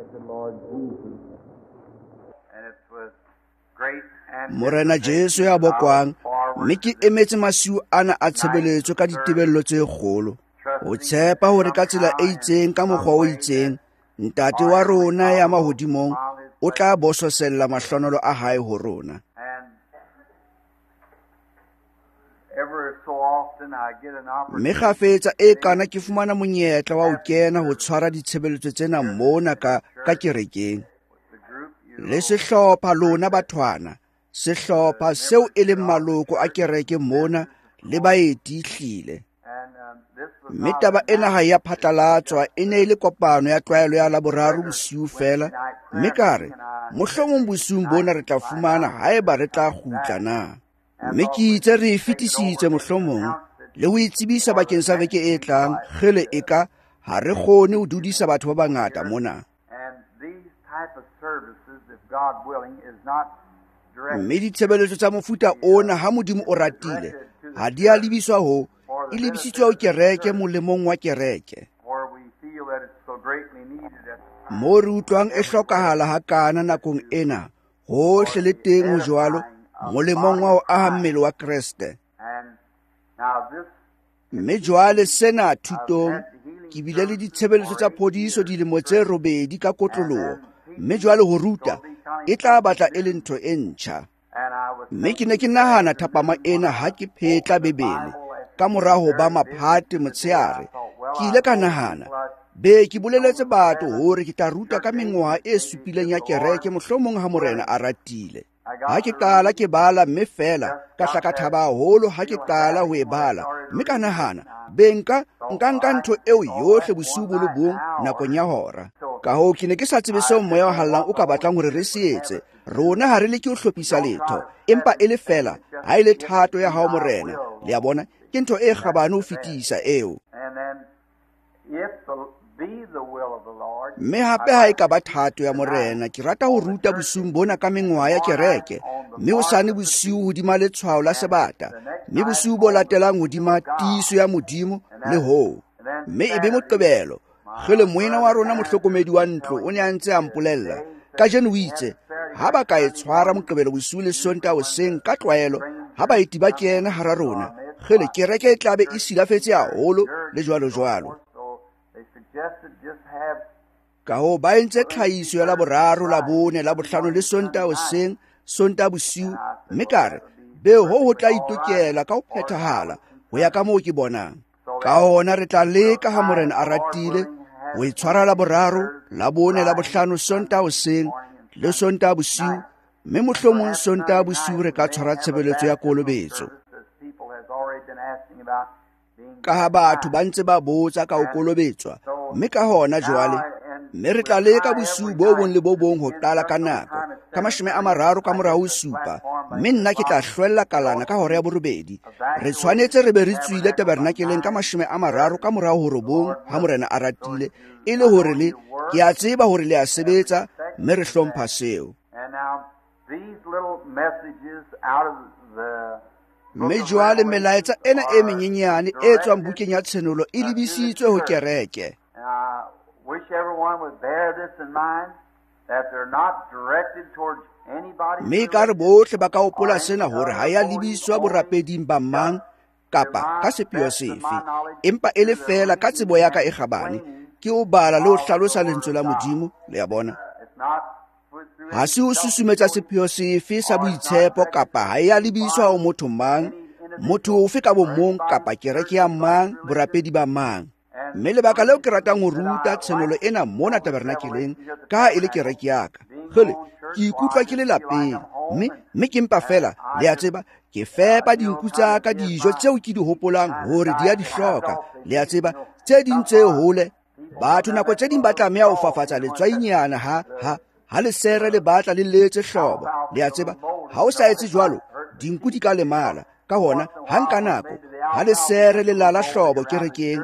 Morena Jesu ya bokwang, mme ke emetse masiu ana a tshebeletso ka ditebello tse kgolo. O tshepa hore ka tsela e itseng ka mokgwa o itseng, ntate wa rona ya mahodimong o tla bososella mahlonolo a hae ho rona. Mme kgafetsa e kana ke fumana monyetla wa ho kena ho tshwara ditshebeletso tsena mona ka kerekeng. Le sehlopha lona bathwana, sehlopha seo e leng maloko a kereke mona le baeti hlile. Mme taba ena ha ya phatlalatswa, e ne le kopano ya tlwaelo ya Laboraro bosiu fela, mme kare mohlomong bosiung bona re tla fumana haeba re tla kgutla na. Mme ke itse re fetisitse mohlomong le ho itsebisa bakeng sa beke e tlang, kgele e ka ha re kgone ho dudisa batho ba bangata mona. Mme ditshebeletso tsa mofuta ona, ha Modimo o ratile, ha di a lebiswa ho, e lebisitswe ho kereke molemong wa kereke. Mo re utlwang e hlokahala hakana nakong ena, hohle le teng ho jwalo, molemong wa ho aha mmele wa Kreste. Mme jwale sena thutong, ke bile le ditshebeletso tsa phodiso dilemo tse 8 ka kotloloho, mme jwale ho ruta e tla batla e le ntho e ntjha. Mme ke ne ke nahana thapama ena ha ke phetla Bebele, ka mora ho ba maphate motshehare, ke ile ka nahana, be ke boleletse batho hore ke tla ruta ka mengwaha e supileng ya kereke mohlomong ha Morena a ratile. Ha ke qala ke bala, mme fela ka hla ka thaba haholo ha ke qala ho e bala, mme ka nahana be nka ntho eo yohle bosiu bo le bong nakong ya hora. Ka hoo ke ne ke sa tsebe seo moya wa hallang o ka batlang hore re se etse. Rona ha re leke ho hlophisa letho, empa e le fela ha e le thato ya hao Morena. Le a bona ke ntho e kgabane ho fetisa eo. Mme hape ha e ka ba thato ya Morena, ke rata ho ruta bosiung bona ka mengwaha ya kereke, mme hosane bosiu hodima letshwao la sebata, mme bosiu bo latelang hodima tiiso ya Modimo le ho. Mme e be Moqebelo, kgele moena wa rona mohlokomedi wa ntlo o ne a ntse a mpolella, kajeno o itse, ha ba ka e tshwara Moqebelo bosiu le Sontaha hoseng ka tlwaelo, ha baeti ba kena hara rona, kgele kereke e tlabe e silafetse haholo le jwalo jwalo. Ka hoo ba entse tlhahiso ya Laboraro, Labone, Labohlano le Sontaha hoseng, Sontaha bosiu, mme kare be ho tla itokela ka ho phethahala ho ya ka moo ke bonang. Ka hona re tla leka ha Morena a ratile ho e tshwara Laboraro, Labone, Labohlano, Sontaha hoseng le Sontaha bosiu, mme mohlomong Sontaha bosiu re ka tshwara tshebeletso ya kolobetso. Ka ha batho ba ntse ba botsa ka ho kolobetswa, mme ka hona jwale, mme re tla leka bosiu bo bong le bo bong ho qala ka nako, ka 30 ka morao ho 7, mme nna ke tla hlwella kalana ka hora ya 8. Re tshwanetse re be re tswile tabernakeleng ka 30 ka morao ho 9 ha Morena a ratile, e le hore le ke a tseba hore le a sebetsa, mme re hlompha seo. Mme jwale melaetsa ena e menyenyane e tswang bukeng ya tshenolo e lebisitswe ho kereke. Mme ka re bohle ba ka hopola sena hore ha ya lebiswa borapeding ba mang kapa ka sepheo sefe, empa e le fela ka tsebo ya ka e kgabane, ke ho bala le ho hlalosa lentswe la Modimo. Le a bona, ha se ho susumetsa sepheo sefe sa boitshepo, kapa ha ya lebiswa ho motho mang, motho ofe ka bomong, kapa kereke ya mang, borapedi ba mang. Mme lebaka leo ke ratang ho ruta tshenolo ena mona tabernakeleng, ka ha e le kereke ya ka, kgele ke ikutlwa ke le lapeng, mme ke mpa fela, le a tseba, ke fepa dinku tsa ka dijo tseo ke di hopolang hore di a di hloka. Le a tseba, tse ding tse hole, batho nako tse ding ba tlameha ho fafatsa letswainyana ha lesere le batla le letse hlobo. Le a tseba, ha o sa etse jwalo, dinku di ka lemala. Ka hona ha nka nako ha lesere le lala hlobo kerekeng,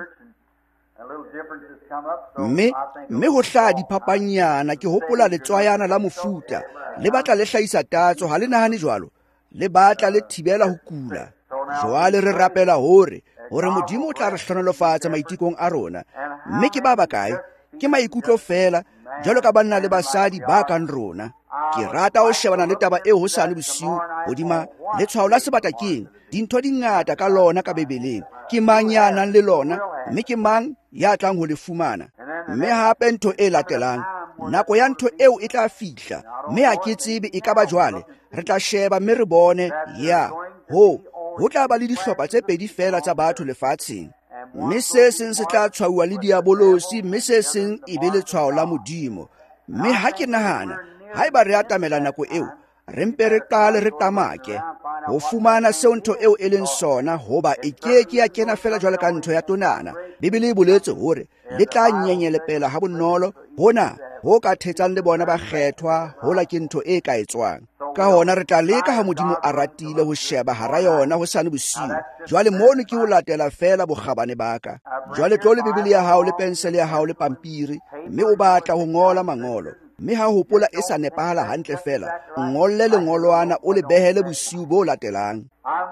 mme ho hlaha diphapanyana. Ke hopola letswayana la mofuta le batla le hlahisa tatso, ha le nahane jwalo, le batla le thibela ho kula. Jwale re rapela hore Modimo o tla re hlonolofatsa maitekong a rona. Mme ke ba bakae ke maikutlo fela jalo ka banna le basadi ba kang rona. Ke rata ho shebana le taba eo hosane bosiu hodima letshwao la sebata keng, dintho di ngata ka lona ka Bebeleng. Ke mang ya nang le lona, mme ke mang ya tlang ho le fumana. Mme hape ntho e latelang, nako ya ntho eo e tla fihla, mme ha ke tsebe e ka ba jwale. Re tla sheba mme re bone ho tla ba le dihlopha tse pedi fela tsa batho lefatsheng, mme se seng se tla tshwauwa le diabolosi, mme se seng e be letshwao la Modimo. Mme ha ke nahana haeba re atamela nako eo, re mpe re qale re tamake ho fumana seo ntho eo e leng sona, hoba e keke ya kena fela jwale ka ntho ya tonana. Bibele e boletse hore le tla nyenyelepela ha bonolo hona ho ka thetsang le bona ba kgethwa hola ke ntho e ka etswang. Ka hona re tla leka ha Modimo a ratile ho sheba hara yona hosane bosiu. Jwale mono ke ho latela fela bokgabane baka. Jwale tlo le Bibele ya hao le pensele ya hao le pampiri, mme o batla ho ngola mangolo. Mme ha hopola e sa nepahala hantle fela, ngolle lengolwana o le behele bosiu bo latelang.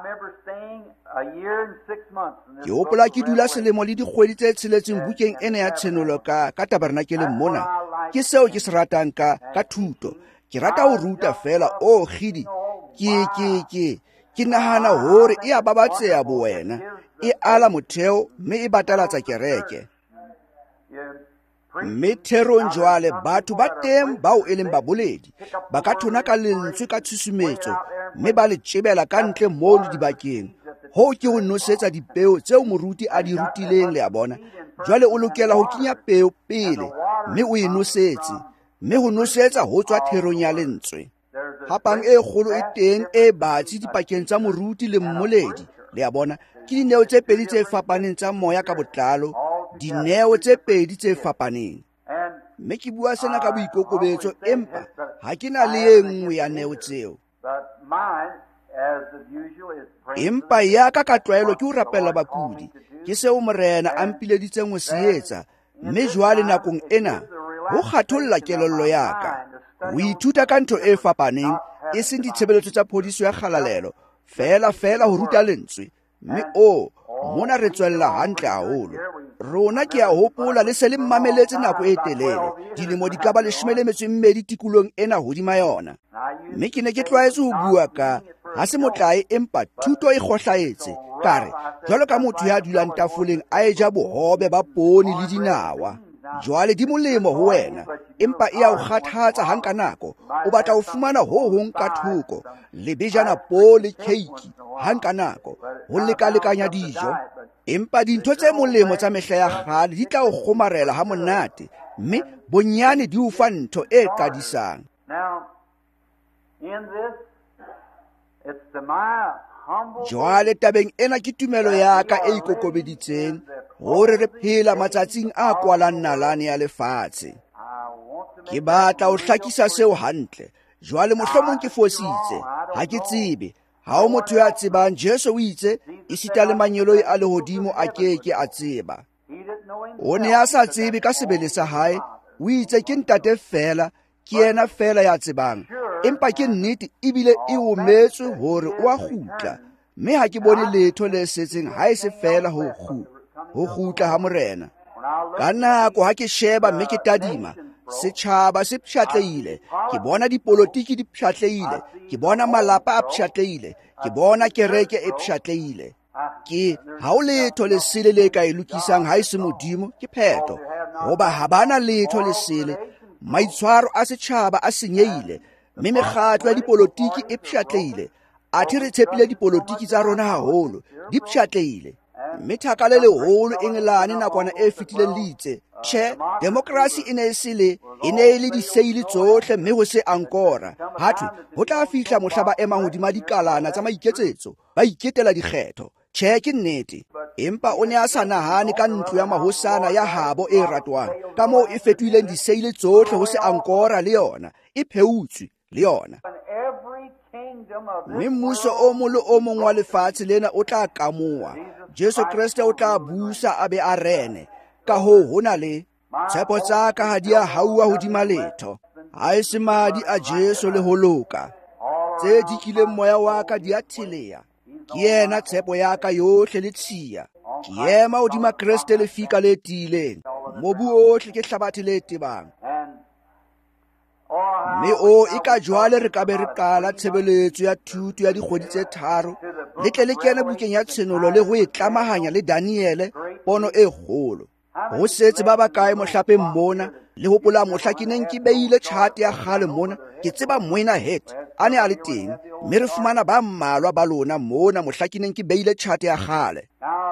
Ke hopola ke dula selemo le dikgwedi tse 6 bukeng ena ya tshenolo ka tabernakeleng mona. Ke seo ke se ratang ka thuto. Ke rata ho ruta fela. Khidi ke nahana hore e a babatseha bo wena, e ala motheo, mme e batalatsa kereke. Mme therong jwale batho ba teng bao e leng baboledi ba ka thona ka lentswe ka tshusumetso, mme ba le tjebela ka ntle moo dibakeng. Ho ke ho nosetsa dipeo tseo moruti a di rutileng, le a bona. Jwale o lokela ho kenya peo pele, mme o e nosetse, mme ho nosetsa ho tswa therong ya lentswe. Hapang e kgolo e teng e batsi dipakeng tsa moruti le mmoledi, le a bona. Ke dineo tse pedi tse fapaneng tsa moya ka botlalo, dineo tse pedi tse fapaneng. Mme ke bua sena ka boikokobetso, empa ha ke na le e nngwe ya neo tseo. Empa ya ka tlwaelo ke ho rapella bakudi, ke seo morena a mpileditseng ho se etsa. Mme jwale nakong ena ho kgatholla kelello ya ka ho ithuta ka ntho e fapaneng, e seng ditshebeletso tsa phodiso ya kgalalelo fela ho ruta lentswe. Mme mona re tswella hantle haholo. Rona ke a hopola le se le mmameletse nako e telele, dilemo di ka ba 12 tikulong ena hodima yona. Mme ke ne ke tlwaetse ho bua ka ha se motlae, empa thuto e kgohlaetse, kare jwalo ka motho ya dulang tafoleng a eja bohobe ba poone le dinawa. Jwale di molemo ho wena, empa e a o kgathatsa hanka nako. O batla ho fumana ho hong ka thoko, lebejana po le keiki hanka nako, ho lekalekanya dijo. Empa dintho tse molemo tsa mehla ya kgale di tla o kgomarela ha monate, mme bonyane di o fa ntho e qadisang. Jwale tabeng ena ke tumelo ya ka e ikokobeditseng hore re phela matsatsing a kwalang nalane ya lefatshe. Ke batla ho hlakisa seo hantle. Jwale mohlomong ke fositse, ha ke tsebe. Ha o motho ya tsebang Jesu o itse e sita le manyeloi a lehodimo a keke a tseba. O ne a sa tsebe ka sebele sa hae, o itse ke ntate fela, ke yena fela ya tsebang. Empa ke nnete ebile e ometswe hore o a kgutla, mme ha ke bone letho le setseng ha e se fela ho kgutla ha morena. Ka nako ha ke sheba mme ke tadima, setjhaba se pshatlehile, ke bona dipolotiki di pshatlehile, ke bona malapa a pshatlehile, ke bona kereke e pshatlehile. Ha o letho lesele le ka e lokisang ha e se Modimo, ke pheto, hoba ha bana letho lesele. Maitshwaro a setjhaba a senyehile, mme mekgatlo ya dipolotiki e pshatlehile. Athe re tshepile dipolotiki tsa rona haholo, di pshatlehile. Mme thaka le leholo Engelane nakwana e fetileng le itse, demokrasi e ne e le diseili tsohle, mme ho se ankora. Hathwe ho tla fihla mohla ba emang hodima dikalana tsa maiketsetso, ba iketela dikgetho. Ke nnete. Empa o ne a sa nahane ka ntlo ya mahosana ya habo e ratwang, ka moo e fetohileng diseili tsohle ho se ankora le yona, e pheutswe le yona. Mme mmuso o mong le o mong wa lefatshe lena o tla kamoa. Jesu Kriste o tla busa a be a rene. Ka hoo ho na le tshepo tsa ka ha di a hauwa hodima letho. Ha e se madi a Jesu le ho loka. Tse dikileng moya wa ka di a theleya. Ke yena tshepo ya ka yohle le tshiya. Ke ema hodima Kriste le fika le tiileng. mobu ohle ke hlabathi le tebang. Mme e ka jwale re ka be re qala tshebeletso ya thuto ya dikgwedi tse 3 le tle le kene bukeng ya tshenolo le ho e tlamahanya le Daniele pono e kgolo. Ho setse ba bakae mohlapeng mona le hopola mohla ke neng ke beile chart ya kgale mona ke tseba Moina Het a ne a le teng, mme re fumana ba mmalwa ba lona mona mohla ke neng ke beile chart ya kgale.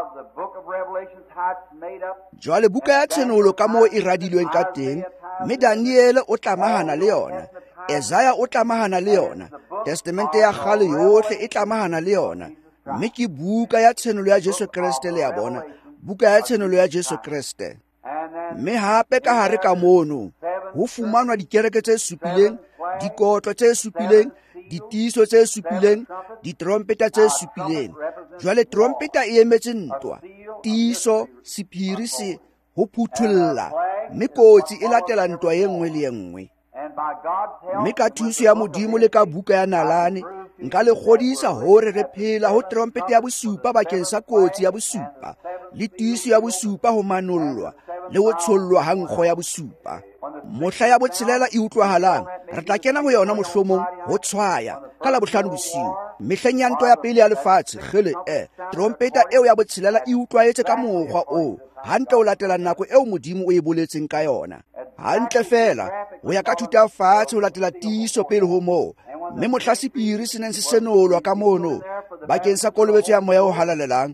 Jwale buka ya tshenolo ka moo e radilweng ka teng, mme Daniele o tlamahana le yona, Isaiah o tlamahana le yona, testamente ya kgale yohle e tlamahana le yona, mme ke buka ya tshenolo ya Jesu Kriste le ya bona, buka ya tshenolo ya Jesu Kriste. Mme hape ka hare ka mono ho fumanwa dikereke tse supileng, dikotlo tse supileng, ditiso tse supileng, ditrompeta tse supileng. Jwale trompeta e emetse ntwa, tiso, sephiri se ho phuthulla, mme kotsi e latela ntwa e nngwe le e nngwe. Mme ka thuso ya Modimo le ka buka ya nalane, nka le kgodisa hore re phela ho trompeta ya bosupa bakeng sa kotsi ya bosupa, le tiso ya bosupa ho manollwa, le ho tshollwa ha nkgo ya bosupa. Mohla ya botshelela e utlwahalang, re tla kena ho yona mohlomong ho tshwaya ka Labohlano bosiu. Mehleng ya ntwa ya pele ya lefatshe, trompeta eo ya botshelela e utlwaetse ka mokgwa o, hantle o latela nako eo Modimo o e boletseng ka yona. Hantle fela, ho ya ka thuto ya fatshe ho latela tiiso pele ho moo, mme mohla sephiri se neng se senolwa ka mono bakeng sa kolobetso ya moya o halalelang.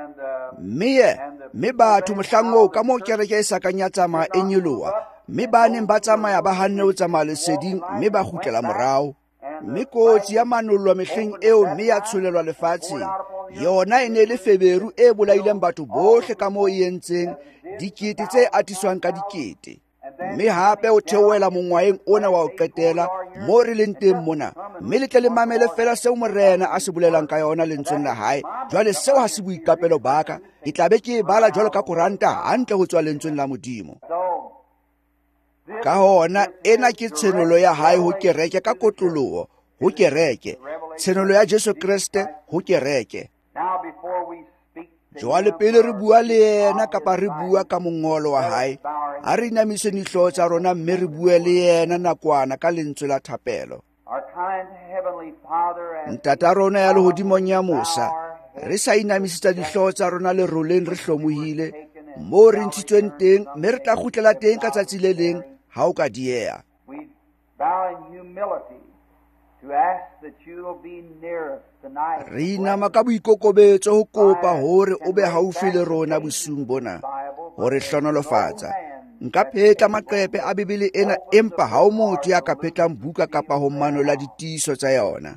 Mme batho mohlang oo ka moo kereke e sa kang ya tsamaya e nyoloha, mme ba neng ba tsamaya ba hanne ho tsamaya leseding mme ba kgutlela morao. Mme kotsi ya manollwa mehleng eo mme ya tsholelwa lefatsheng, yona e ne le feberu e bolaileng batho bohle ka moo e entseng dikete tse atiswang ka dikete. Mme hape o theohela mongwaeng ona wa ho qetela moo re leng teng mona, mme le tle le mamele fela seo morena a se bolelang ka yona lentsweng la hae. Jwale seo ha se boikapelo baka, ke tla be ke e bala jwalo ka koranta hantle ho tswa lentsweng la Modimo. Ka hona ena ke tshenolo ya hae ho kereke ka kotloloho, ho kereke, tshenolo ya Jesu Kriste ho kereke. Jwale pele re bua le yena kapa re bua ka mongolo wa hae, ha re inamise dihlooho tsa rona mme re bue le yena nakwana ka lentswe la thapelo. Ntata rona ya lehodimong ya mosa, re sa inamisitsa dihlooho tsa rona le roleng re hlomohile moo re ntshitsweng teng, mme re tla kgutlela teng ka tsatsi le leng ha o ka dieha. Re inama ka boikokobetso ho kopa hore o be haufi le rona bosiung bona, hore hlonolofatsa. Nka phetla maqepe a Bibele ena, empa ha o motho ya ka phetlang buka kapa ho manola ditiiso tsa yona.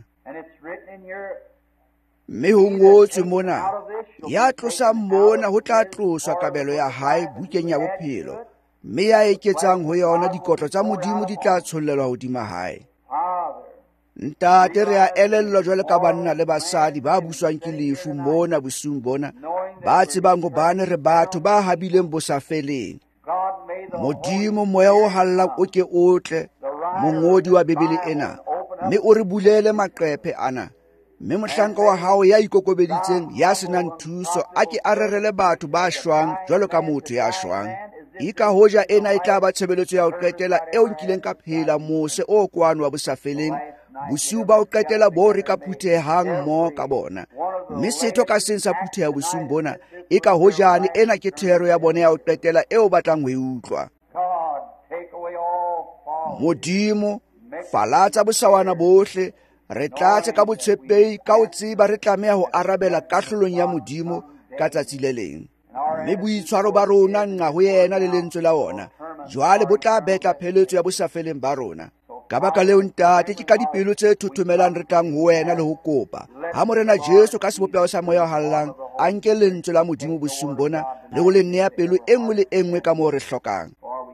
Mme ho ngotswe mona, ya tlosang mona ho tla tloswa kabelo ya hae bukeng ya bophelo, mme ya eketsang ho yona dikotlo tsa Modimo di tla tshollelwa hodima hae. Ntate, re a elellwa jwale ka banna le basadi ba buswang ke lefu mona bosiung bona, ba tsebang hobane re batho ba habileng bo sa feleng. Modimo, moya o hallang o ke otle, mongodi wa Bibele ena, mme o re bulele maqephe ana, mme mohlanka wa hao ya ikokobeditseng ya senang thuso a ke a rerele batho ba shwang jwalo ka motho ya shwang. Ika hoja ena e tla ba tshebeletso ya ho qetela eo nkileng ka phela mose o kwano wa bosafeleng, bosiu ba ho qetela bo re ka phuthehang mo ka bona. Mme setho ka seng sa phutheha bosiung bona, eka hojane ena ke thero ya bona ya ho qetela eo batlang ho e utlwa. Modimo, falatsa bosawana bohle, re tlatse ka botshepehi ka ho tseba re tlameha ho arabela kahlolong ya Modimo ka tsatsi le leng. Mme boitshwaro ba rona nqa ho yena le lentswe la ona, jwale bo tla betla pheletso ya bosafeleng ba rona. Ka baka leo ntate, ke ka dipelo tse thothomelang re tlang ho wena le ho kopa ha morena Jesu ka sebopeho sa moya o hallang a nke lentswe la Modimo bosiung bona le ho le neya pelo e nngwe le e nngwe ka moo re hlokang.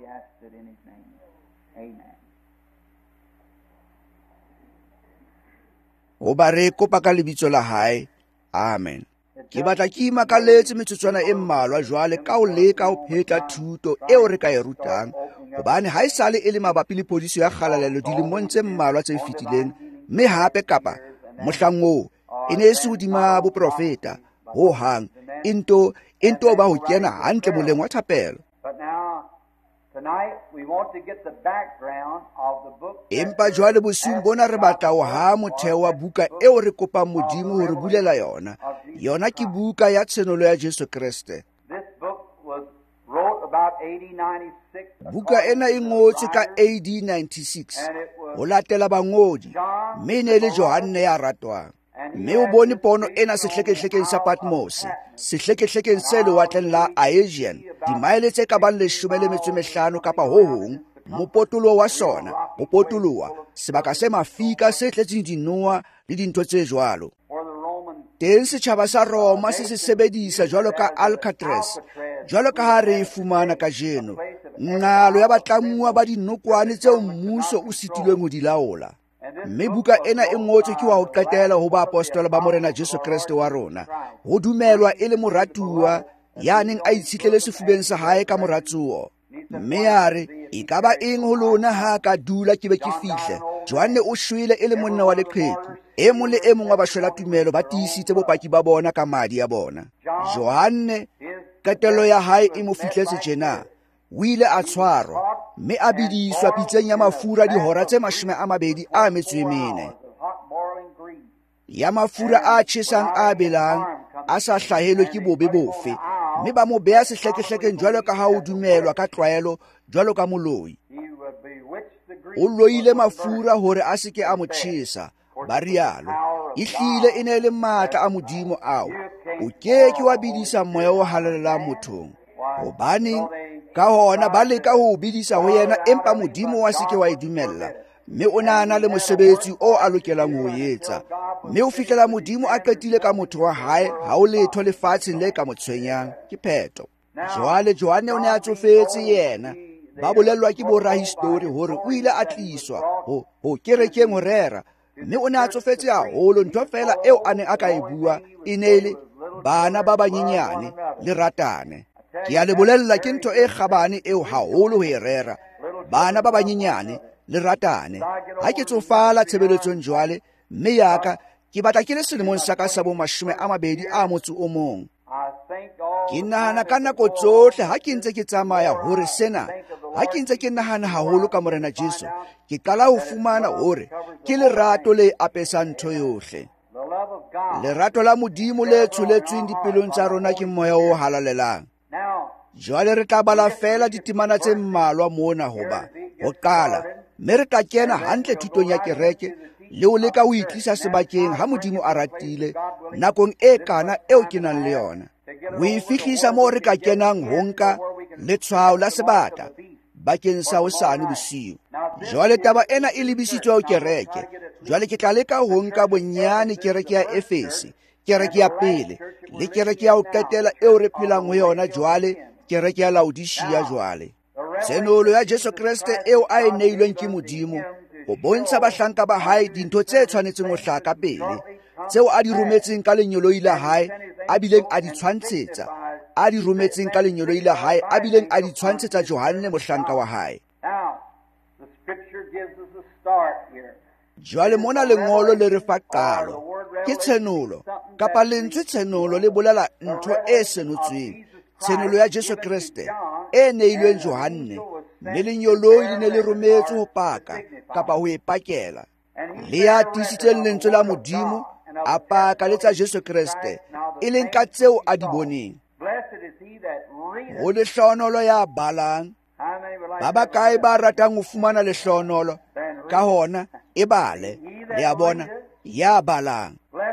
Ho ba re kopa ka lebitso la hae. Amen. Ke batla ke imakaletse metsotswana e mmalwa jwale ka ho leka ho phetha thuto eo re ka e rutang, hobane ha e sale e le mabapi le phodiso ya kgalalelo dilemong tse mmalwa tse fetileng, mme hape kapa mohlang oo e ne e se hodima boprofeta ho hang, into ba ho kena hantle moleng wa thapelo. empa jwale bosiung bona re batla ho ha motheo wa buka eo re kopang Modimo ho re bulela yona ke buka ya tshenolo ya Jesu Kriste. Buka ena e ngotswe ka AD 96 ho latela bangodi, mme ne le Johane ya ratwang. Mme o bone pono ena sehlekehlekeng sa Patmos, sehlekehlekeng se lewatleng la Aegean, dimaele tse ka bang 15 kapa ho hong. Mopotolo wa sona, ho potoloha sebaka se mafika se tletseng dinoa le dintho tse jwalo. Teng setjhaba sa Roma se sebedisa jwalo ka Alcatraz, jwalo ka ha re fumana kajeno, ngalo ya batlamuwa ba dinokwane tseo mmuso o sitilweng ho di laola. Mme buka ena e ngotswe ke wa ho qetela ho ba apostola ba Morena Jesu Kriste wa rona, ho dumelwa e le moratuwa ya neng a itshitlele sefubeng sa hae ka moratsuo. Mme ya re, e ka ba eng ho lona ha ka dula ke be ke fihle? Johane o shwele e le monna wa leqheku. E mong le e mong wa bashwela tumelo ba tiisitse bopaki ba bona ka madi a bona. Johane, qetelo ya hae e mo fihletse tjena. O ile a tshwarwa, mme a bidiswa pitseng ya mafura dihora tse 24 ya mafura a tjhesang a belang, a sa hlahelwe ke bobe bofe, mme ba mo beha sehlekehlekeng jwalo ka ha o dumelwa ka tlwaelo jwalo ka moloi. O loile mafura hore a seke a mo tjhesa, ba rialo. Ehlile e ne le matla a Modimo ao. O keke wa bidisa moya o halalelang mothong. Hobaneng? Ka hona ba leka ho bidisa ho yena, empa Modimo wa seke wa e dumella. Mme o nana le mosebetsi o a lokelang ho etsa. Mme o fihlela Modimo a qetile ka motho wa hae, ha o letho lefatsheng le ka mo tshwenyang, ke pheto. Jwale Johane o ne a tsofetse yena. Ba bolellwa ke borahistori hore o ile a tliswa ho kerekeng ho rera, mme o ne a tsofetse haholo. Ntho fela eo a ne a ka e bua e ne le bana ba banyenyane le ratane. Ke a le bolella ke ntho e kgabane eo haholo ho e rera, bana ba banyenyane le ratane. Ha ke tsofala tshebeletsong jwale, mme yaka ke batla ke le selemong sa ka sa bo 21. Ke nahana ka nako tsohle ha ke ntse ke tsamaya hore sena, ha ke ntse ke nahana haholo ka Morena Jesu, ke qala ho fumana hore ke lerato le apesang ntho yohle. Lerato la Modimo le tsholetsweng dipelong tsa rona ke moya o halalelang. Jwale re tla bala fela ditemana tse mmalwa mona hoba ho qala, mme re tla kena hantle thutong ya kereke le ho leka ho itlisa sebakeng ha Modimo a ratile nakong e kana eo ke nang le yona. Ho e fihlisa moo re ka kenang ho nka letshwao la sebata bakeng sa hosane bosiu. Jwale taba ena e lebisitswe ho kereke. Jwale ke tla leka ho nka bonyane kereke ya Efese, kereke ya pele, le kereke ya ho qetela eo re phelang ho yona jwale, kereke ya Laodicea jwale. Tsenolo ya Jesu Kriste eo a e neilweng ke Modimo ho bontsha bahlanka ba hae dintho tse tshwanetseng ho hlaha ka pele, tseo a di rometseng ka lenyoloi la hae, a bileng a di tshwantshetsa, a di rometseng ka lenyoloi la hae, a bileng a di tshwantshetsa Johane mohlanka wa hae. Jwale mona lengolo le re fa qalo, ke tshenolo, kapa lentswe tshenolo le bolela ntho e senotsweng, tshenolo ya Jesu Kriste e neilweng Johane, mme lenyoloi le ne le rometswe ho paka kapa ho e pakela. Le ya tiisitseng lentswe la Modimo a paka le tsa Jesu Kriste, e leng ka tseo a di boneng. Ho lehlohonolo ya balang, ba bakae ba ratang ho fumana lehlohonolo? Ka hona e bale, le a bona, ya balang.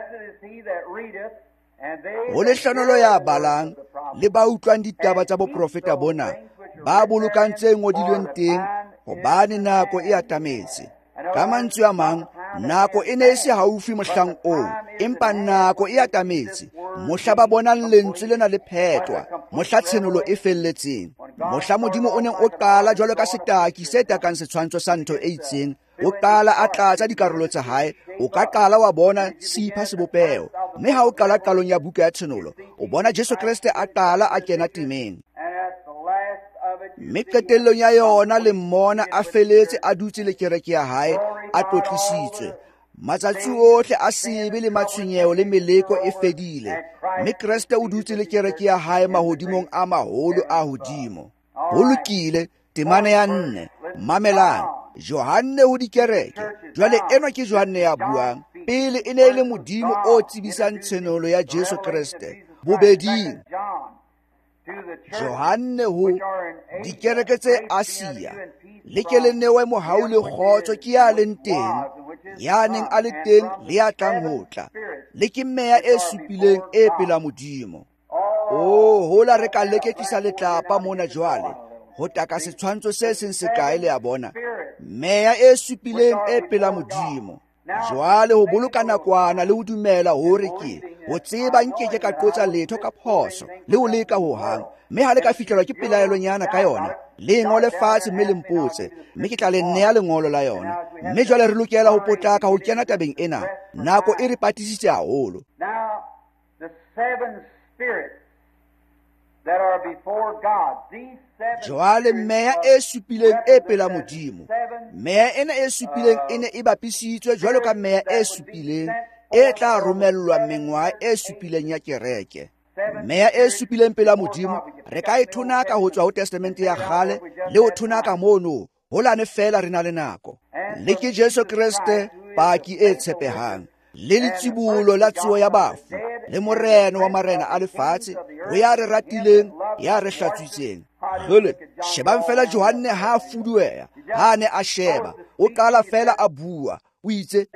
Ho lehlohonolo ya balang le ba utlwang ditaba tsa boprofeta bona, ba bolokang tse ngodilweng teng, hobane nako e atametse. Ka mantswe a mang, nako e ne e se haufi mohlang oo, empa nako e atametse. Mohla ba bonang lentswe lena le phetwa, mohla tshenolo e felletseng. Mohla Modimo o neng o qala jwalo ka setaki se takang setshwantsho sa ntho e itseng, o qala a tlatsa dikarolo tsa hae, o ka qala wa bona sipha sebopeho. Mme ha o qala qalong ya buka ya tshenolo, o bona Jesu Kriste a qala a kena temeng. Mme qetellong ya yona le mmona a feletse a dutse le kereke ya hae, a tlotlisitswe. Matsatsi ohle a sebe le matshwenyeho le meleko e fedile, mme Kriste o dutse le kereke ya hae mahodimong a maholo a hodimo. Ho lokile, temane ya 4, mamelang. Johane ho dikereke. Jwale enwa ke Johane ya buang. Pele e ne e le Modimo o tsebisang tshenolo ya Jesu Kriste. Bobeding, Johane ho dikereke tse Asia. Le ke le newe mohau le kgotso ke ya leng teng, ya neng a le teng le ya tlang ho tla. Le ke meya e supileng e pela Modimo. Hola re ka leketisa letlapa mona jwale. Ho taka setshwantsho se seng se kae le a bona. Meya e supileng e pela Modimo. Jwale ho boloka nakwana le ho dumela hore ke ho tseba nkeke ka qotsa letho ka phoso le ho leka ho hang. Mme ha le ka fihlelwa ke pelaelonyana ka yona, le ngole fatshe mme le mpotse, mme ke tla le nea lengolo la yona. Mme jwale re lokela ho potlaka ho kena tabeng ena. Nako e re patisitse haholo. Now, the 7 spirits that are before God, these 7 Jwale meya e supileng e pela Modimo. Meya ena e supileng e ne e bapisitswe jwalo ka meya e supileng e tla romellwa mengwaha e supileng ya kereke. Meya e supileng pela Modimo re ka e thonaka ho tswa ho testamente ya kgale le ho thonaka mono. Holane fela re na le nako. Le ke Jesu Kriste paki e tshepehang. Le letsibulo la tsuo ya bafu, le morena wa marena a lefatshe, ho ya re ratileng, ya re hlatswitseng. Jwale shebang fela Johane ha fuduweha, ha ne a sheba, o qala fela a bua, o itse,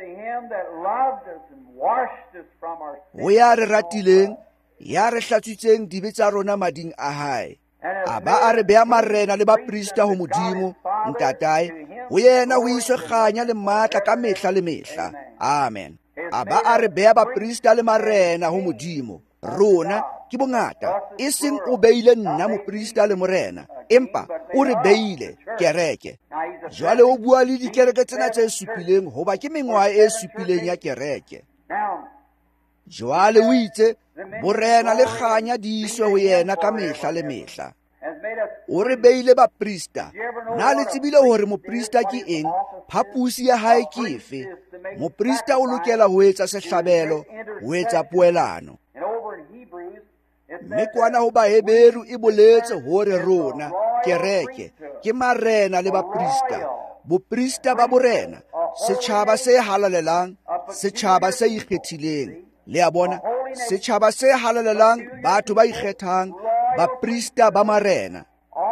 ho ya re ratileng, ya re hlatswitseng dibe tsa rona mading a hae. A ba a re beha marena le baprista ho Modimo, ntatae, ho yena ho iswe kganya le matla ka mehla le mehla. Amen. A ba a re beha baprista le marena ho Modimo. Rona ke bongata, e seng o beile nna moprista le morena, empa o re beile kereke. Jwale o bua le dikereke tsena tse supileng hoba ke mengwaha e supileng ya kereke. Jwale o itse borena le kganya di iswe ho yena ka mehla le mehla. O re beile baprista. Na le tsebile hore moprista ke eng? Phapusi ya hae ke efe? Moprista o lokela ho etsa sehlabelo, ho etsa poelano. Mme kwana ho Baheberu e boletse hore rona, kereke, ke marena le baprista. Boprista ba borena, setjhaba se halalelang, setjhaba se ikgethileng. Le a bona, setjhaba se halalelang batho ba ikgethang, baprista ba marena.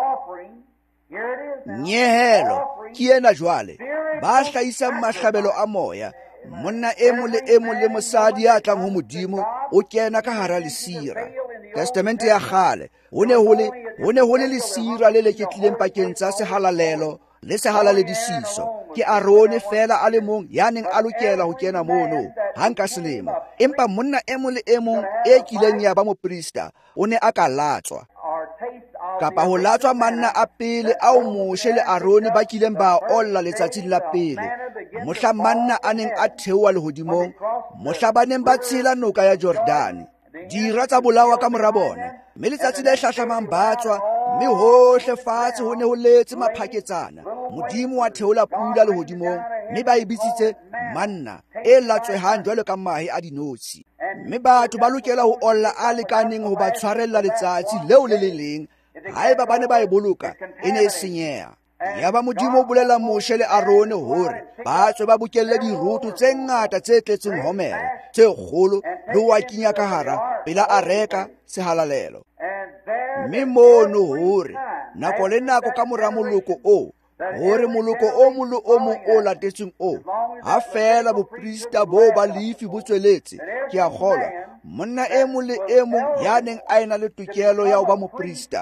Nyehelo ke ena jwale, ba hlahisang mahlabelo a moya. Monna e mong le mosadi ya tlang ho Modimo o kena ka hara lesira. Testamente ya kgale ho ne ho le lesira le leketlileng pakeng tsa sehalalelo le sehalalediso. Ke Arone fela a le mong ya neng a lokela ho kena mono hang ka selemo. Empa monna e mong e kileng ya ba moprista o ne a ka latswa, kapa ho latswa manna a pele ao Moshe le Arone ba kileng ba olla letsatsing la pele, mohla manna a neng a theoha lehodimong, mohla ba neng ba tshela noka ya Jordane. Dira tsa bolawa ka mora bona, mme letsatsi le hlahlamang batswa, mme hohle fatshe ho ne ho letse maphaketsana. Modimo wa theola pula lehodimong, mme ba e bitsitse manna e latswehang jwalo ka mahe a dinotshi. Mme batho ba lokela ho olla a lekaneng ho ba tshwarella letsatsi leo le le leng. Haeba ba ne ba e boloka, e ne e senyeha. Ya ba Modimo o bolela Moshe le Arone hore ba tswe ba bokelle diroto tse ngata tse tletseng homere, tse kgolo, le wa kinya ka hara pela a reka sehalalelo. Mme mono hore nako le nako ka mora moloko o, hore moloko o mong le o mong o latetseng o, ha fela boprista bo ba lefi bo tsweletse, ke a kgolwa monna e mong le e mong ya neng a ena le tokelo ya ho ba moprista.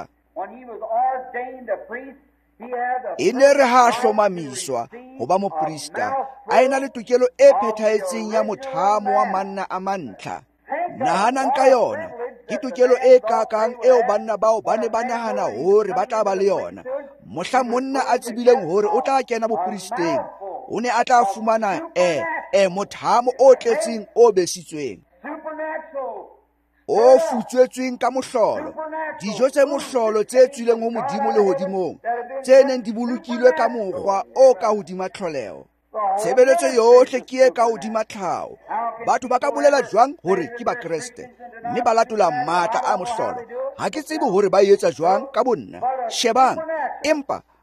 E ne re ha hlomamiswa ho ba moprista, a ena le tokelo e phethahetseng ya mothamo wa manna a mantlha. Nahanang ka yona, ke tokelo e kakang eo banna bao ba ne ba nahana hore ba tla ba le yona. Mohla monna a tsebileng hore o tla kena bopristeng, o ne a tla fumana mothamo o tletseng o besitsweng, o futswetsweng ka mohlolo, dijo tse mohlolo tse tswileng ho Modimo lehodimong, tse neng di bolokilwe ka mokgwa o ka hodima tlholeho. Tshebeletso yohle ke e ka hodima tlhaho. Batho ba ka bolela jwang hore ke ba Kriste, mme ba latola matla a mohlolo? Ha ke tsebe hore ba etsa jwang ka bonna. Shebang, empa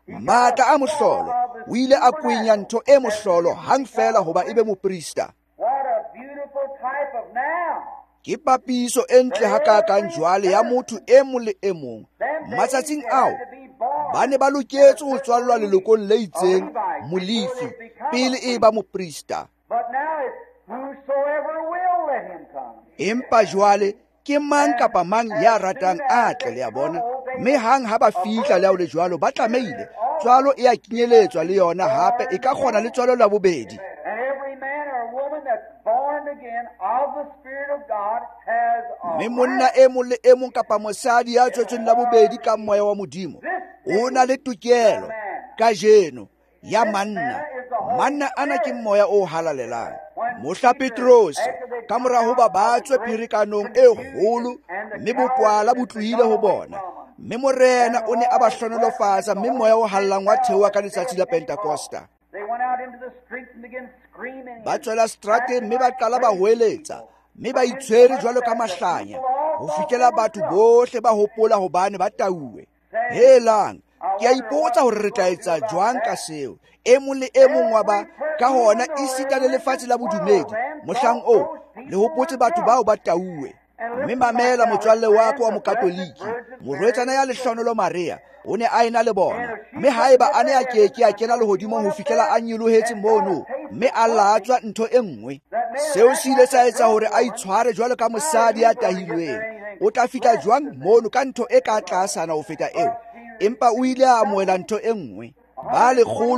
matla a mohlolo o ile a kwenya ntho e mohlolo hang fela hoba ebe moprista. What a beautiful type of now. Ke papiso e ntle hakakang jwale ya motho e mong le e mong. Matsatsing ao ba ne ba loketse ho tswallwa lelokong le itseng, Molefi, pele e ba moprista. But now it's whosoever will let him come. Empa jwale ke mang kapa mang ya ratang a tle, le a bona. Mme hang ha ba fihla le le jwalo ba tlameile tswalo e a kenyeletswa le yona hape e ka kgona le tswalo la bobedi. And every man or woman that's born again of the Spirit of God has a Mme monna e mong le e mong kapa mosadi ya tswetsweng la bobedi ka moya wa Modimo o na le tokelo kajeno ya manna. Manna ana ke moya o halalelang. Mohla Petros ka mora ho ba batswe phirikanong e kgolo mme bokwala bo tlohile ho bona. Mme morena o ne a ba hlonolofatsa mme moya o hallang wa theoha ka letsatsi la Pentecosta. They went out into the streets and began screaming. Ba tswela strateng mme ba qala ba hoeletsa mme ba itshwere jwalo ka mahlanya ho fihlela batho bohle ba hopola hobane ba tauwe. Helang, ke a ipotsa hore re tla etsa jwang ka seo. E mong le e mong wa ba ka hona esita le lefatshe la bodumedi mohlang o le hopotse batho bao ba tauwe. Mme mamela motswalle wako wa mokatoliki, morwetsana ya lehlonolo Maria o ne a ena le bona. Mme haeba a ne a keke a kena lehodimo ho fihlela a nyolohetse mono mme a latswa ntho e nngwe, seo se ile sa etsa hore a itshware jwalo ka mosadi ya tahilweng. O tla fihla jwang mono ka ntho e ka tlasana ho feta eo? Empa o ile a amohela ntho e nngwe. Ba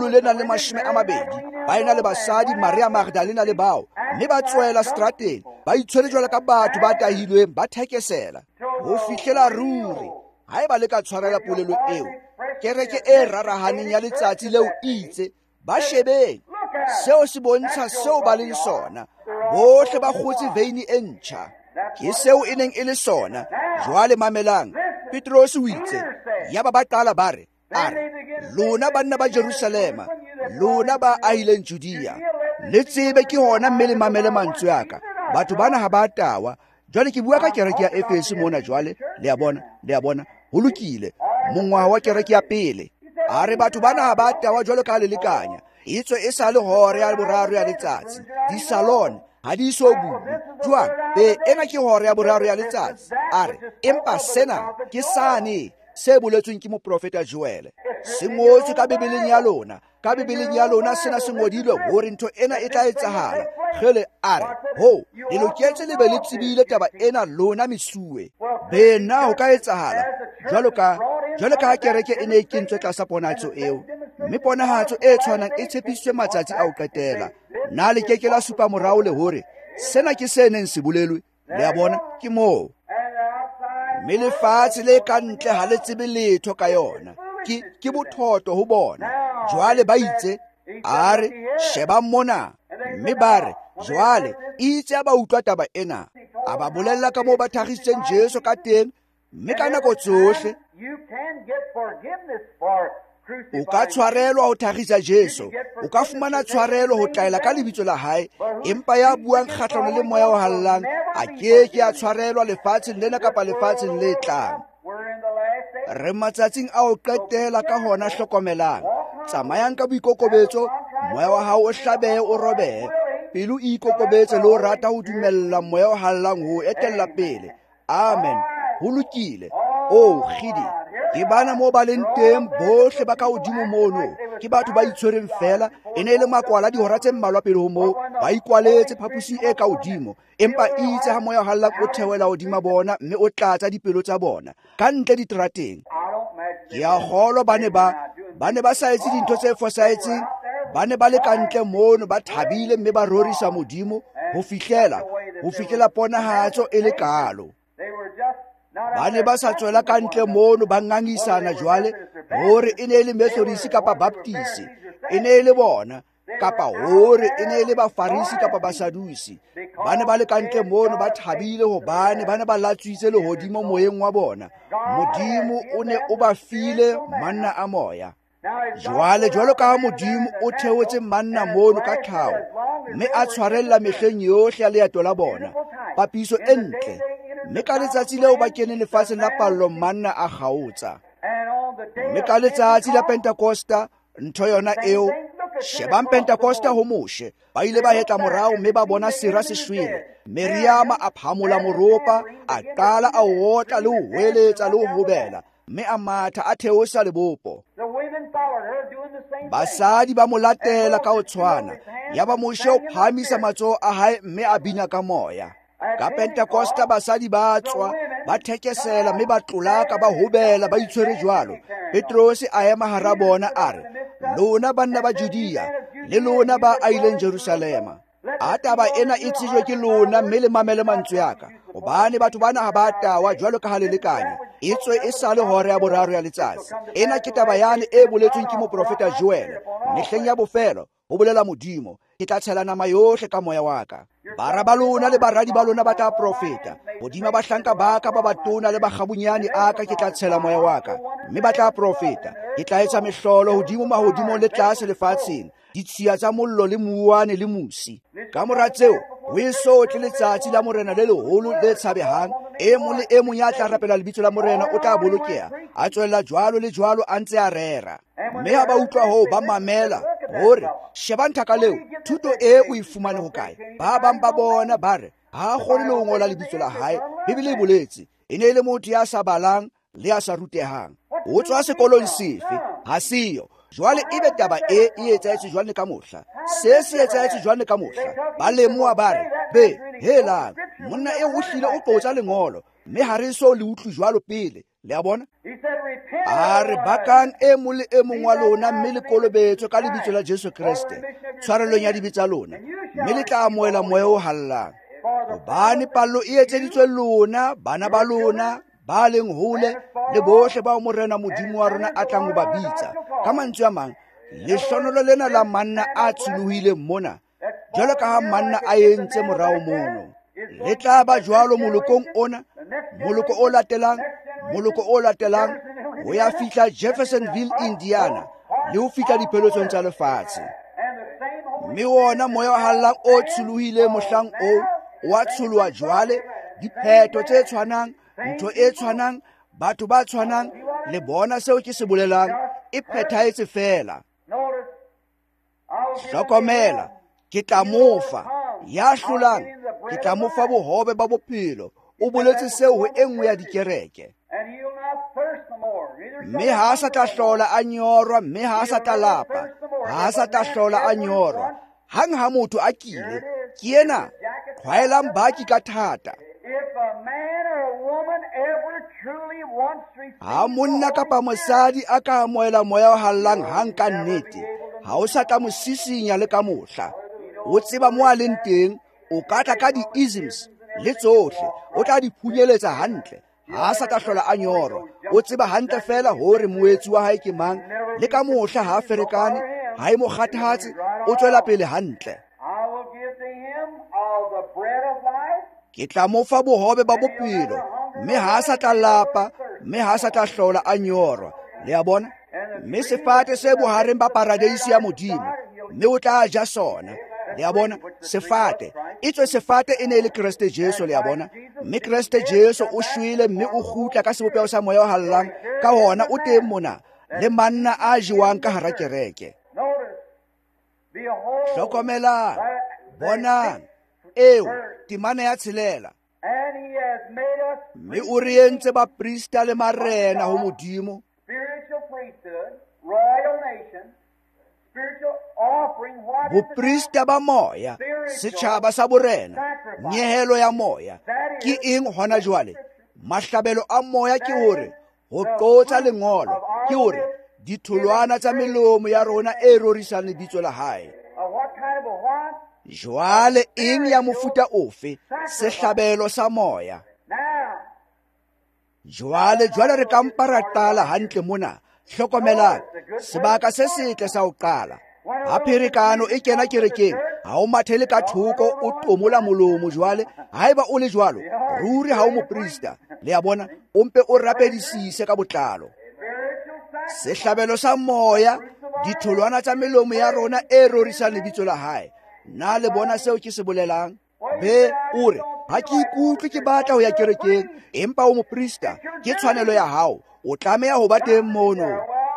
120 ba ena le basadi Maria Magdalena le bao, mme ba tswela strateng ba itshwere jwalo ka batho ba tahilweng ba thekesela ho fihlela ruri. Haeba le ka tshwarela polelo eo, kereke e rarahaneng ya letsatsi leo itse ba shebeng. Seo se bontsha seo ba leng sona, bohle ba kgotse veini e ntjha. Ke seo e neng e le sona. Jwale mamelang, Petros o itse ya ba qala ba re, lona banna ba Jerusalema, lona ba ahileng Judea, le tsebe ke hona mme le mamele mantswe aka. Batho bana ha ba tawa. Jwale ke bua ka kereke ya Efeso mona jwale, le a bona ho lokile. Mongwaha wa kereke ya pele a re batho bana ha ba tawa jwalo ka le lekanya. Itswe e sa le hore ya boraro ya letsatsi. Di salon ha di so bue jwang be ena ke hore ya boraro ya letsatsi. A re empa sena ke sane se boletsweng ke moprofeta Joel. Se ngotswe ka Bibeleng ya lona. Ka Bibeleng ya lona sena se ngodilwe hore ntho ena e tla etsahala. Gele a re ho le loketse le be le tsebile taba ena lona mesuwe. Be na ho ka etsahala jwalo ka ha kereke e ne e kentswe tlasa ponatso eo. Mme ponahatso e tshwanang e tshepisitswe matsatsi a ho qetela. Na le keke la supa morao le hore sena ke se neng se bolelwe. Le a bona ke moo. Mme lefatshe le ka ntle ha le tsebe letho ka yona. Ke bothoto ho bona. Jwale ba itse a re sheba mona. Mme ba re jwale itse a ba utlwa taba ena. A ba bolella ka moo ba thagisitseng Jesu ka teng. Mme ka nako tsohle o ka tshwarelwa ho thagisa Jesu. O ka fumana tshwarelo ho tlaela ka lebitso la hae. Empa ya buang kgahlano le moya o hallang a keke a tshwarelwa lefatsheng lena kapa lefatsheng le tlang. Re matsatsing a ho qetela ka hona hlokomelang. Tsamayang ka boikokobetso, moya wa hao o hlabehe o robehe. Pelo ikokobetse le o rata ho dumella moya o hallang ho etella pele. Amen. Ho lokile. Oh, khidi. Ke bana mo ba leng teng bohle ba ka hodimo mono. Ke batho ba itshwereng fela. E ne le makwala dihora tse mmalwa pele ho moo. Ba ikwaletse phapusi e ka hodimo. Empa itse ha moya o hallang o theohela hodima bona mme o tlatsa dipelo tsa bona. Ka ntle diterateng. Ke a kgolwa ba ne ba sa etse dintho tse fosahetseng. Ba ne ba le ka ntle mono ba thabile mme ba rorisa Modimo ho fihlela ponahatso e le kalo. Ba ne ba sa tswela ka ntle mono ba ngangisana jwale hore e ne le Methodist kapa Baptist, e ne le bona kapa hore e ne le Bafarisi kapa Basadusi. Ba ne ba le ka ntle mono ba thabile hobane ba ne ba latswitse lehodimo moyeng wa bona. Modimo o ne o ba file manna a moya. Jwale jwalo ka ha Modimo o theotse manna mono ka tlhaho mme a tshwarella mehleng yohle ya leeto la bona. Papiso e ntle. Mme ka letsatsi leo ba kene lefatsheng la pallo manna a kgaotsa. mme ka letsatsi la Pentecosta ntho yona eo shebang Pentecosta ho moshe ba ile ba hetla morao mme ba bona sera se shwele Meriama a phamola moropa a qala a wotla le ho hweletsa le ho hobela mme a matha a theosa lebopo basadi ba mo latela ka ho tshwana yaba moshe o phamisa matsoho a hae mme a bina ka moya ka Pentecosta basadi ba tswa ba thekesela mme ba tlolaka ba hobela ba itshwere jwalo Petrose a ema hara bona a re lona banna ba Judea le lona ba aileng Jerusalema a taba ena e tsejwe ke lona mme le mamele mantswe yaka hobane batho bana ha ba tawa jwalo ka ha le lekanya e tswe e sale hora ya boraro ya letsatsi ena ke taba yane e boletsweng ke moprofeta Joel mehleng ya bofelo ho bolela Modimo ke tla tshela nama yohle ka moya waka bara ba lona le baradi ba lona ba tla profeta hodima bahlanka baka ba batona le bakgabunyane aka ke tla tshela moya waka mme ba tla profeta ke tla etsa mehlolo hodimo mahodimo le tlase lefatsheng ditshiya tsa mollo le muwane le musi ka mora tseo ho esotle letsatsi la morena le leholo le tshabehang e mong le e mong ya tla rapela lebitso la morena o tla bolokeha a tswella jwalo le jwalo a ntse a rera mme ha ba utlwa ho ba mamela hore sheba nthaka leo thuto e o e fumane ho kae ba bang ba bona ba re ha kgone le ho ngola lebitso la hae bibele e boletse e ne le motho ya sa balang le ya sa rutehang o tswa sekolong sefe ha siyo jwale ebe taba e etsahetse jwale ka mohla se etsahetse jwale ka mohla ba lemoa ba re be helang monna e o hlile o tlotsa lengolo mme ha re so le utlwi jwalo pele le a bona a re bakang e mong le e mong wa lona mme le kolobetswe ka lebitso la Jesu Kriste tshwarelong ya dibetsa lona mme le tla amohela moya o hallang hobane pallo e etseditswe lona bana ba lona ba leng hole le bohle ba morena Modimo wa rona a tlang ho ba bitsa ka mantswe a mang lehlonolo lena la manna a tsholohileng mona jwalo ka ha manna a entse morao mono le tla ba jwalo molokong ona moloko o latelang ho ya fihla Jeffersonville Indiana le ho fihla dipheletsong tsa lefatshe mme wona moya wa hallang o tsholohile mohlang o wa tsholoha jwale dipheto tse tshwanang ntho e tshwanang batho ba tshwanang le bona seo ke se bolelang e phethahetse fela hlokomela ke tla mofa ya hlolang ke tla mofa bohobe ba bophelo o boletse seo ho enngwe ya dikereke mme ha sa tla hlola a nyorwa mme ha sa tla lapa ha sa tla hlola a nyorwa hang ha motho a kile ke ena khwaelang baki ka thata ha monna kapa mosadi a ka amohela moya o hallang hang ka nnete ha o sa tla mo sisinya le ka mohla o tseba mo a leng teng o ka tla ka di-isms le tsohle o tla di phunyeletsa hantle ha sa tla hlola a nyorwa o tseba hantle fela hore moetsi wa hae ke mang le ka mohla ha ferekane ha e mo kgathatse o tswela pele hantle ke tla mo fa bohobe ba bophelo mme ha sa tla lapa mme ha sa tla hlola a nyorwa le a bona mme sefate se bohareng ba paradisi ya Modimo mme o tla ja sona le a bona sefate itswe sefate e ne le Kriste Jesu le a bona mme Kriste Jesu o shwele mme o khutla ka sebopeo sa moya o hallang ka hona o teng mona le manna a jiwang ka hara kereke hlokomela bonang eo timana ya tshelela mme o re entse baprista le marena ho Modimo boprista ba moya setjhaba sa borena nyehelo ya moya ke eng hona jwale mahlabelo a moya ke hore ho qotsa lengolo ke hore ditholwana tsa melomo ya rona e rorisang lebitso la hae jwale eng ya mofuta ofe sehlabelo sa moya jwale re ka mpa ra qala hantle mona hlokomelang sebaka se setle sa ho qala ha pherekano e kena kerekeng ha o mathele ka thoko o tomola molomo jwale haeba o le jwalo ruri ha o moprista le a bona o mpe o rapedisise ka botlalo sehlabelo sa moya ditholwana tsa melomo ya rona e rorisang lebitso la hae na le bona seo ke se bolelang be ore ha ke ikutlwe ke batla ho ya kerekeng empa o moprista ke tshwanelo ya hao o tlameha ho ba teng mono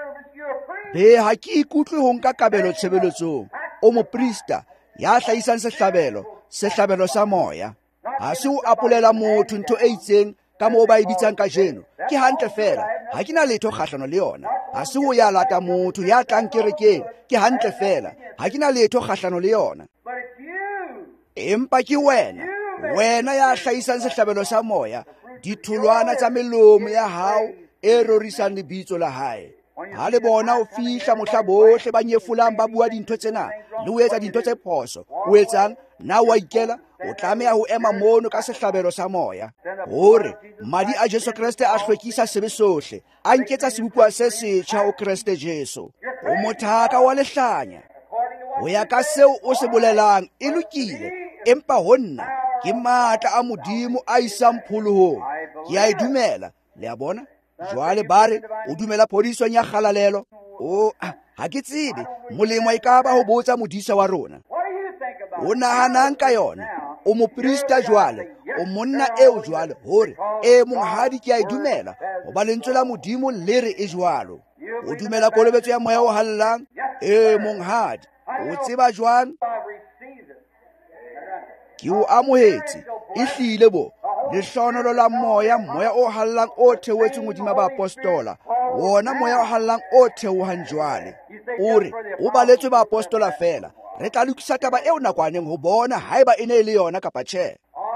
service, you're a priest. be ha ke ikutlwe ho nka kabelo tshebeletsong o moprista ya hlahisang sehlabelo sa moya. Ha se o apolela motho ntho e itseng ka moo ba e bitsang ka jeno ke hantle fela, ha ke na letho kgahlano le yona. Ha se o ya lata motho ya tlang kerekeng ke hantle fela, ha ke na letho kgahlano le yona. But it's you. Empa ke wena ya hlahisang sehlabelo sa moya, ditholwana tsa melomo ya hao e rorisang lebitso la hae. Ha le bona o fihla mohla bohle ba nyefolang ba bua dintho tsena le o etsa dintho tse phoso, o etsang na wa ikela o tlameha ho ema mono ka sehlabelo sa moya hore madi a Jesu Kriste a hlwekisa sebe sohle, a nketsa sebopwa se setjha o Kriste Jesu. O mothaka wa lehlanya ho ya ka seo o se bolelang e lokile, empa honna ke matla a Modimo a isang pholoho. Ke a e dumela, le a bona. Jwale bare o dumela phodisong ya kgalalelo. Ha ke tsebe molemo e ka ba ho botsa modisa wa rona. What do you think about O nahanang ka yona o moprista jwale, o monna eo jwale hore monghadi ke a e dumela hoba lentswe la Modimo le re e jwalo. O dumela kolobetso ya moya o hallang? Monghadi, o tseba jwang? I've received it? Ke o amohetse ehlile bo lehlonolo la moya o hallang o theohetseng hodima ba apostola, wona moya o hallang o theohang jwale. O re o baletswe ba apostola fela, re tla lokisa taba eo nakwaneng ho bona haeba e ne le yona kapa tjhe.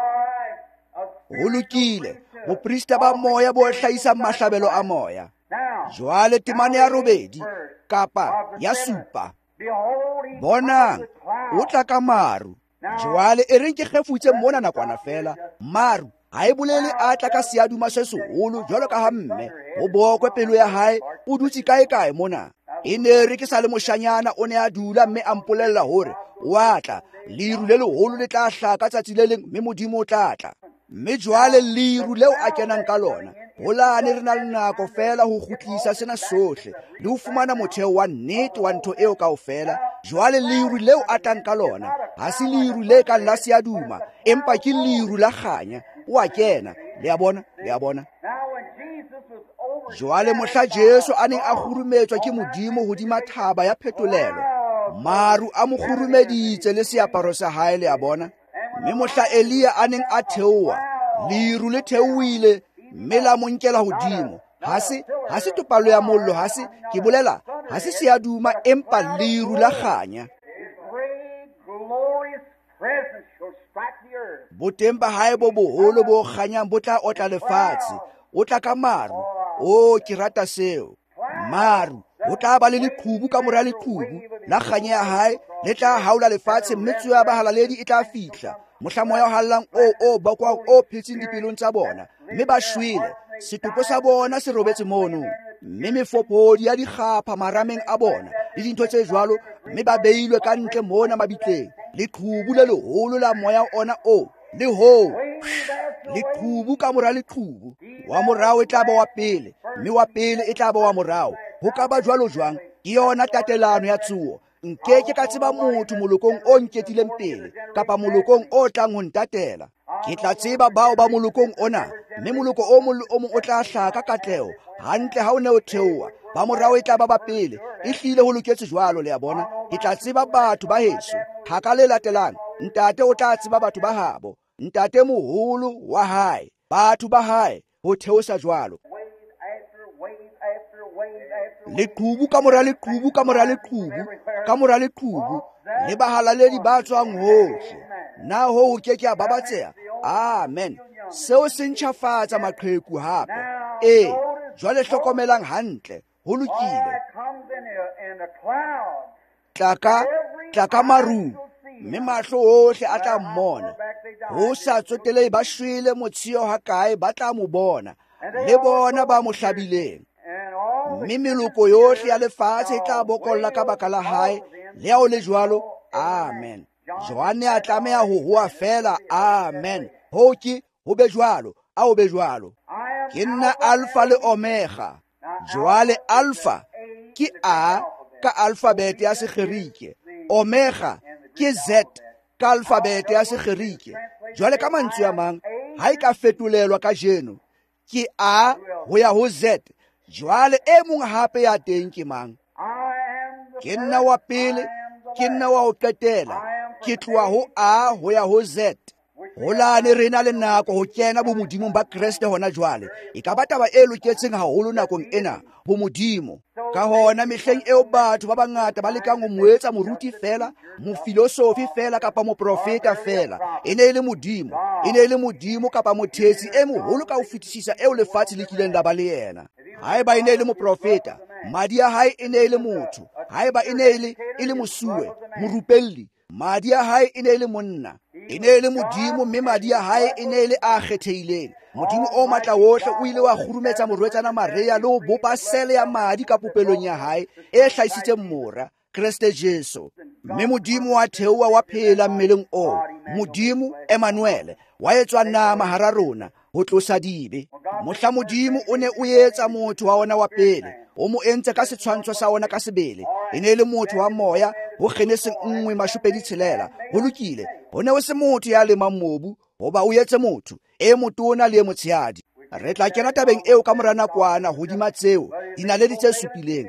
Ho lokile boprista ba moya bo hlahisang mahlabelo a moya. Jwale temane ya robedi kapa ya supa, bonang o tla ka maru. Jwale e reng ke kgefutse mona nakwana fela, maru ha e bolele a tla ka seaduma se seholo jwalo ka ha mme ho bokwe pelo ya hae o dutse kae mona. E ne re ke sa le moshanyana o ne a dula mme a mpolella hore wa tla liru le leholo le tla hlaka tsatsi le leng mme Modimo o tla tla. Mme jwale liru leo a kenang ka lona holane re na le nako fela ho kgutlisa sena sohle le ho fumana motheo wa nnete wa ntho eo kaofela. Jwale liru leo a tlang ka lona ha se liru le kang la seaduma, empa ke liru la kganya. Wa kena, le a bona. Now when Jesus was over, Jwale mohla Jesu a neng a khurumetswa ke Modimo hodima thaba ya phetolelo, maru a mo khurumeditse le seaparo sa hae, le a bona. Mme mohla Elia a neng a theoha, liru le theohile mme la mo nkela hodimo. Ha se topalo ya mollo, ha se seaduma, empa liru la kganya. His great glorious presence shall strike the earth. Boteng ba hae bo boholo bo kganyang bo tla otla lefatshe. O tla ka maru. Ke rata seo. Maru o tla ba le leqhubu ka mora leqhubu la kganya ya hae le tla haula lefatshe, mme tsuo ya bahalaledi e tla fihla. Mohla moya o hallang o bakwang o phetseng dipelong tsa bona, mme ba shwele. Setopo sa bona se robetse mono, mme mefopodi ya dikgapha marameng a bona le dintho tse jwalo, mme ba beilwe ka ntle mona mabitleng. Leqhubu le leholo la moya ona le ho leqhubu ka mora leqhubu. Wa morao e tla ba wa pele, mme wa pele e tla ba wa morao. Ho ka ba jwalo jwang? Ke yona tatelano ya tsuo. Nkeke ka tseba motho molokong o nketileng pele kapa molokong o tlang ho ntatela. Ke tla tseba bao ba molokong ona, mme moloko o mong le o mong o tla hlaka katleho hantle ha o ne o theoha. Ba morao e tla ba pele. E hlile ho loketse jwalo, le a bona. Ke tla tseba batho ba heso ha ka le latelang. Ntate o tla tseba batho ba habo, ntate moholo wa hae, batho ba hae ho theosa jwalo. Leqhubu ka mora leqhubu ka mora leqhubu ka mora leqhubu, le bahalaledi ba tswang hohle. Na ho keke a babatseha. Amen. Seo se ntjhafatsa maqheku hape. Jwale hlokomelang hantle, ho lokile. Tla ka marung, mme mahlo ohle a tla mmona. Ho sa tsotelehe ba shwele motshio ha kae ba tla mo bona, le bona ba mo hlabileng. Mme meloko yohle ya lefatshe e tla bokolla ka baka la hae, le ha o le jwalo. Amen. Johane a tlameha ho hoa fela. Amen. Ho be jwalo, a ho be jwalo. Ke nna Alpha le Omega. Jwale Alpha ke A ka alfabete ya Sekgerike, Omega ke Z ka alfabete ya Sekgerike. Jwale ka mantswe a mang, ha e ka fetolelwa ka jeno ke A ho ya ho Z, jwale e mong hape ya teng ke mang? Ke nna wa pele, ke nna wa ho qetela, ke tloha ho A ho ya ho Z. Holane re na le nako ho kena bomodimong ba Kriste hona jwale. E ka ba taba e loketseng haholo nakong ena, bomodimo. Ka hona mehleng eo batho ba bangata ba lekang ho moetsa moruti fela, mofilosofi fela kapa moprofeta fela. E ne e le modimo, e ne e le modimo kapa mothetsi e moholo ka ho fetisisa eo lefatshe le kileng la ba le yena. Haeba e ne e le moprofeta, madi ya hae e ne e le motho. Haeba e ne e le mosuwe, morupelli, madi ya hae e ne e le monna. E ne e le modimo, mme madi ya hae e ne e le a kgethehileng. Modimo o matla wohle o ile wa kgurumetsa morwetsana Maria le ho bopa sele ya madi ka popelong ya hae e hlahisitseng mora, Kriste Jesu. Mme modimo wa theoha wa phela mmeleng o. Modimo Emmanuel wa etswa nama hara rona ho tlosa dibe. Mohla modimo o ne o etsa motho wa ona wa pele, o mo entse ka setshwantsho sa ona ka sebele. E ne le motho wa moya ho Genesis 1:26. Ho lokile, ho ne o se motho ya lemang mobu, hoba o etse motho e motona le e motshehadi. Re tla kena tabeng eo ka mora nakwana hodima tseo dinaledi tse supileng.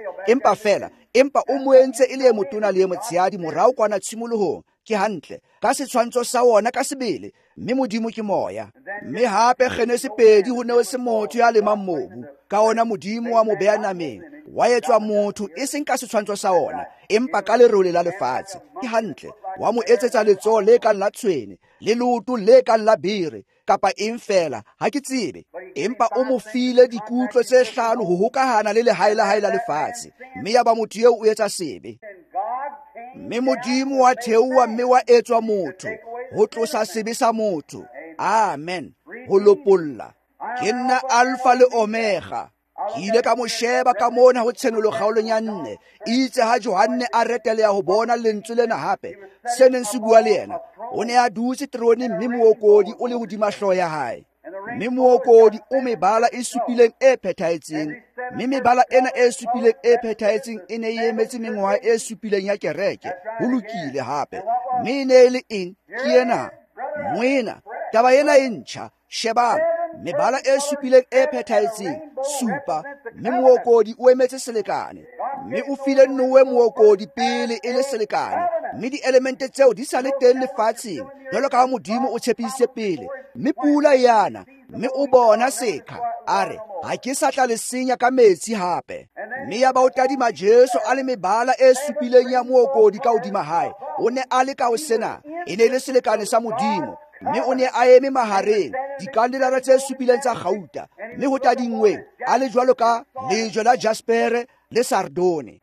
Empa o mo entse e le e motona le e motshehadi morao kwana tshimolohong. Ke hantle, ka setshwantsho sa ona ka sebele, mme modimo ke moya. Mme hape Genesis 2 ho ne o se motho ya lemang mobu, ka ona modimo wa mo beha nameng, wa etswa motho e seng ka setshwantsho sa ona, empa ka lerole la lefatshe. Ke hantle, wa mo etsetsa letsoho le kang la tshwene, le leoto le kang la bere, kapa eng fela, ha ke tsebe. Empa o mo file dikutlo tse 5 ho hokahana le lehae la hae la lefatshe, mme ya ba motho eo o etsa sebe. Mme modimo wa theoha mme wa etswa motho ho tlosa sebe sa motho. Amen. Ho lopolla. Ke nna Alpha le Omega. Ke ile ka mo sheba ka mona ho tshenolo kgaolong ya 4. Itse ha Johanne a reteleha ho bona lentswe lena hape, se neng se bua le yena, o ne a dutse troneng mme mookodi o le hodima hlooho ya hae. Mme mookodi o mebala e supileng e phethahetseng, mme mebala ena e supileng e phethahetseng e ne e emetse mengwaha e supileng ya kereke. Ho lokile hape, mme e ne e le eng? Ke ena moena, taba ena e ntjha, shebang, mebala e supileng e phethahetseng, supa, mme mookodi o emetse selekane. Mme o file Noe mookodi pele e le selekane, mme dielemente tseo di sa le teng lefatsheng, jwalo ka modimo o tshepisitse pele. Mme pula yana, mme o bona sekha, a re, ha ke sa tla le senya ka metsi hape. Mme ya ba o tadima Jesu a le mebala e supileng ya mookodi ka hodima hae. O ne a le ka ho sena, e ne le selekane sa modimo, mme o ne a eme mahareng, dikandelare tse supileng tsa gauta, mme ho tadingweng a le jwalo ka lejwe la jaspere le sardone.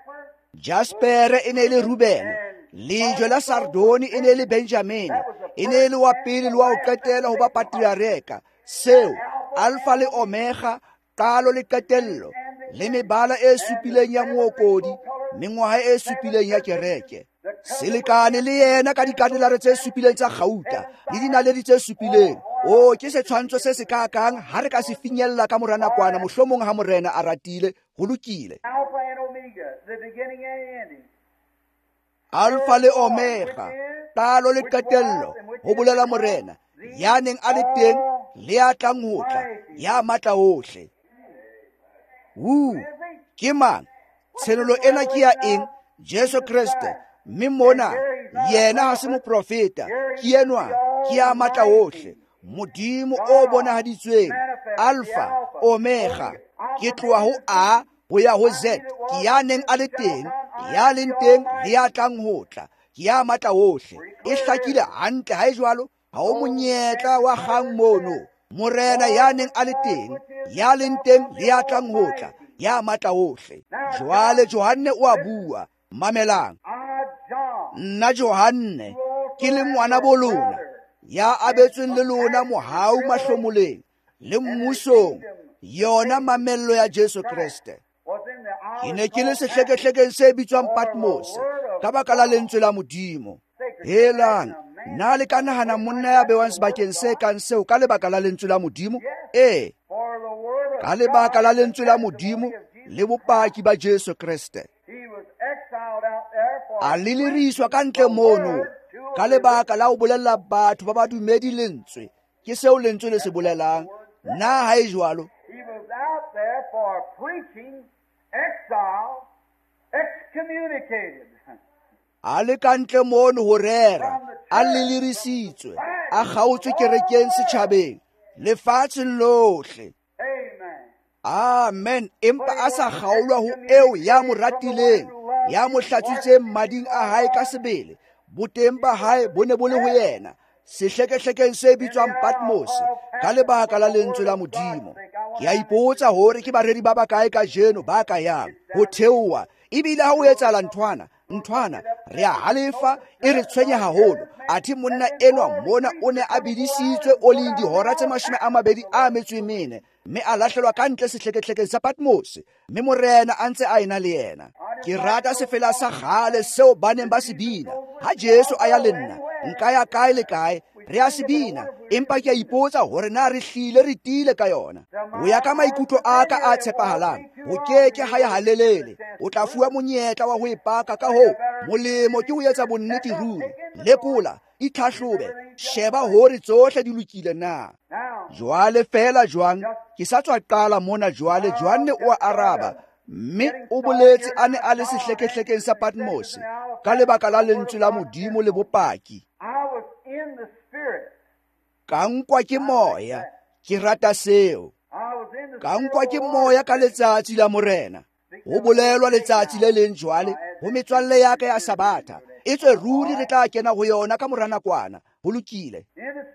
Jaspere e ne le Ruben, lejwe la sardone e ne le Benjamin, e ne le wa pele le wa ho qetela ho ba patriareka. Seo Alpha le Omega, qalo le qetello, le mebala e supileng ya mookodi, mengwaha e supileng ya kereke. Selekane le yena ka dikandelare tse supileng tsa gauta le dinaledi tse supileng. Ke setshwantsho se se kakang ha re ka se finyella ka mora nakwana, mohlomong ha morena a ratile. Ho lokile. Alpha le Omega, qalo le qetello, ho bolela morena ya neng a le teng le ya tlang ho tla, ya matla ohle. Ke mang? Tshenolo ena ke ya eng? Jesu Kriste. Mme mona yena ha se moprofeta, ke enwa ke ya matla ohle, modimo o bonahaditsweng, Alpha Omega. Ke tloha ho A ho ya ho Z, ke ya neng a le teng, ya leng teng le ya tlang ho tla, ke ya matla ohle. E hlakile hantle ha e jwalo, ha o monyetla wa kgang mono. Morena ya neng a le teng, ya leng teng le ya tlang ho tla, ya matla ohle. Jwale Johanne o a bua, mamelang. Nna Johanne, ke le ngwana bolona, ya abetsweng le lona mohau mahlomoleng le mmusong, yona mamello ya Jesu Kriste. Ke ne ke le sehlekehlekeng se bitswang Patmos, ka baka la lentswe la modimo. Helang, na le ka nahana monna ya bewang sebakeng se kang seo ka lebaka la lentswe la modimo? Ka lebaka la lentswe la modimo le bopaki ba Jesu Kriste. A liliriswa ka ntle mono ka lebaka la ho bolella batho ba ba dumedi lentswe. Ke seo lentswe le se bolelang. Na ha e jwalo, vindicated. a le ka ntle mono ho rera a lelirisitswe a kgaotswe kerekeng setjhabeng lefatsheng lohle. Amen. Empa a sa kgaolwa ho eo ya mo ratileng, ya mo hlatswitseng mading a hae ka sebele, boteng ba hae bo ne bo le ho yena sehlekehlekeng se bitswang Patmos ka lebaka la lentswe la Modimo. Ke a ipotsa hore ke bareri ba bakae ka jeno ba ka yang ho theoha, ebile ha o etsahala nthwana re a halefa e re tshwenya haholo. Athe monna enwa mona o ne a bidisitswe oleng dihora tse 24 mme a lahlelwa ka ntle sehlekehlekeng sa Patmos, mme morena a ntse a ena le yena. Ke rata sefela sa kgale seo ba neng ba se bina, ha Jesu a ya le nna nka ya kae le kae, re a se bina. Empa ke a ipotsa hore na re hlile re tiile ka yona. Ho ya ka maikutlo a ka a tshepahalang, ho keke ha ya halelele. O tla fuwa monyetla wa ho ipaka, ka ho molemo ke ho etsa bonnete ruri. Lekola, itlhahlobe, sheba hore tsohle di lokile na. Jwale fela jwang, ke sa tswa qala mona jwale Johanne o a araba, mme o boletse a ne a le sehlekehlekeng sa Patmos ka lebaka la lentswe la Modimo le bopaki. Ka nkwa ke moya, ke rata seo. Ka nkwa ke moya ka letsatsi la morena. Ho bolelwa letsatsi le leng jwale ho metswalle ya ka ya Sabatha. E tswe ruri re tla kena ho yona ka mora nakwana. Ho lokile.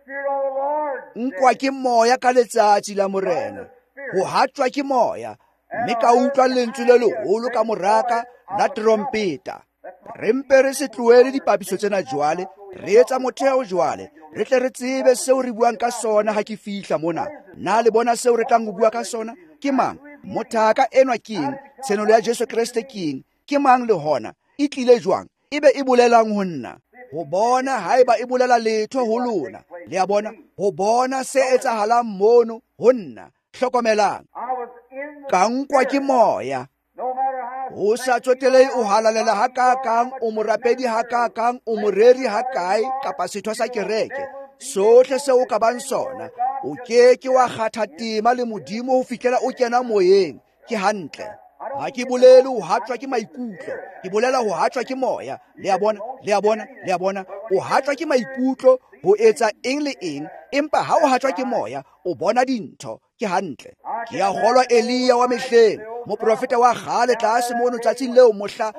Nkwa ke moya ka letsatsi la morena. Ho hatjwa ke moya, mme ka utlwa lentswe le leholo ka moraka la trompeta. Re mpe re se tlohele dipapiso tsena jwale, re etsa motheo jwale, re tle re tsebe seo re buang ka sona ha ke fihla mona. Na le bona seo re tlang ho bua ka sona? Ke mang? Mothaka enwa keng? Tshenolo ya Jesu Kriste keng? Ke mang le hona? E tlile jwang? Ebe e bolelang ho nna? Ho bona haeba e bolela letho ho lona. Le a bona? Ho bona se etsahalang mono ho nna. Hlokomelang. Ka nkwa ke moya. O sa tsotelehi o halalela hakakang, o morapedi hakakang, o moreri hakae kapa setho sa kereke. Sohle seo ka bang sona, o keke wa kgatha tema le Modimo ho fihlela o kena moyeng. Ke hantle. Ha ke bolele ho hatjwa ke maikutlo, ke bolela ho hatjwa ke moya. Le a bona. O hatjwa ke maikutlo ho etsa eng le eng, empa ha o hatjwa ke moya, o bona dintho. Ke hantle. Ke a kgolwa Elia wa mehleng, moprofeta wa kgale tlase mono tsatsing leo mohla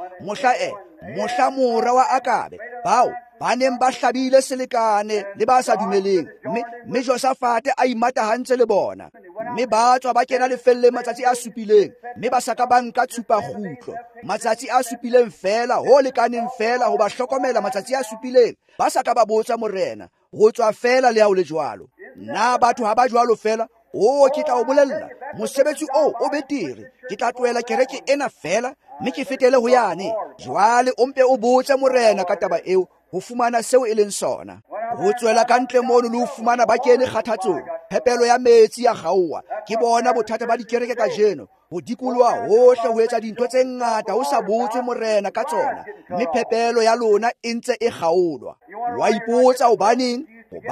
mora wa Akabe, bao ba neng ba hlabile selekane le ba sa dumeleng, mme Josafate a imata hantse le bona, mme ba tswa ba kena lefelleng matsatsi a supileng, mme ba sa ka banka tshupa kgutlo. Matsatsi a supileng fela, ho lekaneng fela ho ba hlokomela matsatsi a supileng, ba sa ka ba botsa morena, ho tswa fela le ha o le jwalo. Na batho ha ba jwalo fela? Ke tla o bolella, mosebetsi o betere. Ke tla tlohela kereke ena fela, mme ke fetele ho yane. Jwale o mpe o botse morena ka taba eo, ho fumana seo e leng sona. Ho tswela ka ntle mono le ho fumana ba kene kgathatsong. Phepelo ya metsi ya kgaoha. Ke bona bothata ba dikereke ka jeno. Ho dikoloha hohle ho etsa dintho tse ngata ho sa botswe morena ka tsona, mme phepelo ya lona e ntse e kgaolwa. Wa ipotsa hobaneng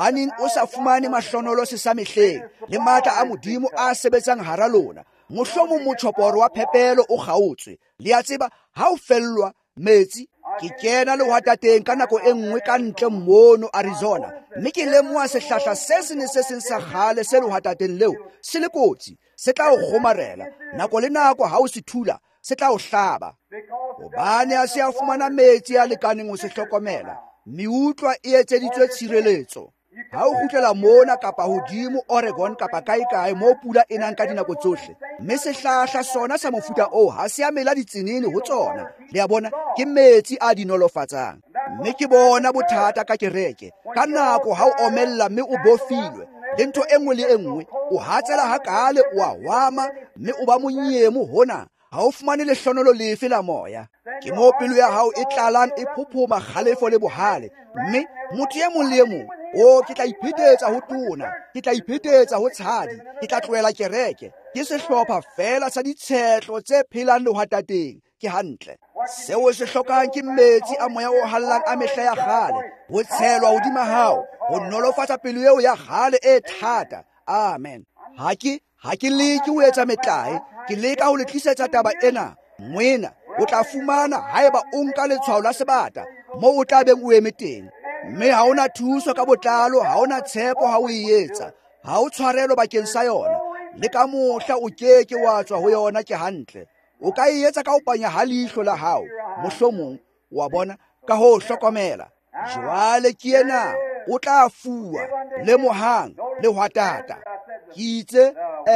o sa fumane mahlonolose sa mehleng le matla a Modimo a sebetsang hara lona? Mohlomong motjhoporo wa phepelo o kgaotswe. Le a tseba, ha o fellwa metsi, ke kena lewatateng ka nako e nngwe ka ntle mono Arizona, mme ke lemoha sehlahla se seng sa kgale se lewatateng leo se le kotsi, se tla o kgomarela. Nako le nako ha o se thula, se tla o hlaba. Hobane a se a fumana metsi a lekaneng ho se hlokomela. Meutlwa e etseditswe tshireletso. Ha o kgutlela mona kapa hodimo Oregon kapa kae moo pula e nang ka dinako tsohle, mme sehlahla sona sa mofuta ha se a mela ditsenene ho tsona. Le a bona, ke metsi a di nolofatsang. Mme ke bona bothata ka kereke. Ka nako ha o omella mme o bofilwe, le ntho e nngwe le e nngwe, o hatsela hakale, o a wama, mme o ba monyemo hona. Ha o fumane lehlonolo lefe la moya. Ke moo pelo ya hao e tlalang e phophoma kgalefo le bohale, mme motho e mong le e mong, ke tla iphetetsa ho tona, ke tla iphetetsa ho tshadi, ke tla tlohela kereke, ke sehlopha fela sa ditshetlo tse phelang lewatateng. Ke hantle. Seo se hlokang ke metsi a moya o hallang a mehla ya kgale, ho tshelwa hodima hao, ho nolofatsa pelo eo ya kgale e thata. Amen. Ha ke leke ho etsa metlae, ke leka ho le tlisetsa taba ena. Mwena, o tla fumana haeba o nka letshwao la sebata moo o tla beng o eme teng, mme ha ona thuso ka botlalo, ha ona tshepo ha o e etsa, ha o tshwarelo bakeng sa yona, le ka mohla o keke wa tswa ho yona ke hantle. O ka e etsa ka ho panya ha leihlo la hao, mohlomong wa bona, ka ho hlokomela. Jwale ke ena o tla fuwa le mohang le hwatata. Ke itse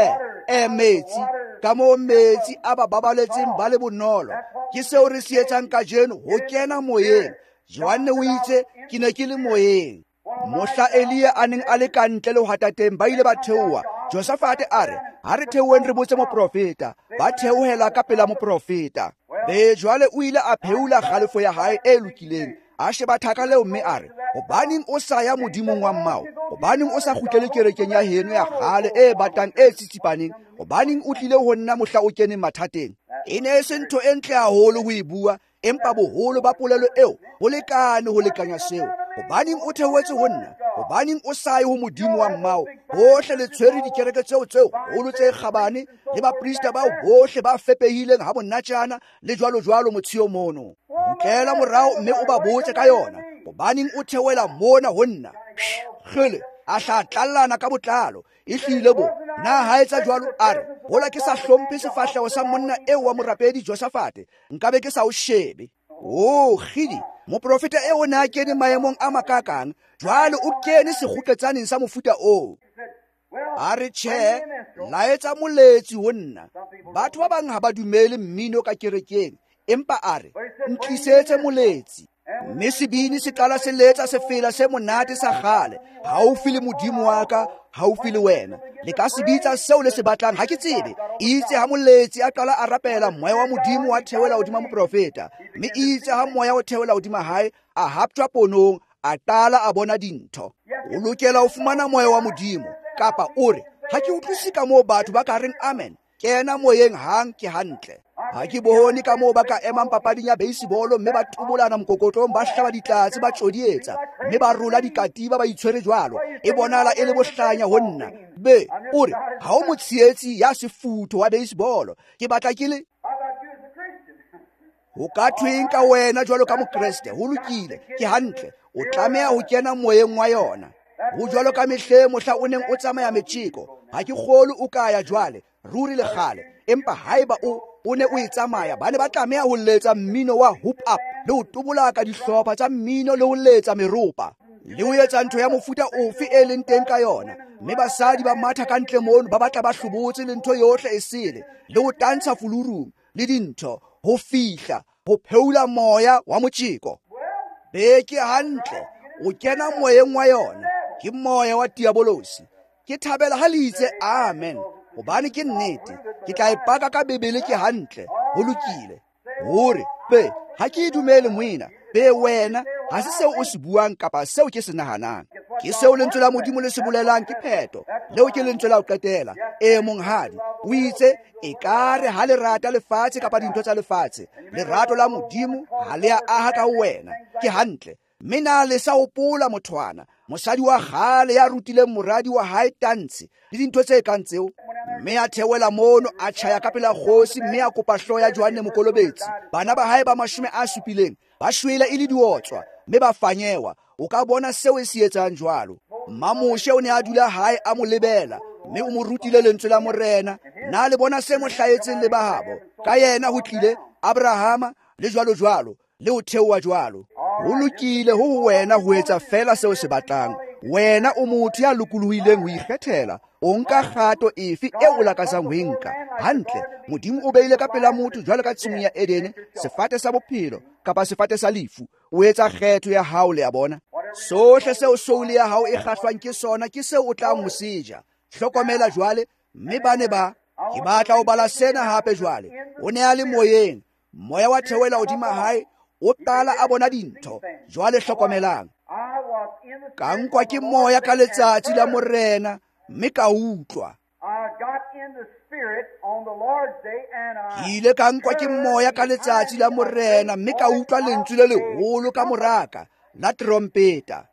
metsi ka moo metsi a ba babaletseng ba le bonolo. Ke seo re se etsang kajeno, ho kena moyeng. Johanne o itse ke ne ke le moyeng. Mohla Elia a neng a le ka ntle le hwatateng ba ile ba theoha. Josafate a re, ha re theoheng re botse moprofeta. Ba theohela ka pela moprofeta. Jwale o ile a pheula kgalefo ya hae e lokileng, a sheba thaka leo, mme a re, hobaneng o sa ya modimong wa mmao? Hobaneng o sa kgutlele kerekeng ya heno ya kgale e batang e tsitsipaneng? Hobaneng o tlile ho nna mohla o keneng mathateng? E ne e se ntho e ntle haholo ho e bua, empa boholo ba polelo eo ho lekane ho lekanya seo. Hobaneng o theohetse ho nna? Hobaneng o sa ye ho modimo wa mmao? Bohle le tshwere dikereke tseo holo tse kgabane, le baprista bao bohle ba fepehileng ha monatjana le jwalo motshio mono. Kutlela morao mme o ba botse ka yona. Hobaneng o theohela mona ho nna? Hlele a hla tlallana ka botlalo. E hlile bo na ha etsa jwalo a re, hola ke sa hlomphe sefahleho sa monna eo wa morapedi Josafate, nkabe ke sa o shebe. Khidi, moprofeta eo na kene maemong a makakang, jwale o kene sekgutletsane sa mofuta o. A re tjhe, laetsa moletsi ho nna. Batho ba bang ha ba dumele mmino ka kerekeng, empa a re, ntlisetse moletsi. Mme sebini se qala se letsa sefela se monate sa kgale, haufi le modimo wa ka, haufi le wena. Le ka se bitsa seo le se batlang, ha ke tsebe. Itse ha moletsi a qala a rapela, moya wa modimo wa theohela hodima moprofeta. Mme itse ha moya wa theohela hodima hae, a haptwa ponong, a qala a bona dintho. O lokela ho fumana moya wa modimo, kapa o re, ha ke utlwisi ka moo batho ba ka reng amen. Kena moyeng hang ke hantle. Ha ke bone ka moo ba ka emang papading ya baseball, mme ba tubolana mokokotlong, ba hlaba ditlatse, ba tjodietsa, mme ba rola dikatiba ba itshwere jwalo. E bonala e le bohlanya ho nna. Be o re, ha o motshehetsi ya sefutho wa baseball. Ke batla ke le ho ka thweng ka wena jwalo ka mokreste, ho lokile, ke hantle. O tlameha ho kena moyeng wa yona. Ho jwalo ka mehle mohla o neng o tsamaya metjeko. Ha ke kgolo o ka ya jwale, ruri le kgale. Empa haeba o ne o e tsamaya, ba ne ba tlameha ho letsa mmino wa hoop up, le ho tubola ka dihlopha tsa mmino, le ho letsa meropa, le ho etsa ntho ya mofuta ofe e leng teng ka yona. Mme basadi ba matha ka ntle mono, ba batla ba hlobotse le ntho yohle e sele, le ho tantsha fulurung le dintho, ho fihla ho pheula moya wa motjeko. Be ke hantle, o kena moyeng wa yona, ke moya wa diabolosi. Ke thabela ha le itse amen, hobane ke nnete. Ke tla ipaka ka bebele ke hantle, ho lokile. Hore be ha ke dumele moena, be wena ha se seo o se buang kapa seo ke se nahanang. Ke seo lentswe la modimo le se bolelang ke pheto, leo ke lentswe la ho qetela. Monghadi o itse, e kare ha le rata lefatshe kapa dintho tsa lefatshe, lerato la modimo ha le a aha ka wena. Ke hantle. Mme na le sa hopola mothwana, mosadi wa kgale ya rutileng moradi wa hae tantshe le dintho tse kang tseo? Mme a theohela mono, a tjhaya ka pela kgosi, mme a kopa hlooho ya Johanne Mokolobetsi. Bana ba hae ba 70 ba shwele e le diotswa, mme ba fanyewa. O ka bona seo e se etsang jwalo. Mamoshe o ne a dula hae a mo lebela, mme o mo rutile lentswe la morena. Na le bona se mo hlahetseng le bahabo. Ka yena ho tlile Abrahama le jwalo, le ho theoha jwalo. Ho lokile ho wena ho etsa fela seo se batlang. Wena o motho ya lokolohileng ho ikgethela. O nka kgato efe e o lakatsang ho nka. Hantle, modimo o beile ka pela motho jwalo ka tshimo ya Edene, sefate sa bophelo kapa sefate sa lefu. O etsa kgetho ya hao, le a bona. Sohle seo soule ya hao e kgahlwang ke sona, ke seo o tlang ho seja. Hlokomela jwale, mme bane ba, ke batla ho bala sena hape jwale. O ne a le moyeng, moya wa theohela hodima hae, o qala a bona dintho. Jwale hlokomelang. Ka nkwa ke moya ka letsatsi la morena, mme ka utlwa. Ke ile ka nkwa ke moya ka letsatsi la morena, mme ka utlwa lentswe le leholo ka moraka la trompeta.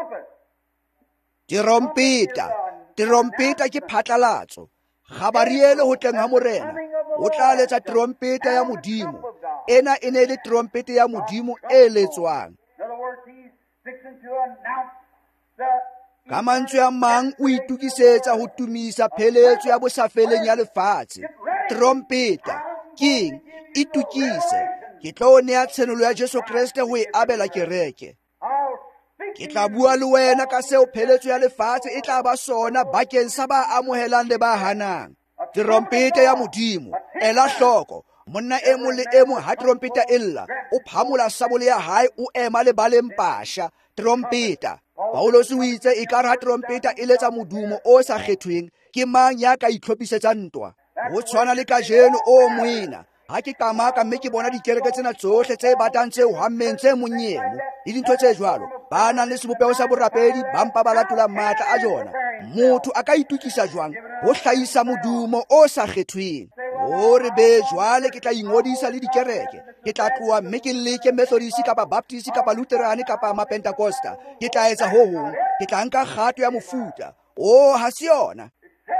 Trompeta ke phatlalatso. Gabariele ho tleng ha morena, o tla letsa trompeta ya modimo, ena e ne le trompete ya Modimo e letswang. In other words, he's fixing to announce the Ka mantswe a mang o itukisetsa ho tumisa pheletso ya bosafeleng ya lefatshe. Trompeta king itukise, ke tlo o nea tshenolo ya Jesu Kriste ho e abela kereke. I'll speak Ke tla bua le wena ka seo pheletso ya lefatshe e tla ba sona bakeng sa ba amohelang le ba hanang. Trompete ya Modimo, ela hloko. Monna e mong le e mong ha trompeta e lla, o phamola sabole ya hae o ema le baleng pasha. Trompeta. Paulos o itse e ka re ha trompeta e letsa modumo o sa kgethweng, ke mang ya ka itlhophisetsang ntwa? Ho tshwana le kajeno o moena. Ha ke kamaka mme ke bona dikereke tsena tsohle tse batang tse hwammeng tse monyemo le dintho tse jwalo, ba nang le sebopeho sa borapedi ba mpa ba latola matla a jona. Motho a ka itukisa jwang ho hlahisa modumo o sa kgethweng? O re be jwale ke tla ingodisa le dikereke, ke tla tloha mme ke leke Methodist kapa Baptist kapa Lutheran kapa Mapentakosta, ke tla etsa ho hong, ke tla nka kgato ya mofuta. Ha se yona.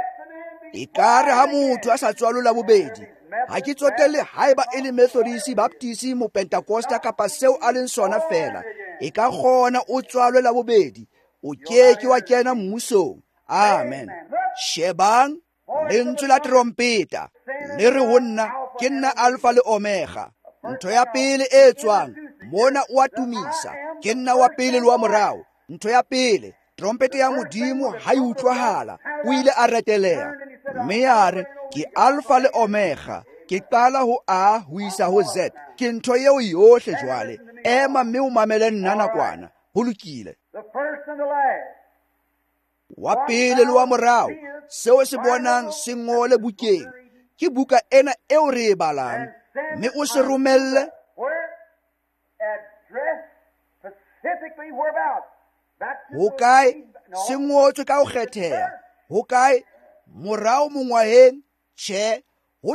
E kare ha motho a sa tswalola bobedi, ha ke tsotelle haeba e le Methodist, Baptist, Mopentakosta kapa seo a leng sona fela, e ka kgona o tswalwe bobedi, o keke wa kena mmusong. Amen. Shebang lentswe la trompeta le re ho nna ke nna Alpha le Omega, ntho ya pele e tswang mona o a tumisa, ke nna wa pele le wa morao. Ntho ya pele, trompete ya Modimo ha e utlwahala, o ile a retelea, mme ya re ke Alpha le Omega, ke qala ho A ho isa ho Z, ke ntho eo yohle jwale. Ema mme o mamele nna nakwana, ho lokile. the first and the last. Wa pele le wa morao, seo se bonang se ngole bukeng, ke buka ena eo re e balang, mme o se romelle Where addressed specifically whereabouts. ho kae, se ngotswe ka ho kgetheha. Ho kae? Morao mongwaheng, tjhe, ho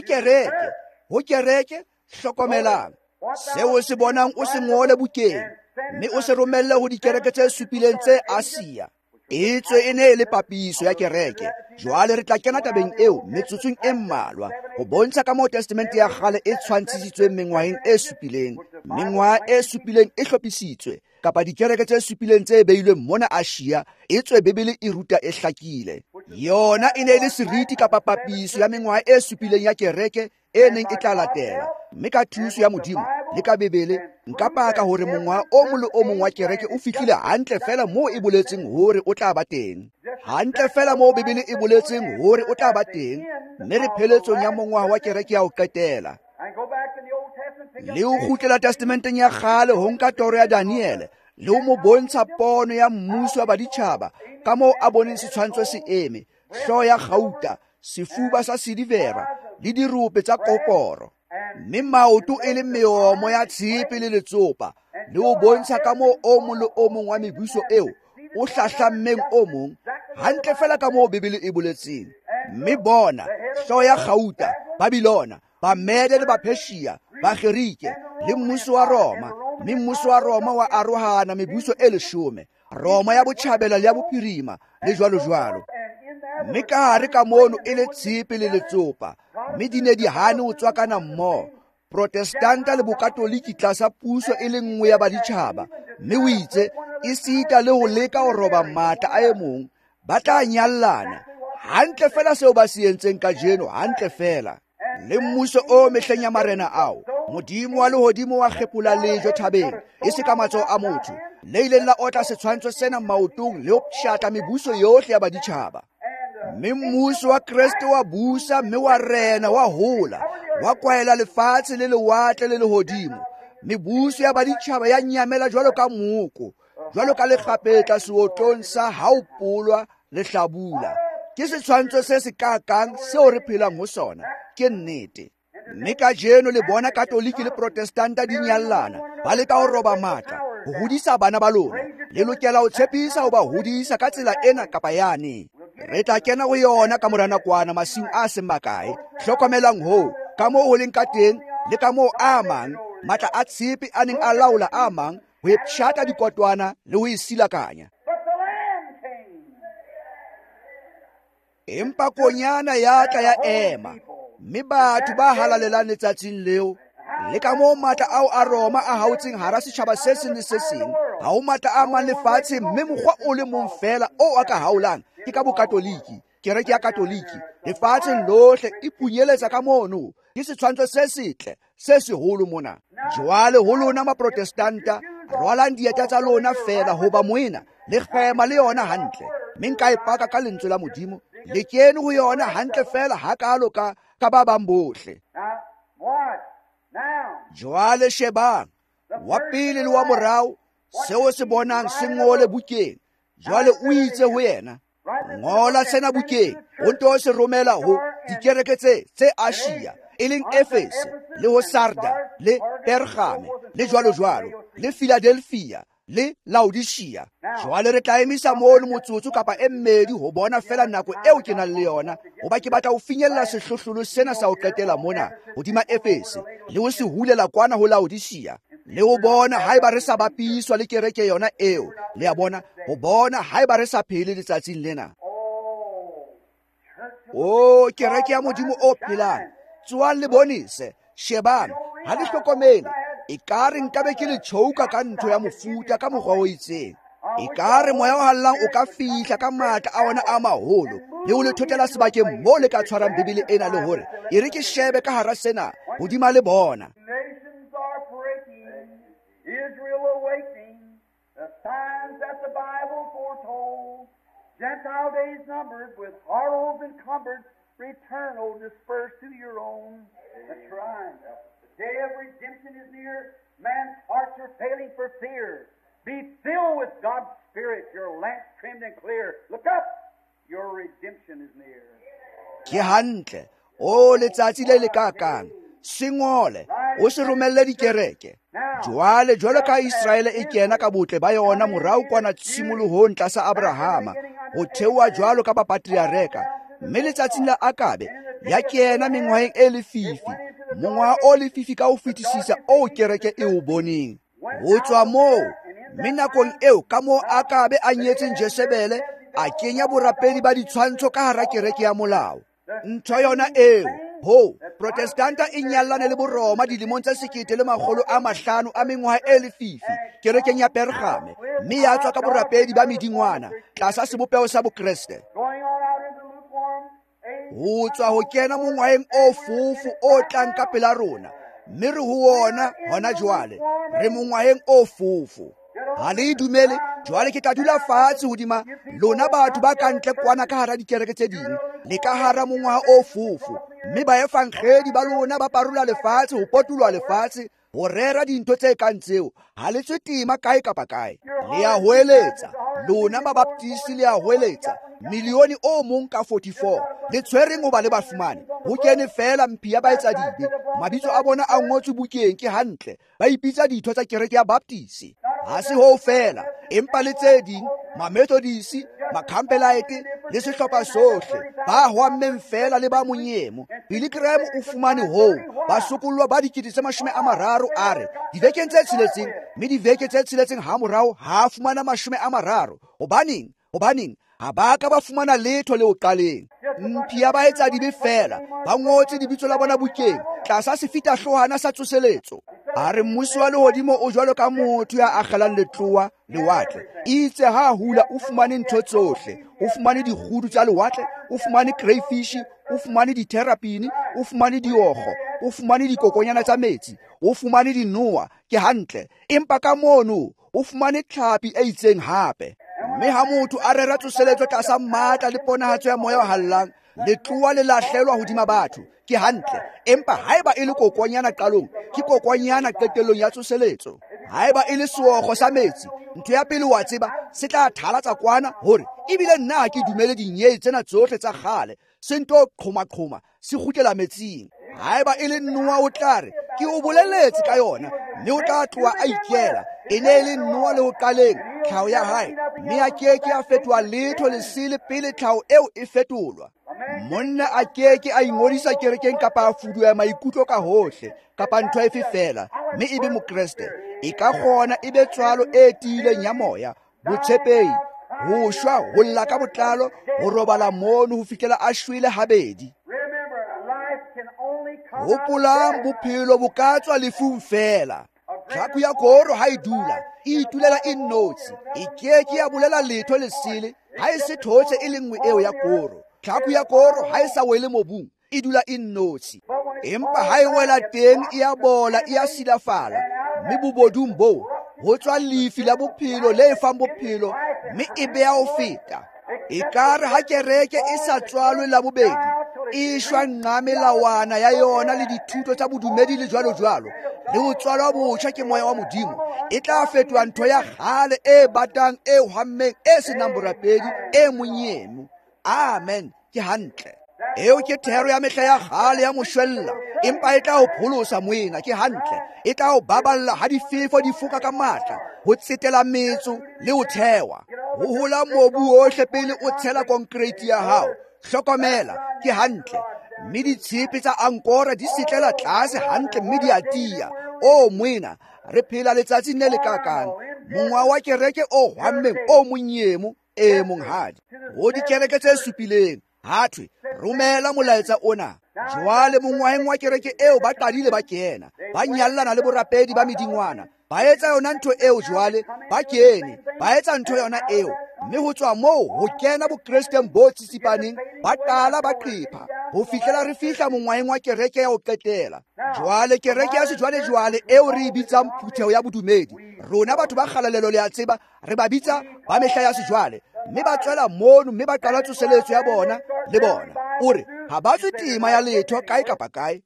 kereke, hlokomelang. Seo se bonang o se ngole bukeng, mme o se romelle ho dikereke tse supileng tse Asia. Etswe e ne le papiso ya kereke. Jwale re tla kena tabeng eo metsotsong e mmalwa, ho bontsha ka moo testamente ya kgale e tshwantshisitsweng mengwaheng e supileng. Mengwaha e supileng e hlophisitswe, kapa dikereke tse supileng tse beilweng mona Asia, etswe Bebele e ruta e hlakile. Yona e ne le seriti kapa papiso ya mengwaha e supileng ya kereke e neng e tla latela. Mme ka thuso ya Modimo le ka Bebele, nka paka hore mongwaha o mong le o mong wa kereke o fihlile hantle fela moo e boletseng hore o tla ba teng. Hantle fela moo Bebele e boletseng hore o tla ba teng, mme re pheletsong ya mongwaha wa kereke ya ho qetela. And go back to the Old Testament, pick up Le ho kgutlela testamenteng ya kgale ho nka toro ya Daniele, le ho mo bontsha pono ya mmuso wa baditjhaba ka moo a boneng setshwantsho se eme, hlooho ya kgauta, sefuba sa silivera le dirope tsa koporo, mme maoto e le meomo ya tshepe le letsopa, le ho bontsha ka moo o mong le o mong wa mebuso eo o hlahlammeng o mong, hantle fela ka moo Bebele e boletseng. Mme bona, hlooho ya kgauta, Babilona, Bamede le Bapheshia, Bagirike le mmuso wa Roma, mme mmuso wa Roma wa arohana mebuso e 10, Roma ya botjhabela le ya bophirima le jwalo jwalo. Mme ka hare ka mono e le tshepe le letsopa, mme di ne di hane ho tswakana mmoho. Protestanta le bokatoliki tlasa puso e le nngwe ya baditjhaba, mme o itse e sita le ho leka ho roba matla a e mong, ba tla nyallana. Hantle fela seo ba se entseng kajeno, hantle fela. Le mmuso o mehleng ya marena ao, Modimo wa lehodimo wa kgepola lejwe thabeng, e se ka matsoho a motho, le ileng la otla setshwantsho sena maotong le ho pshata mebuso yohle ya baditjhaba. Mme mmuso wa Kriste wa busa, mme wa rena, wa hola, wa kwaela lefatshe le lewatle le lehodimo. Mebuso ya baditjhaba ya nyamela jwalo ka moko, jwalo ka lekgapetla seotlong sa haopolwa le hlabula. Ke setshwantsho se se kakang seo re phelang ho sona, ke nnete. Mme kajeno le bona Katoliki le Protestanta di nyallana, ba leka ho roba matla, ho hodisa bana ba lona. Le lokela ho tshepisa ho ba hodisa ka tsela ena kapa yane. Re tla kena ho yona ka mora nakwana masiung a seng makae, hlokomelang ho, ka moo ho leng ka teng, le ka moo a mang, matla a tshepe a neng a laola a mang, ho e pshata dikotwana le ho e silakanya. but the Lamb came. Empa konyana ya tla ya ema, mme batho ba halalelang letsatsing leo, le ka moo matla ao a Roma a hautseng hara setjhaba se seng le se seng ha o matla a mang lefatshe, mme mokgwa o le mong fela o a ka haulang ke ka bokatoliki. Kereke ya Katoliki lefatsheng lohle e punyeletsa ka mono ke setshwantsho se setle se seholo mona. Jwale ho lona maprotestanta, rwalang dieta tsa lona fela hoba moena le kgema le yona hantle, mme nka e paka ka lentswe la Modimo le kene ho yona hantle fela hakalo ka ba bang bohle. Jwale shebang, wa pele le wa morao, seo se bonang se ngole bukeng. Jwale o itse ho yena, ngola sena bukeng, o nto se romela ho dikereke tse Asia, e leng Efese le ho Sarda le Pergame le jwalo le Philadelphia le Laodicea. Jwale re tla emisa mono motsotso kapa e mmedi ho bona fela nako eo ke nang le yona, hoba ke batla ho finyella sehlohlolo sena sa ho qetela mona hodima Efese le ho se hulela kwana ho Laodicea, le ho bona haeba re sa bapiswa le kereke yona eo, le a bona ho bona haeba re sa phele letsatsing lena. O kereke ya Modimo o phelang, tswang le bonise, shebang, ha le hlokomele, ekare nkabe ke le tjhouka ka ntho ya mofuta ka mokgwa o itseng. Ekare moya o hallang o ka fihla ka matla a ona a maholo le ho le thotela sebakeng mo le ka tshwarang Bibele ena le hore e re ke shebe ka hara sena hodima le bona. Nations are breaking, Israel awakening, the signs that the Bible foretold. Gentile days numbered, with horrors encumbered, return, O dispersed to your own. That's right. The day of redemption is near. Man's hearts are failing for fear. Be filled with God's Spirit, your lamps trimmed and clear. Look up, your redemption is near. Ke hantle, o letsatsi le le kakang, singole, o se romelle dikereke. Jwale jwalo ka Israele e kena ka botle ba yona morao kwana tshimolohong tlasa Abrahama, ho thewa jwalo ka bapatriareka, mme letsatsing la Akabe ya kena mengwaheng e lefifi, mongwaha o lefifi ka ho fetisisa o kereke e o boneng. Ho tswa moo, mme nakong eo ka moo Akabe a nyetseng Jezebele, a kenya borapedi ba ditshwantsho ka hara kereke ya molao. Ntho yona eo, ho Protestanta e nyallane le Boroma dilemong tsa 1500 a mengwaha e lefifi kerekeng ya Pergame, mme ya tswa ka borapedi ba medingwana tlasa sebopeo sa Bokreste. Ho tswa ho kena mongwaheng o fofu o tlang ka pela rona, mme re ho ona hona jwale re mongwaheng o fofu. Ha le dumele, jwale ke tla dula fatshe hodima lona batho ba ka ntle kwana ka hara dikereke tse ding le ka hara mongwaha o fofu, mme baefankgedi ba lona ba parola lefatshe ho potolwa lefatshe ho rera dintho tse kang tseo. Ha le tswe tema kae kapa kae, le a hoeletsa lona mabaptisi, le a hoeletsa milione o mong ka 44 le tshwereng ho ba le bafumane. Ho kene fela mpi ya baetsadibe, mabitso a bona a ngotswe bukeng ke hantle, ba ipitsa ditho tsa kereke ya baptisi. Ha se ho fela, empa le tse ding, mamethodisi, makhampelaete le sehlopha sohle ba hwammeng fela le ba monyemo. Pilgrim o fumane hoo ba sokollwa ba 30 a re divekeng tse tsheletseng, mme diveke tse tsheletseng ha morao ha fumana 30. Hobaneng ha ba ka ba fumana letho leo qaleng. Mpi ya baetsadibe fela ba ngotse dibitso la bona bukeng tlasa sefitahlohana sa tsoseletso. A re mmuso wa lehodimo o jwalo ka motho ya akgelang letloa lewatle. Itse ha hula o fumane ntho tsohle, o fumane dikgudu tsa lewatle, o fumane crayfish, o fumane diterapini, o fumane diokgo, o fumane dikokonyana tsa metsi, o fumane dinoa, ke hantle. Empa ka mono o fumane tlhapi e itseng hape. Mme ha motho a rera tsoseletso tlasa matla le ponahatso ya moya o hallang, letloa le lahlelwa hodima batho, ke hantle. Empa haeba e le kokonyana qalong, ke kokonyana qetellong ya tsoseletso. Haeba e le seokgo sa metsi, ntho ya pele wa tseba se tla thalatsa kwana hore ebile nna ha ke dumele dinyeyi tsena tsohle tsa kgale se nto qhoma se kgutlela metsing. Haeba e le noa o tlare ke o boleletse ka yona, mme o tla tloha a ikela e ne le noa le ho qaleng tlhaho ya hae, mme a keke a fetoha letho lesele pele tlhaho eo e fetolwa. Monna a keke a ingodisa kerekeng kapa a fuduwa maikutlo ka hohle kapa ntho efe fela, mme ebe Mokreste. E ka kgona ebe tswalo e tiileng ya moya, botshepehi, ho shwa ho lla ka botlalo, ho robala mono ho fihlela a shwele habedi. hopolang bophelo bo ka tswa lefung fela. Tlhako ya koro ha e dula e itulela e nnotshi, e keke ya bolela letho le sele ha e se thotse e le nngwe eo ya koro. Tlhako ya koro ha e sa wele mobung e dula e nnotshi, empa ha e wela teng e ya bola e ya silafala, mme bobodung boo ho tswa lefi la bophelo le fang bophelo, mme e beya ho feta. E kare ha kereke e sa tswalwe la bobedi, e shwa nqa melawana ya yona le dithuto tsa bodumedi le jwalo jwalo, le ho tswalwa botjha ke moya wa Modimo, e tla fetwa ntho ya kgale e batang, e hwammeng, e senang borapedi, e monyemo. Amen. Ke hantle. Eo ke thero ya mehla ya kgale ya moshwella, empa e tla ho pholosa moena. Ke hantle. E tla ho baballa ha difefo di foka ka matla, ho tsetela metso le ho thewa, ho hola mobu ohle pele o tshela konkreiti ya hao. Hlokomela. Ke hantle. Mme ditshepe tsa ankora di setlela tlase hantle, mme di atia. O moena, re phela letsatsing le lekakang. Mongwa wa kereke o hwammeng, o monyemo, e monghadi. Ho dikereke tse supileng hathwe romela molaetsa ona. Jwale mongwaheng wa kereke eo ba qadile ba kena, ba nyallana le borapedi ba medingwana, ba etsa yona ntho eo. Jwale ba kene ba etsa ntho yona eo, mme ho tswa moo ho kena bokristeng bo tsisipaneng, ba qala ba qepha ho fihlela re fihla mongwaheng wa kereke ya ho qetela. Jwale kereke ya sejwalejwale eo re bitsang phutheho ya bodumedi, rona batho ba kgalalelo le a tseba re ba bitsa ba mehla ya sejwale, mme ba tswela mono, mme ba qala tsoseletso ya bona le bona. O re ha ba tswe tema ya letho kae kapa kae.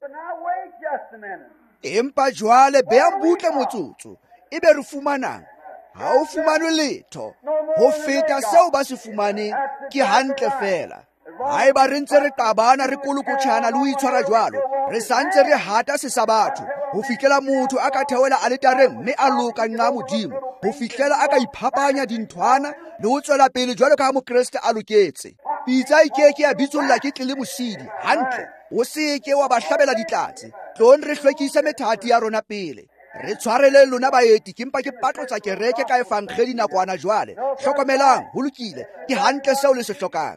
Empa jwale behang butle motsotso, ebe re fumanang. Ha o fumanwe letho ho feta seo ba se fumaneng. Ke hantle fela. Haeba re ntse re qabana re kolokotjhana le ho itshwara jwalo, re santse re hata sesabatho ho fihlela motho a ka theohela alitareng mme a loka nqa Modimo, ho fihlela a ka iphapanya dinthwana le ho tswela pele jwalo ka ha Mokreste a loketse. Pitsa e keke ya bitsolla ke tle le mosidi. Hantle. O seke wa ba hlabela ditlatsi. Tlong re hlwekise methati ya rona pele. Re tshwarele lona baeti, ke mpa ke patlotsa kereke ka efankgedi nakwana jwale. Hlokomelang, ho lokile. Ke hantle seo le se hlokang.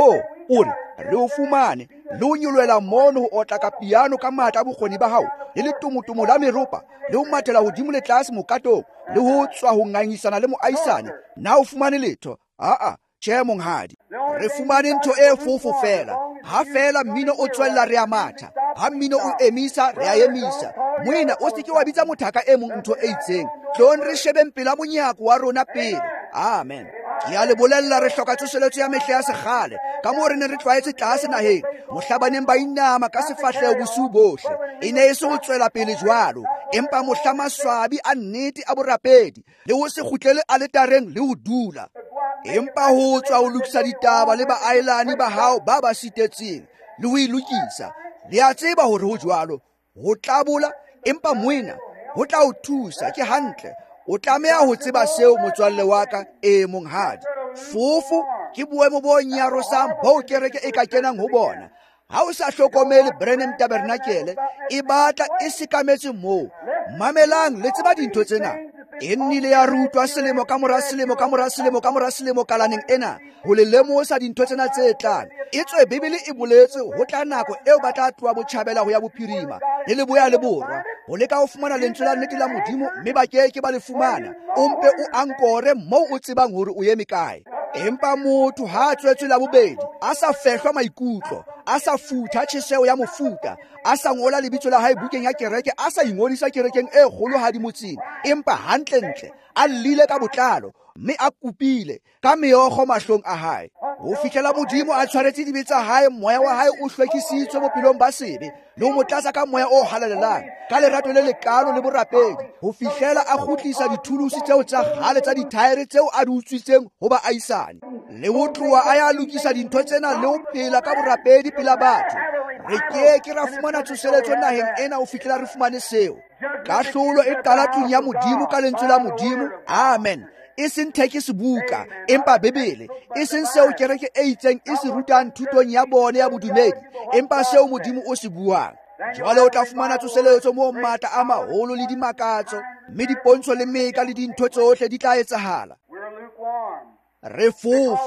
O re re o fumane le ho nyolwela mono ho otla ka piano ka matla bokgoni ba hao, le letomotomo la meropa, le ho mathela hodimo le tlase mokatong, le ho tswa ho ngangisana le moahisane. Na o fumane letho? Tjhe monghadi, re fumane ntho e fofo fela. Ha fela mmino o tswella re a matha, ha mmino o emisa re a emisa. Moena o se ke wa bitsa mothaka e mong ntho e itseng. Tlong re shebeng pela monyako wa rona pele. Amen. Ke a le bolella re hloka tsoseletso ya mehla ya sekgale, ka moo re ne re tlwaetse tlase naheng, mohlabaneng ba inama ka sefahleho bosiu bohle. E ne e se ho tswela pele jwalo, empa mohla maswabi a nnete a borapedi, le ho se kgutlele alitareng le ho dula. Empa ho tswa ho lokisa ditaba le baaelane ba hao ba ba sitetseng, le ho ilokisa. Le a tseba hore ho jwalo ho tlabola, empa moena ho tla o thusa. Ke hantle. O tlameha ho tseba seo motswalle wa ka, monghadi. Fofo ke boemo bo nyarosang bo kereke e ka kenang ho bona. Ha o sa hlokomele Brenham Tabernacle, e batla e sekametse moo. Mamelang le tseba dintho tsena. E nnile ya rutwa selemo ka mora selemo ka mora selemo ka mora selemo kalaneng ena, ho le lemosa dintho tsena tse tlang. E tswe Bibele e boletse ho tla nako eo ba tla tloha botjhabela ho ya bophirima le leboya le borwa, ho leka ho fumana lentswe la nnete la Modimo, mme ba keke ba le fumana. O mpe o ankore moo o tsebang hore o eme kae. Empa motho ha tswetswe la bobedi, a sa fehlwa maikutlo, a sa futha tjheseho ya mofuta, a sa ngola lebitso la hae bukeng ya kereke, a sa ingodisa kerekeng e kgolo hadi motseng, empa hantlentle a llile ka botlalo, mme a kupile ka meokgo mahlong a hae. Ho fihlela Modimo a tshwaretse dibe tsa hae, moya wa hae o hlwekisitswe bophelong ba sebe, le ho mo tlatsa ka moya o halalelang, ka lerato le lekalo le borapedi, ho fihlela a kgutlisa dithulusi tseo tsa kgale tsa dithaere tseo a di utswitseng ho baahisane, le ho tloha a ya lokisa dintho tsena le ho phela ka borapedi pela batho. Re keke ra fumana tsoseletso naheng ena ho fihlela re fumane seo. Kahlolo e qala tlung ya Modimo ka lentswe la Modimo. Amen. E seng thekesebuka, empa Bibele. E seng seo kereke e itseng e se rutang thutong ya bone ya bodumedi, empa seo Modimo o se buang. Jwale o tla fumana tsoseletso moo matla a maholo le dimakatso, mme dipontsho le meka le dintho tsohle di tla etsahala. Re fofo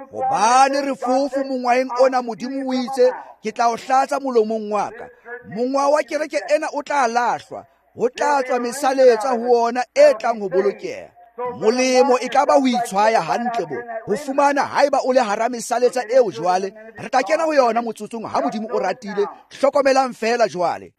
gobane re fofu mongwaeng ona modimo o itse ke tla o hlatsa molomong wa ka. Mongwa wa kereke ena o tla lahlwa, ho tla tswa mesaletsa ho ona e tlang ho bolokeha. Molemo e ka ba ho itshwaya hantle bo, ho fumana haeba o le hara mesaletsa eo jwale, re tla kena ho yona motsotsong ha modimo o ratile, hlokomelang fela jwale.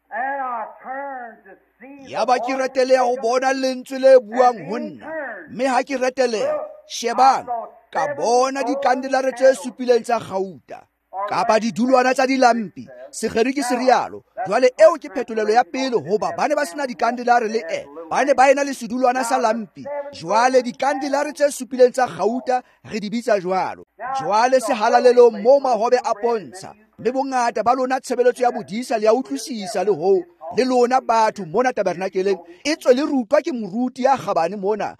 Ya ba ke reteleha ho bona lentswe le buang ho nna, mme ha ke reteleha, shebang, ka bona dikandelare tse supileng tsa kgauta, kapa didulwana tsa dilampi. Sekgeriki se rialo, jwale eo ke phetolelo ya pele hoba ba ne ba sena dikandelare le ba ne ba ena le sedulwana sa lampi. Jwale dikandelare tse supileng tsa kgauta re di bitsa jwalo. Jwale sehalalelong moo mahobe a pontsha, mme bongata ba lona tshebeletso ya bodisa le ya utlwisisa le ho le lona batho mona tabernakeleng e tswe le rutwa ke moruti ya kgabane mona.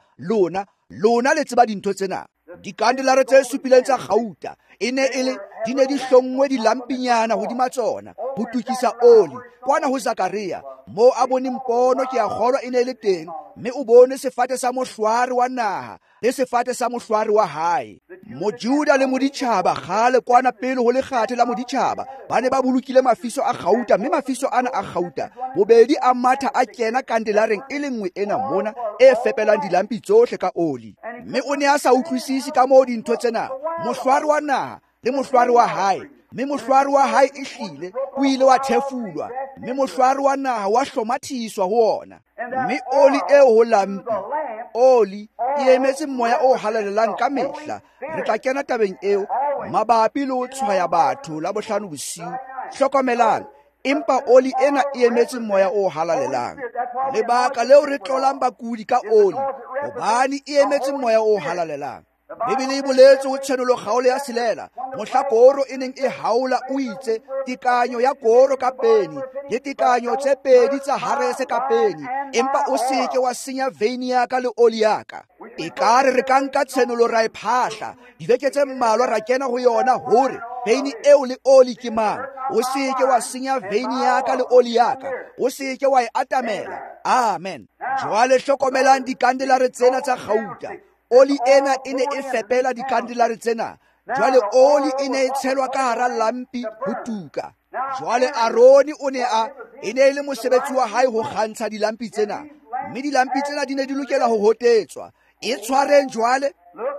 Lona le tseba dintho tsena. Dikandelare tse supileng tsa kgauta di ne di hlongwe dilampinyana hodima tsona ho tukisa oli. Kwana ho Zakaria mo a boneng pono ke a kgolwa e ne le teng, mme o bone sefate sa mohlware wa naha le sefate sa mohlware wa hae. Mojuda le moditjhaba kgale kwana pele ho lekgathe la moditjhaba ba ne ba bolokile mafiso a kgauta, mme mafiso ana a kgauta bobedi a matha a kena kandelareng e le nngwe ena mona e fepelang dilampi tsohle ka oli. Mme o ne a sa utlwisisi ka moo dintho tsena, mohlware wa naha le mohlware wa hae. Mme mohlware wa hae e hlile o ile wa thefulwa, mme mohlware wa naha wa hlomathiswa ho ona. Mme oli eo ho lampi, oli e emetse moya o halalelang ka mehla. Re tla kena tabeng eo mabapi le ho tshwaya batho la bohlano bosiu. Hlokomelang, empa oli ena e emetse moya o halalelang. Lebaka leo re tlolang bakudi ka oli hobane e emetse moya o halalelang. Bibele e boletse ho tshenolo kgaolo ya silela, mohla koro e neng e haola o itse tekanyo ya koro ka peni le tekanyo tse pedi tsa harese ka peni, empa o seke wa senya veini ya ka le oli ya ka. E kare re ka nka tshenolo ra e phahla dibeke tse mmalwa ra kena ho yona hore veini eo le oli ke mang. O seke wa senya veini ya ka le oli ya ka, o seke wa e atamela. Amen. Jwale hlokomelang dikandelare tsena tsa kgauta. Oli ena e ne e fepela dikandelare tsena. Jwale oli e ne e tshelwa ka hara lampi ho tuka. Jwale Aroni e ne le mosebetsi wa hae ho kgantsha dilampi tsena, mme dilampi tsena di ne di lokela ho hotetswa. E tshwareng jwale,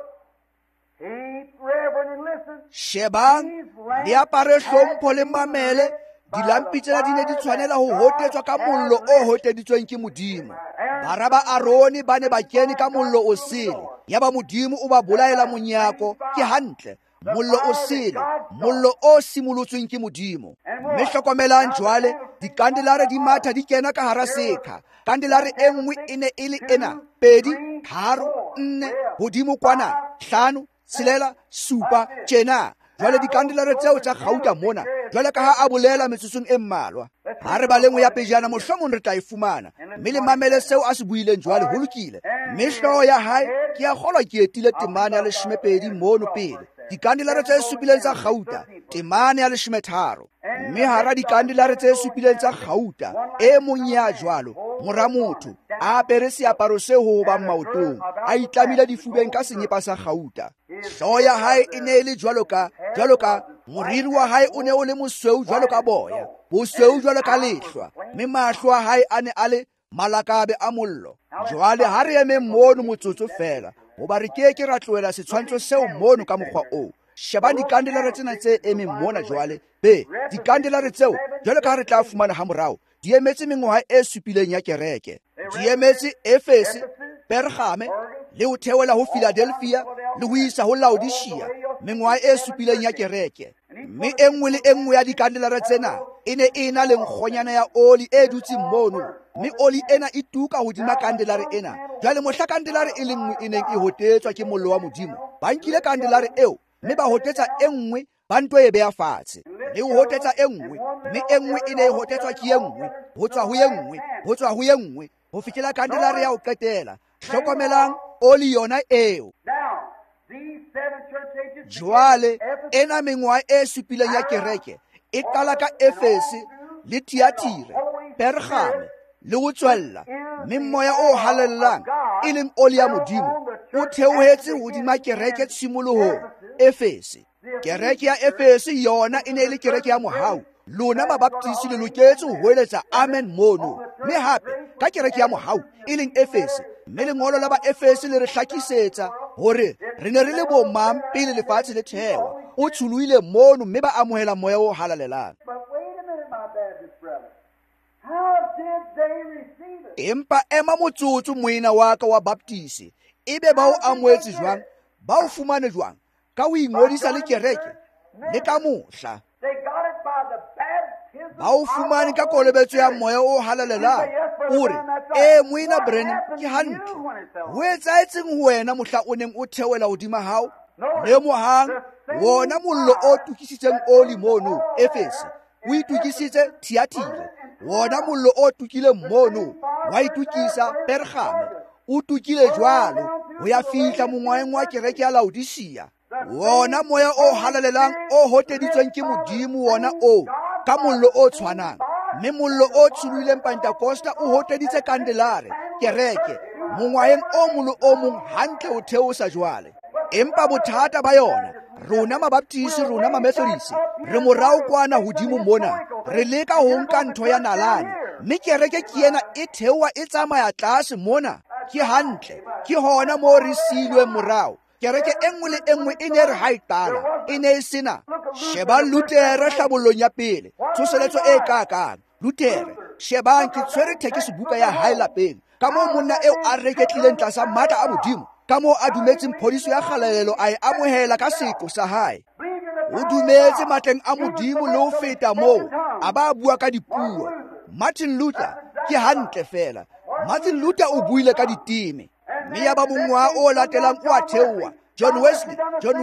shebang, le apare hlompho le mamele. Dilampi tsena di ne di tshwanela ho hotetswa ka mollo o hoteditsweng ke Modimo. Bara ba Aroni ba ne ba kene ka mollo o sele, ya ba Modimo o ba bolaela monyako. Ke hantle, mollo o sele, mollo o simolotsweng ke Modimo. Mme hlokomelang jwale, dikandelare di matha di kena ka hara sekha. Kandelare e nngwe e ne e le ena, 2, 3, 4 hodimo kwana, 5, 6, 7 tjena. Jwale dikandelare tseo tsa kgauta mona, jwale ka ha a bolela metsotsong e mmalwa. Ha re ba lengwe ya pejana mohlomong re tla e fumana, mme le mamele seo a se buileng jwale ho lokile. Mme hlooho ya hae ke a kgolwa ke etile temane ya 12 mono pele. Dikandelare tse supileng tsa kgauta, temane ya 13. Mme hara dikandelare tse supileng tsa kgauta, e mong ya jwalo, mora motho, a apere seaparo se ho bang maotong, a itlamile difubeng ka senyepa sa kgauta. Hlooho ya hae e ne le jwalo ka moriri wa hae o ne o le mosweu jwalo ka boya, bosweu jwalo ka lehlwa, mme mahlo a hae a ne a le malakabe a mollo. Jwale ha re eme mono motsotso fela, hoba re keke ra tlohela setshwantsho seo mono ka mokgwa oo. Shebang dikandelare tsena tse emeng mona jwale. Dikandelare tseo, jwalo ka re tla fumana ha morao, di emetse mengwaha e supileng ya kereke. Di emetse Efese, Pergame, le ho theola ho Philadelphia le ho isa ho Laodicea, mengwaha e supileng ya kereke. Mme e nngwe le e nngwe ya dikandelare tsena e ne e na le nkgonyana ya oli e dutseng mono, mme oli ena e tuka hodima kandelare ena. Jwale mohla kandelare e le nngwe e neng e hotetswa ke mollo wa Modimo, ba nkile kandelare eo mme ba hotetsa e nngwe ba nto e beha fatshe, le ho hotetsa e nngwe, mme e nngwe e ne e hotetswa ke e nngwe, ho tswa ho e nngwe, ho tswa ho e nngwe, ho fihlela kandelare ya ho qetela. Hlokomelang oli yona eo. Jwale ena mengwaha e supileng ya kereke e qala ka Efese le Tiatire, Pergame le ho tswella, mme moya o halellang e leng oli ya Modimo o theohetse hodima kereke tshimolohong. Efese. Kereke ya Efese yona e ne le kereke ya mohau. Lona mabaptisi le loketse ho hweletsa amen mono. Mme hape ka kereke ya mohau e leng Efese, mme lengolo la ba Efese le re hlakisetsa hore re ne re le bomang pele lefatshe le thewa. O tshuluile mono mme ba amohela moya o halalelang. Empa ema motsotso moena wa ka wa baptisi. Ebe ba o amoetse jwang? Ba o fumane jwang? Ka o ingodisa le kereke le ka mohla. Ba o fumane ka kolobetso ya moya o halalelang. Ore moena Brenham ke hantle. Ho etsaetseng ho wena mohla o neng o theoela hodima hao? Le mohang wona mollo o tukisitseng oli mono Efese. O itukisitse Thiatira. Wona mollo o tukile mono wa itukisa Pergame. O tukile jwalo ho ya fihla mongwaeng wa kereke ya Laodicea. Wona moya o halalelang o hoteditsweng ke Modimo wona o ka mollo o tshwanang. Mme mollo o tshuluileng Pentecosta o hoteditse Kandelare kereke mongwaeng o mollo o mong hantle ho theosa jwale. Empa bothata ba yona, rona mabaptisi, rona mamethodisi, re morao kwana hodimo mona, re leka ho nka ntho ya nalane. Mme kereke ke ena e theoa e tsamaya tlase mona. Ke hantle, ke hona mo re silwe morao. Kereke enngwe le enngwe e ne re ha itala, e ne e sena. Sheba Luther hlabollong ya pele, tsoseletso e kakang. Luther, shebang ke tshwere thekisibuka ya hae lapeng, ka moo monna eo a reketlileng tlasa matla a Modimo, ka moo a dumetseng phodiso ya kgalalelo a e amohela ka seqo sa hae. O dumetse matleng a Modimo le ho feta moo, a ba bua ka dipuo. Martin Luther, ke hantle fela. Martin Luther o buile ka ditime. Mme ya ba mongwa o latelang o a theoa. John Wesley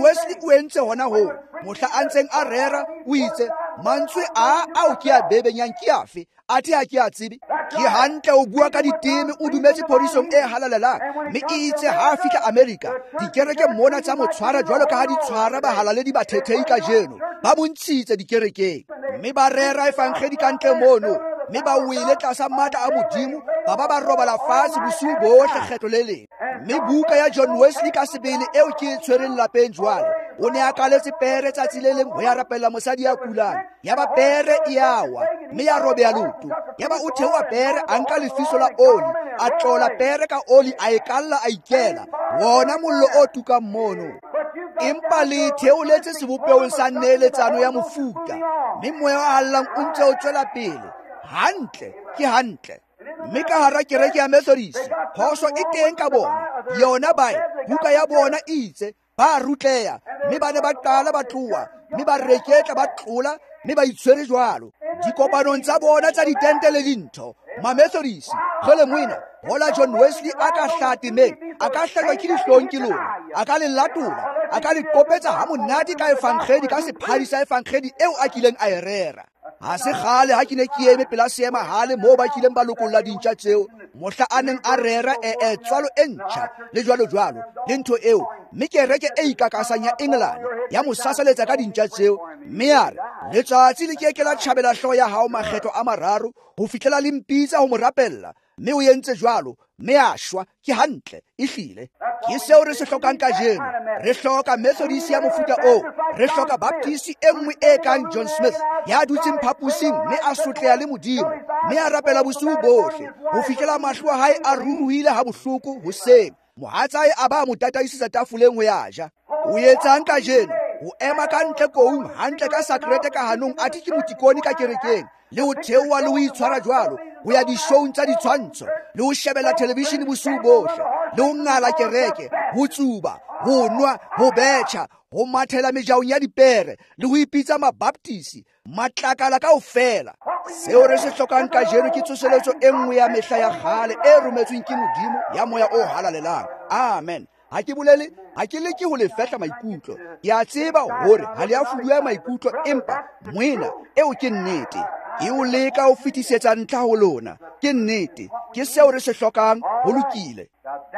o entse hona ho. Mohla a ntseng a rera o itse mantswe ao ke a bebenyang ke afe athe ha ke a tsebe. Ke hantle o bua ka ditime, o dumetse phorisong e halalelang. Mme e itse ha a fihla America, dikereke mona tsa mo tshwara jwalo ka ha di tshwara bahalaledi ba thethei ka jeno. Ba bontshitse dikerekeng. Mme ba rera efangedi ka ntle mono. Mme ba wele tlasa matla a Modimo, ba robala fatshe bosiu bohle kgetlo le leng. Mme buka ya John Wesley ka sebele eo ke e tshwereng lapeng jwale, o ne a kaletse pere tsatsi le leng ho ya rapella mosadi ya kulang. Ya ba pere e awa, mme ya robeya loto. Ya ba o theoa pere a nka lefiso la oli, a tlola pere ka oli a e kalla a ikela. Wona mollo o tukang mono. Empa le theoletse sebopeong sa neeletsano ya mofuta, mme moya wa hallang o ntse o tswela pele. Hantle, ke hantle. Mme ka hara kereke ya Methodist, phoso e teng ka bona. Yona bae, buka ya bona itse, ba rutleya, mme ba ne ba qala ba tloa, mme ba reketla ba tlola, mme ba itshwere jwalo. Dikopanong tsa bona tsa ditente le dintho, ma-Methodist, kgole moena, hola John Wesley a ka hlatimeng, a ka hlelwa ke dihlong ke lona, a ka le latola, a ka le kopetsa ha monate ka efangedi, ka sephadi sa efangedi eo a kileng a e rera. Ha se kgale ha ke ne ke eme pela seema hale moo ba kileng ba lokolla dintja tseo. Mohla a neng a rera tswalo e ntjha le jwalo le ntho eo. Mme kereke e ikakasang ya England ya mo sasaletsa ka dintja tseo. Mme a re, letsatsi le keke la tjhabela hlooho ya hao makgetlo a mararo ho fihlela le mpitsa ho mo rapella. Mme o entse jwalo, mme a shwa, ke hantle, e hlile. Ke seo re se hlokang kajeno. Re hloka Methodist ya mofuta o. Re hloka Baptist e nngwe e kang John Smith, ya dutseng phapusing mme a sotleha le Modimo, mme a rapela bosiu bohle ho fihlela mahlo a hae a ruruhile ha bohloko hoseng. Mohatsae a ba mo tataisisa tafoleng ho ya ja. O etsang kajeno? Ho ema ka ntle koung hantle ka sakrete ka hanong athe ke motikoni ka kerekeng, le ho theoa le ho itshwara jwalo, ho ya dishowng tsa ditshwantsho, le ho shebella televishene bosiu bohle, le ho ngala kereke, ho tsuba, ho nwa, ho betjha, ho mathela mejaong ya dipere, le ho ipitsa mabaptisi, matlakala kaofela. Seo re se hlokang kajeno ke tsoseletso e nngwe ya mehla ya kgale e rometsweng ke Modimo ya moya o halalelang. Amen. Ha ke leke ho le fehla maikutlo. Ke a tseba hore ha le a fuduwa maikutlo, empa moena eo ke nnete. Ke o leka ho fetisetsa ntlha ho lona. Ke nnete, ke seo re se hlokang, ho lokile.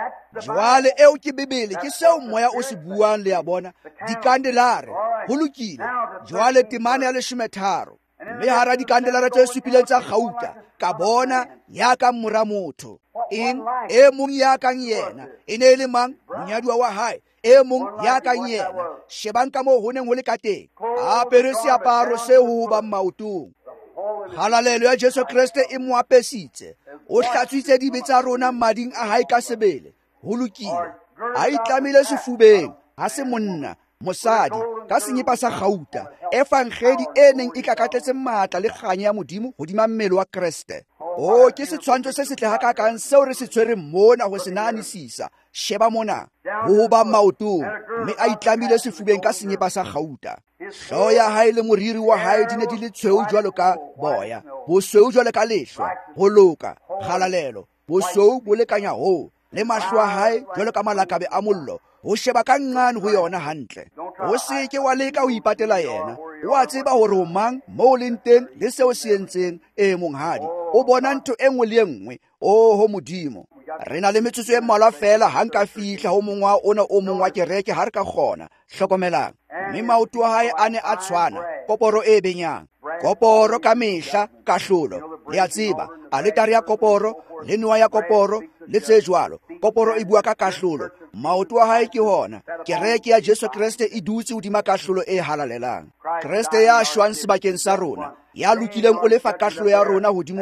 Jwale eo ke Bebele, ke seo moya o se buang le ya bona. Dikandelare, ho lokile. Jwale temane ya 13. Mme hara dikandelare tse supileng tsa kgauta, ka bona ya ka mora motho. E mong ya kang yena, e ne le mang? Monyaduwa wa hae. e mong ya kang yena, shebang ka moo ho neng ho le ka teng, a apere seaparo se ho bang maotong. Halalelo ya Jesu Kriste e mo apesitse, o hlatswitse dibe tsa rona mading a hae ka sebele, ho lokile. A itlamile sefubeng, ha se monna, mosadi, ka senyepa sa gauta, e fang kgedi e neng e kakatletse matla le kganya ya Modimo hodima mmele wa Kriste. O ke setshwantsho se setle hakakang seo re se tshwereng mona ho se nahanisisa. Sheba mona, ho ba maotong, mme a itlamile sefubeng ka senyepa sa gauta. Hlooho ya hae le moriri wa hae di ne di le tshweu jwalo ka boya, bosweu jwalo ka lehlwa, ho loka, kgalalelo, bosweu bo lekanya ho, le mahlo a hae jwalo ka malakabe a mollo, ho sheba ka nqane ho yona hantle. O se ke wa leka ho ipatela yena, o a tseba hore o mang, moo leng teng le seo se entseng, monghadi, o bona ntho e nngwe le e nngwe. Ho Modimo, re na le metsotso e mmalwa fela ha nka fihla ho mongwa ona o mong wa kereke ha re ka kgona. Hlokomelang, mme maoto a hae a ne a tshwana, koporo e benyang, koporo ka mehla, kahlolo, le a tseba, aletare ya koporo, le noa ya koporo, le tse jwalo. Koporo e bua ka kahlolo, maoto a hae ke hona, kereke ya Jesu Kriste e dutse hodima kahlolo e halalelang. Kriste ya shwang sebakeng sa rona, ya lokileng o lefa kahlolo ya rona hodimo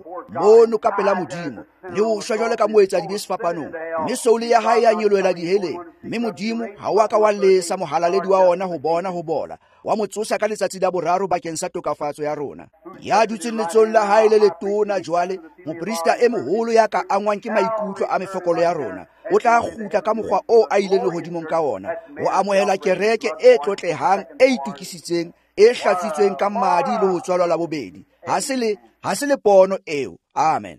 mono ka pela Modimo, le ho shwa jwale ka moetsa dibe sefapanong, mme soule ya hae ya nyoloela diheleng, mme Modimo ha wa ka wa lesa mohalaledi wa ona ho bona ho bola, wa mo tsosa ka letsatsi la boraro bakeng sa tokafatso ya rona. Ya dutseng letsong la hae le letona jwale, moprista e moholo ya ka angwang ke maikutlo a mefokolo ya rona, o tla kgutla ka mokgwa o a ileng lehodimong ka ona, ho amohela kereke e tlotlehang, e itukisitseng, e hlatsitsweng ka madi le ho tswalwa la bobedi. Ha se le pono eo. Amen.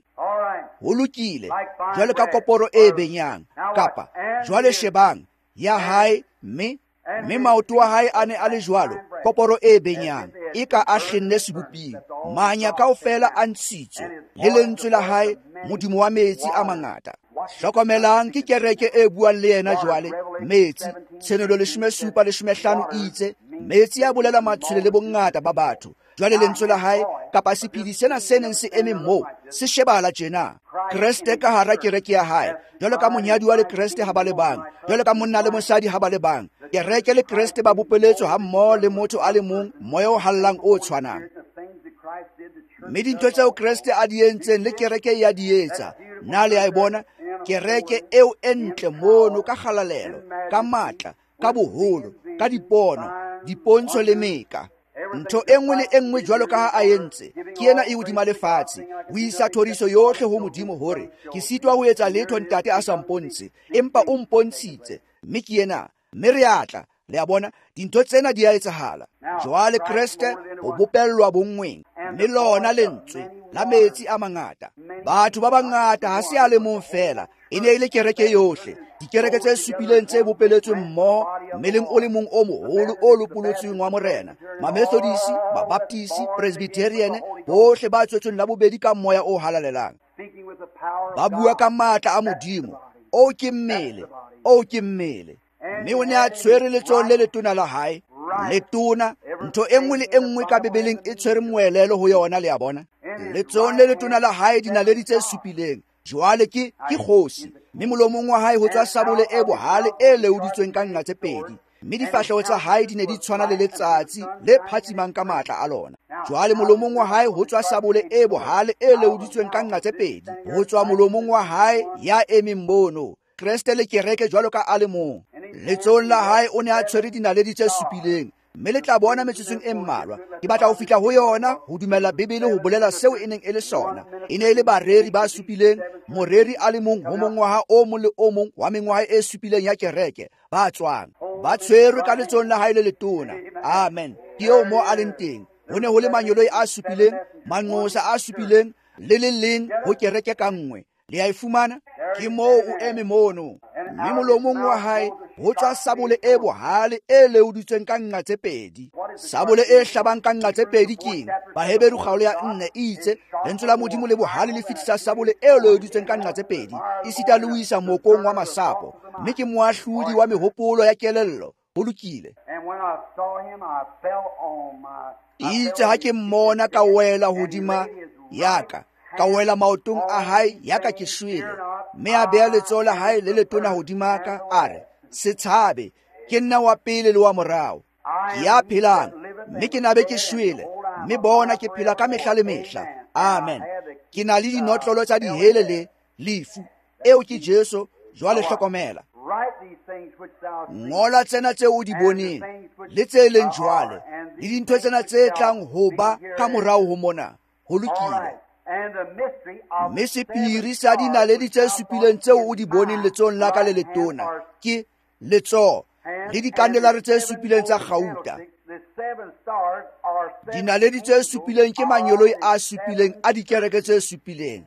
Ho lokile, jwale ka koporo e benyang, kapa jwale shebang ya hae, mme maoto a hae a ne a le jwalo, koporo e benyang, e ka a hlenne seboping, manya kaofela a ntshitswe, le lentswe la hae, Modimo wa metsi a mangata. Hlokomelang, ke kereke e buang le yena jwale, metsi, Tshenolo 17:5 itse, metsi ya bolela matshwele le bongata ba batho. Jwale lentswe la hae, kapa sephedi sena se neng se eme moo, se shebahala tjena. Kriste ka hara kereke ya hae, jwalo ka monyadi wa le Kriste ha ba le bang, jwalo ka monna le mosadi ha ba le bang. Kereke le Kriste ba bopeletswe ha mmoho le motho a le mong, moya o hallang o tshwanang. Mme dintho tseo Kriste a di entseng le kereke ya di etsa. Na le a bona kereke eo e ntle mono ka kgalalelo, ka matla, ka boholo, ka dipono, dipontsho le meka. Ntho e nngwe le e nngwe jwalo ka ha a entse, ke yena e hodima lefatshe, o isa thoriso yohle ho Modimo hore, ke sitwa ho etsa letho ntate a sa mpontshe, empa o mpontshitse, mme ke yena, mme re atla, le a bona, dintho tsena di a etsahala. Jwale Kriste o bopellwa bonngweng, mme lona lentswe la metsi a mangata. Batho ba bangata ha se a le mong fela, e ne e le kereke yohle, dikereke tse supileng tse bopeletsweng mmoho, mmeleng o le mong o moholo o lopolotsweng wa morena, Mamethodisi, Mabaptisi, Presbyterian, bohle ba tswetsweng la bobedi ka moya o halalelang. Ba bua ka matla a Modimo, o ke mmele, mme o ne a tshwere letsohong le letona la hae, letona, ntho e nngwe le e nngwe ka Bibeleng e tshwere moelelo ho yona, le a bona. Letsohong le letona la hae dinaledi tse supileng, jwale ke kgosi, mme molomong wa hae ho tswa sabole e bohale e leuditsweng ka nqa tse pedi, mme difahleho tsa hae di ne di tshwana le letsatsi le phatsimang ka matla a lona. Jwale molomong wa hae ho tswa sabole e bohale e leuditsweng ka nqa tse pedi, ho tswa molomong wa hae ya emeng mono, Kriste le kereke jwalo ka a le mong. Letsohong la hae o ne a tshwere dinaledi tse supileng, mme le tla bona metsotsong e mmalwa. Ke batla ho fihla ho yona, ho dumella Bibele ho bolela seo e neng e le sona. E ne e le bareri ba supileng, moreri a le mong ho mongwaha o mong le o mong wa mengwaha e supileng ya kereke, ba tswang, ba tshwerwe ka letsohong la hae le letona. Amen. Ke eo mo a leng teng. Ho ne ho le manyoloi a supileng, manqosa a supileng, le leng ho kereke ka nngwe. Le a e fumana? Ke moo o eme mono. Mme molomong wa hae ho tswa sabole e bohale e leuditsweng ka nqa tse pedi. Sabole e hlabang ka nqa tse pedi keng? Baheberu kgaolo ya 4 itse, lentswe la Modimo le bohale le fetisa sabole e leuditsweng ka nqa tse pedi, e sita le ho isa mokong wa masapo, mme ke moahlodi wa mehopolo ya kelello. Ho lokile. Itse ha ke mmona ka wela hodima yaka, ka wela maotong a hae yaka ke shwele, mme a beha letsoho la hae le letona hodima ka, a re, se tshabe, ke nna wa pele le wa morao. Ke ya phelang, mme ke nabe ke shwele, mme bona ke phela ka mehla le mehla. Amen. Ke na le dinotlolo tsa dihele le lefu. Eo ke Jesu, jwale hlokomela. Ngola tsena tse o di boneng, le tse leng jwale, le dintho tsena tse tlang ho ba ka morao ho mona, ho lokile. Mme sephiri sa dinaledi tse supileng tseo o di boneng letsohong la ka le letona, ke letsoho le dikandelare tse supileng tsa kgauta. Dinaledi tse supileng ke manyoloi a supileng a dikereke tse supileng.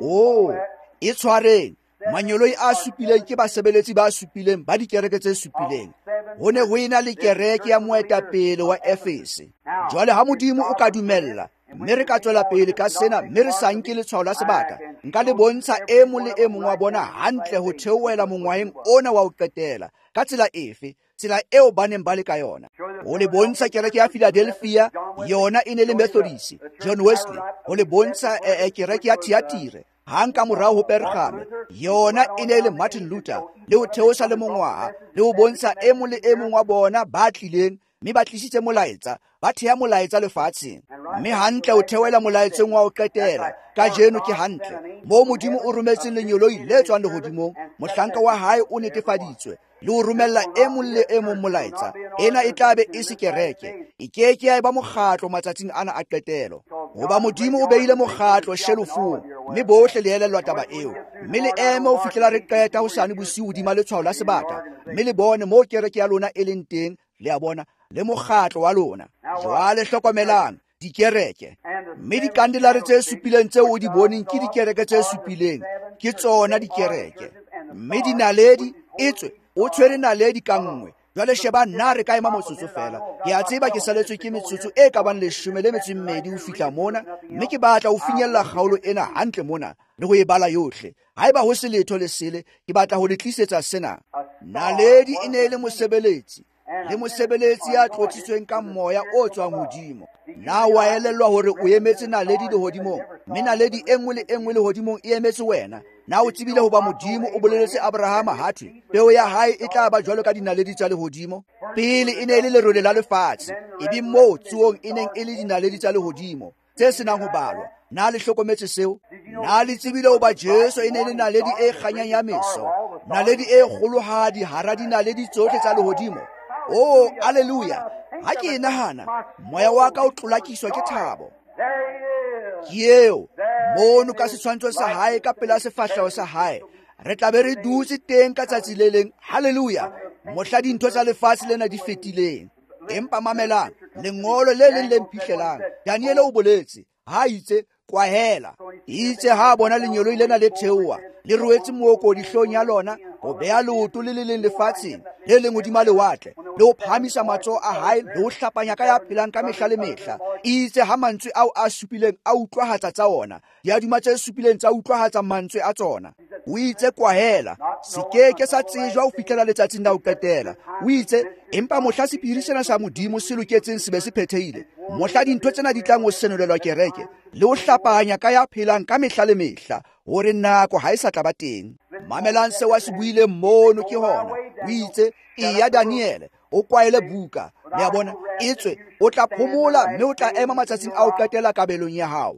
E tshwareng, manyoloi a supileng ke basebeletsi ba supileng ba dikereke tse supileng. Ho ne ho ena le kereke ya moetapele wa Efese. Jwale ha Modimo o ka dumella, mme re ka tswela pele ka sena, mme re sa nke letshwao la sebaka, nka le bontsha e mong le e mong wa bona hantle ho theohela mongwaheng ona wa ho qetela. Ka tsela efe? Tsela eo ba neng ba le ka yona. Ho le bontsha kereke ya Philadelphia, yona e ne le Methodist, John Wesley. Ho le bontsha kereke ya Thyatire, hang ka morao ho Pergame, yona e ne le Martin Luther. Le ho theosa le mongwaha, le ho bontsha e mong le e mong wa bona ba tlileng, mme ba tlisitse molaetsa, ba theha molaetsa lefatsheng. Mme hantle ho theohela molaetseng wa ho qetela, ka jeno ke hantle, moo Modimo o rometseng lenyoloi le tswang lehodimong, mohlanka wa hae o netefaditswe, le ho romella e mong le e mong molaetsa. Ena e tla be e se kereke, e keke ya eba mokgatlo matsatsing ana a qetelo. Hoba Modimo o beile mokgatlo shelofong, mme bohle le elellwa taba eo. Mme le eme ho fihlela re qeta hosane bosiu hodima letshwao la sebaka, mme le bone moo kereke ya lona e leng teng, le a bona, le mokgatlo wa lona. Jwale hlokomelang, dikereke. Mme dikandelare tse supileng tseo o di boneng ke dikereke tse supileng, ke tsona dikereke. Mme dinaledi, etswe, o tshwere naledi ka nngwe. Jwale sheba nna re ka ema motsotso fela. Ke a tseba ke saletswe ke metsotso e ka bang 12 ho fihla mona, mme ke batla ho finyella kgaolo ena hantle mona, le ho e bala yohle. Haeba ho se letho le sele, ke batla ho le tlisetsa sena. Naledi e ne le mosebeletsi, le mosebeletsi ya tlotsitsweng ka moya o tswang hodimo. Na wa elellwa hore o emetse naledi lehodimong, mme naledi e nngwe le e nngwe lehodimong e emetse wena. Na o tsebile hoba Modimo o boleletse Abrahama hathwe peo ya hae e tla ba jwalo ka dinaledi tsa lehodimo? Pele e ne le lerole la lefatshe, ebe moo tsuong e neng e le dinaledi tsa lehodimo tse senang ho balwa. Na le hlokometse seo? Na le tsebile hoba Jesu e ne le naledi e kganyang ya meso, naledi e kgolohadi hara dinaledi tsohle tsa lehodimo? Aleluya! Ha ke nahana, moya wa ka o tlolakiswa ke thabo. Ke eo, mono ka setshwantsho sa hae ka pela sefahleho sa hae, re tla be re dutse teng ka tsatsi le leng. Haleluya! Mohla dintho tsa lefatshe lena di fetileng. Empa mamelang, lengolo le leng le mphihlelang, Daniele o boletse, ha itse, kwahela. Itse ha bona lenyoloi lena le theoha, le roetse mooko dihlong ya lona, ho beha leoto le le leng lefatsheng, le leng hodima lewatle, le ho phahamisa matsoho a hae, le ho hlapanya ka ya phelang ka mehla le mehla. Itse ha mantswe ao a supileng a utlwahatsa tsa ona, diaduma tse supileng tsa utlwahatsa mantswe a tsona. O itse kwahela, se keke sa tsejwa ho fihlela letsatsing la ho qetela. O itse, empa mohla sephiri sena sa Modimo se loketseng se be se phethehile, mohla dintho tsena di tlang ho senolelwa kereke, le ho hlapanya ka ya phelang ka mehla le mehla, hore nako ha e sa tla ba teng. Mamelang se wa se buile mono ke hona. O itse, ya Daniele, o kwaele buka, le a bona, etswe, o tla phomola mme o tla ema matsatsing a ho qetela kabelong ya hao.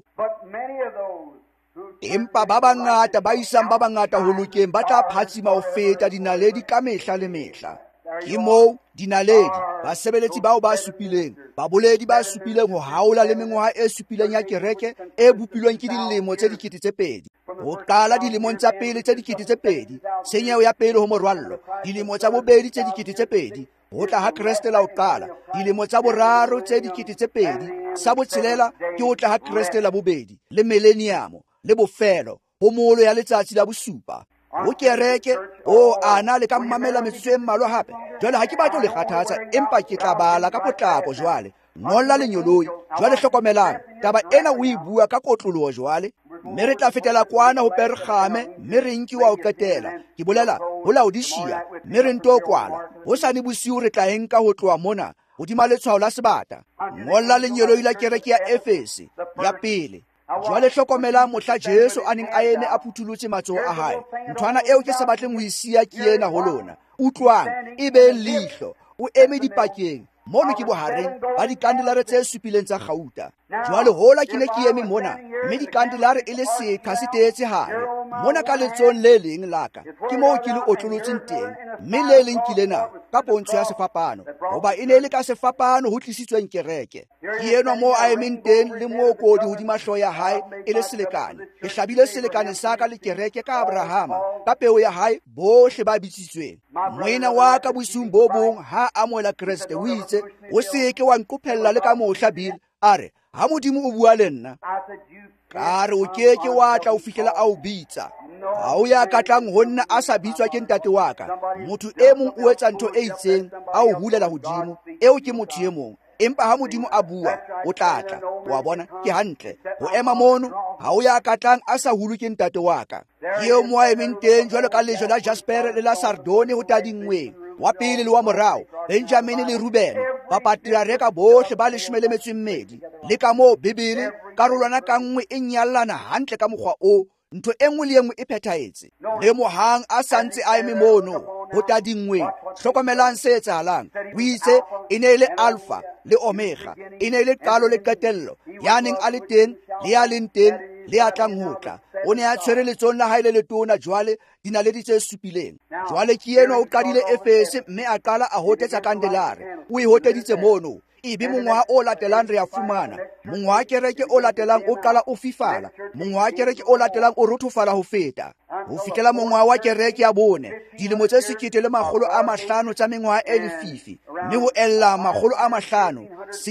Empa ba bangata ba isang ba bangata ho lokeng ba tla phatsima ho feta dinaledi ka mehla le mehla. Ke moo dinaledi, basebeletsi bao ba supileng, baboledi ba supileng ho haola le mengwaha e supileng ya kereke e bopilweng ke dilemo tse 2,000. Ho qala dilemong tsa pele tse 2,000, tshenyeho ya pele ho morwallo, dilemo tsa bobedi tse 2,000, ho tla ha Kreste la ho qala, dilemo tsa boraro tse 2,000, sa botshelela ke ho tla ha Kreste la bobedi, le millennium, le bofelo, ho molo ya letsatsi la bosupa. Ho kereke, ana le ka mmamela metsotso e mmalwa hape. Jwale ha ke batla le kgathatsa, empa ke tla bala ka potlako jwale. Ngolla lenyoloi, jwale hlokomelang, taba ena o e bua ka kotloloho jwale. Mme re tla fetela kwana ho Pergame, mme re nkiwa ho qetela. Ke bolela ho Laodicea, mme re nto kwala. Hosane bosiu re tla enka ho tloha mona, hodima letshwao la sebata. Ngolla lenyoloi la kereke ya Efese, ya pele. jwale hlokomelang mohla Jesu a neng a eme a phuthulotse matsoho a hae. Nthwana eo ke sa batleng ho e siya ke ena ho lona. Utlwang, e be leihlo, o eme dipakeng. Mono ke bohareng ba dikandelare tse supileng tsa gauta. Jwale hola ke ne ke eme mona, mme dikandelare e le seqha se teetse hare. Mona ka letsong le leng la ka, ke moo ke le otlolotseng teng, mme le leng ke lena ka pontsho ya sefapano, hoba e ne le ka sefapano ho tlisitsweng kereke. Ke enwa moo a emeng teng le moo kodi hodima hlooho ya hae e le selekane. Ke hlabile selekane sa ka le kereke ka Abrahama, ka peo ya hae bohle ba bitsitsweng. Moena wa ka bosung bo bong ha amohela Kreste o itse, o seke wa nqophella le ka mohla Bill a re, ha Modimo o bua le nna, ka re o keke wa tla o fihlela a o bitsa. Ha o ya katlang ho nna a sa bitswa ke ntate wa ka. Motho e mong o etsa ntho e itseng a o hulela hodimo, eo ke motho e mong. Empa ha Modimo a bua, o tlatla. Wa bona ke hantle ho ema mono, ha o ya katlang a sa hulwe ke ntate wa ka. Ke eo mo a emeng teng jwalo ka lejwe la Jaspere le la Sardone ho tadingweng. Wa pele le wa morao, Benjamin le Ruben, bapatriareka bohle ba 12, le ka moo Bibele karolwana ka nngwe e nyallana hantle ka mokgwa o, ntho e nngwe le nngwe e phethahetse. Le mohang a santse a eme mono ho tadingweng, hlokomelang se etsahalang. O itse e ne le Alpha le Omega, e ne le qalo le qetello, ya neng a le teng le ya leng teng le ya tlang ho tla. O ne a tshwere letsong la hae le letona, jwale dinaledi tse supileng. Jwale ke enwa o qadile Efese, mme a qala a hotetsa kandelare. O e hoteditse mono. Ebe mongwaha o latelang re a fumana. Mongwaha kereke o latelang o qala o fifala. Mongwaha kereke o latelang o rothofala ho feta. Ho fihlela mongwaha wa kereke ya bone, dilemo tse 1500 tsa mengwaha e lefifi, mme ho ella 500,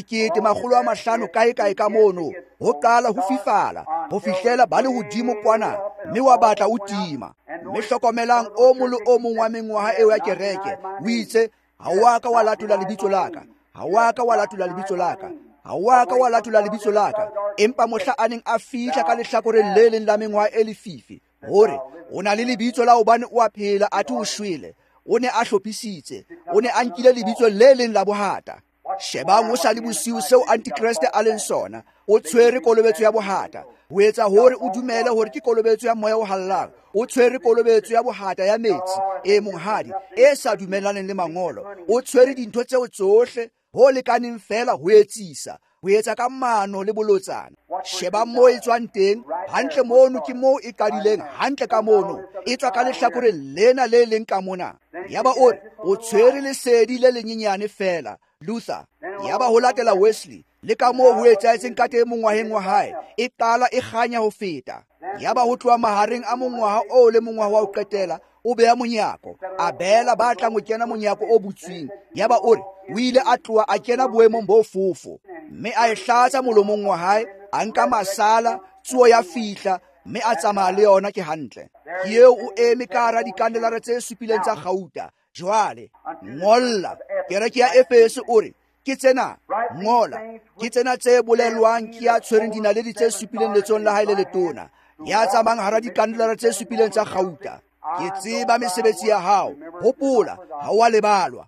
1500 kae ka mono, ho qala ho fifala, ho fihlela ba le hodimo kwana, mme wa batla o tima. Mme hlokomelang o mong le o mong wa mengwaha eo ya kereke, o itse, ha wa ka wa latola lebitso la ka, ha wa ka wa latola lebitso la ka, ha wa ka wa latola lebitso la ka. Empa mohla a neng a fihla ka lehlakoreng le leng la mengwaha e lefifi, hore o na le lebitso la hobane o a phela athe o shwele, o ne a hlophisitse, o ne a nkile lebitso le leng la bohata. Shebang ho sa le bosiu seo Antikriste a leng sona, o tshwere kolobetso ya bohata, ho etsa hore o dumele hore ke kolobetso ya moya o hallang. O tshwere kolobetso ya bohata ya metsi e monghadi e sa dumellaneng le mangolo. O tshwere dintho tseo tsohle ho lekaneng fela ho etsisa, ho etsa ka mano le bolotsana. Sheba moo e tswang teng, hantle mono ke moo e qadileng hantle ka mono, e tswa ka lehlakoreng lena le leng ka mona. Yaba o tshwere lesedi le lenyenyane fela, Luther. Yaba ho latela Wesley, le ka moo ho etsahetseng ka teng mongwaheng wa hae, e qala e kganya ho feta. Yaba ho tloha mahareng a mongwaha o le mongwaha wa ho qetela, o beha monyako, a behela ba tlang ho kena monyako o butsweng. Yaba o ile a tloha a kena boemong bo fofo, mme a e hlatsa molomong wa hae, a nka masala, tsuo ya fihla, mme a tsamaya le yona ke hantle. Ke eo o eme ka hara dikandelare tse supileng tsa gauta. Jwale ngolla kereke ya Efese o re, ke tsena, ngola, ke tsena tse bolelwang ke ya tshwereng dinaledi tse supileng letsong la hae le letona, ya tsamayang hara dikandelare tse supileng tsa gauta. Ke tseba mesebetsi ya hao, hopola, ha wa lebalwa.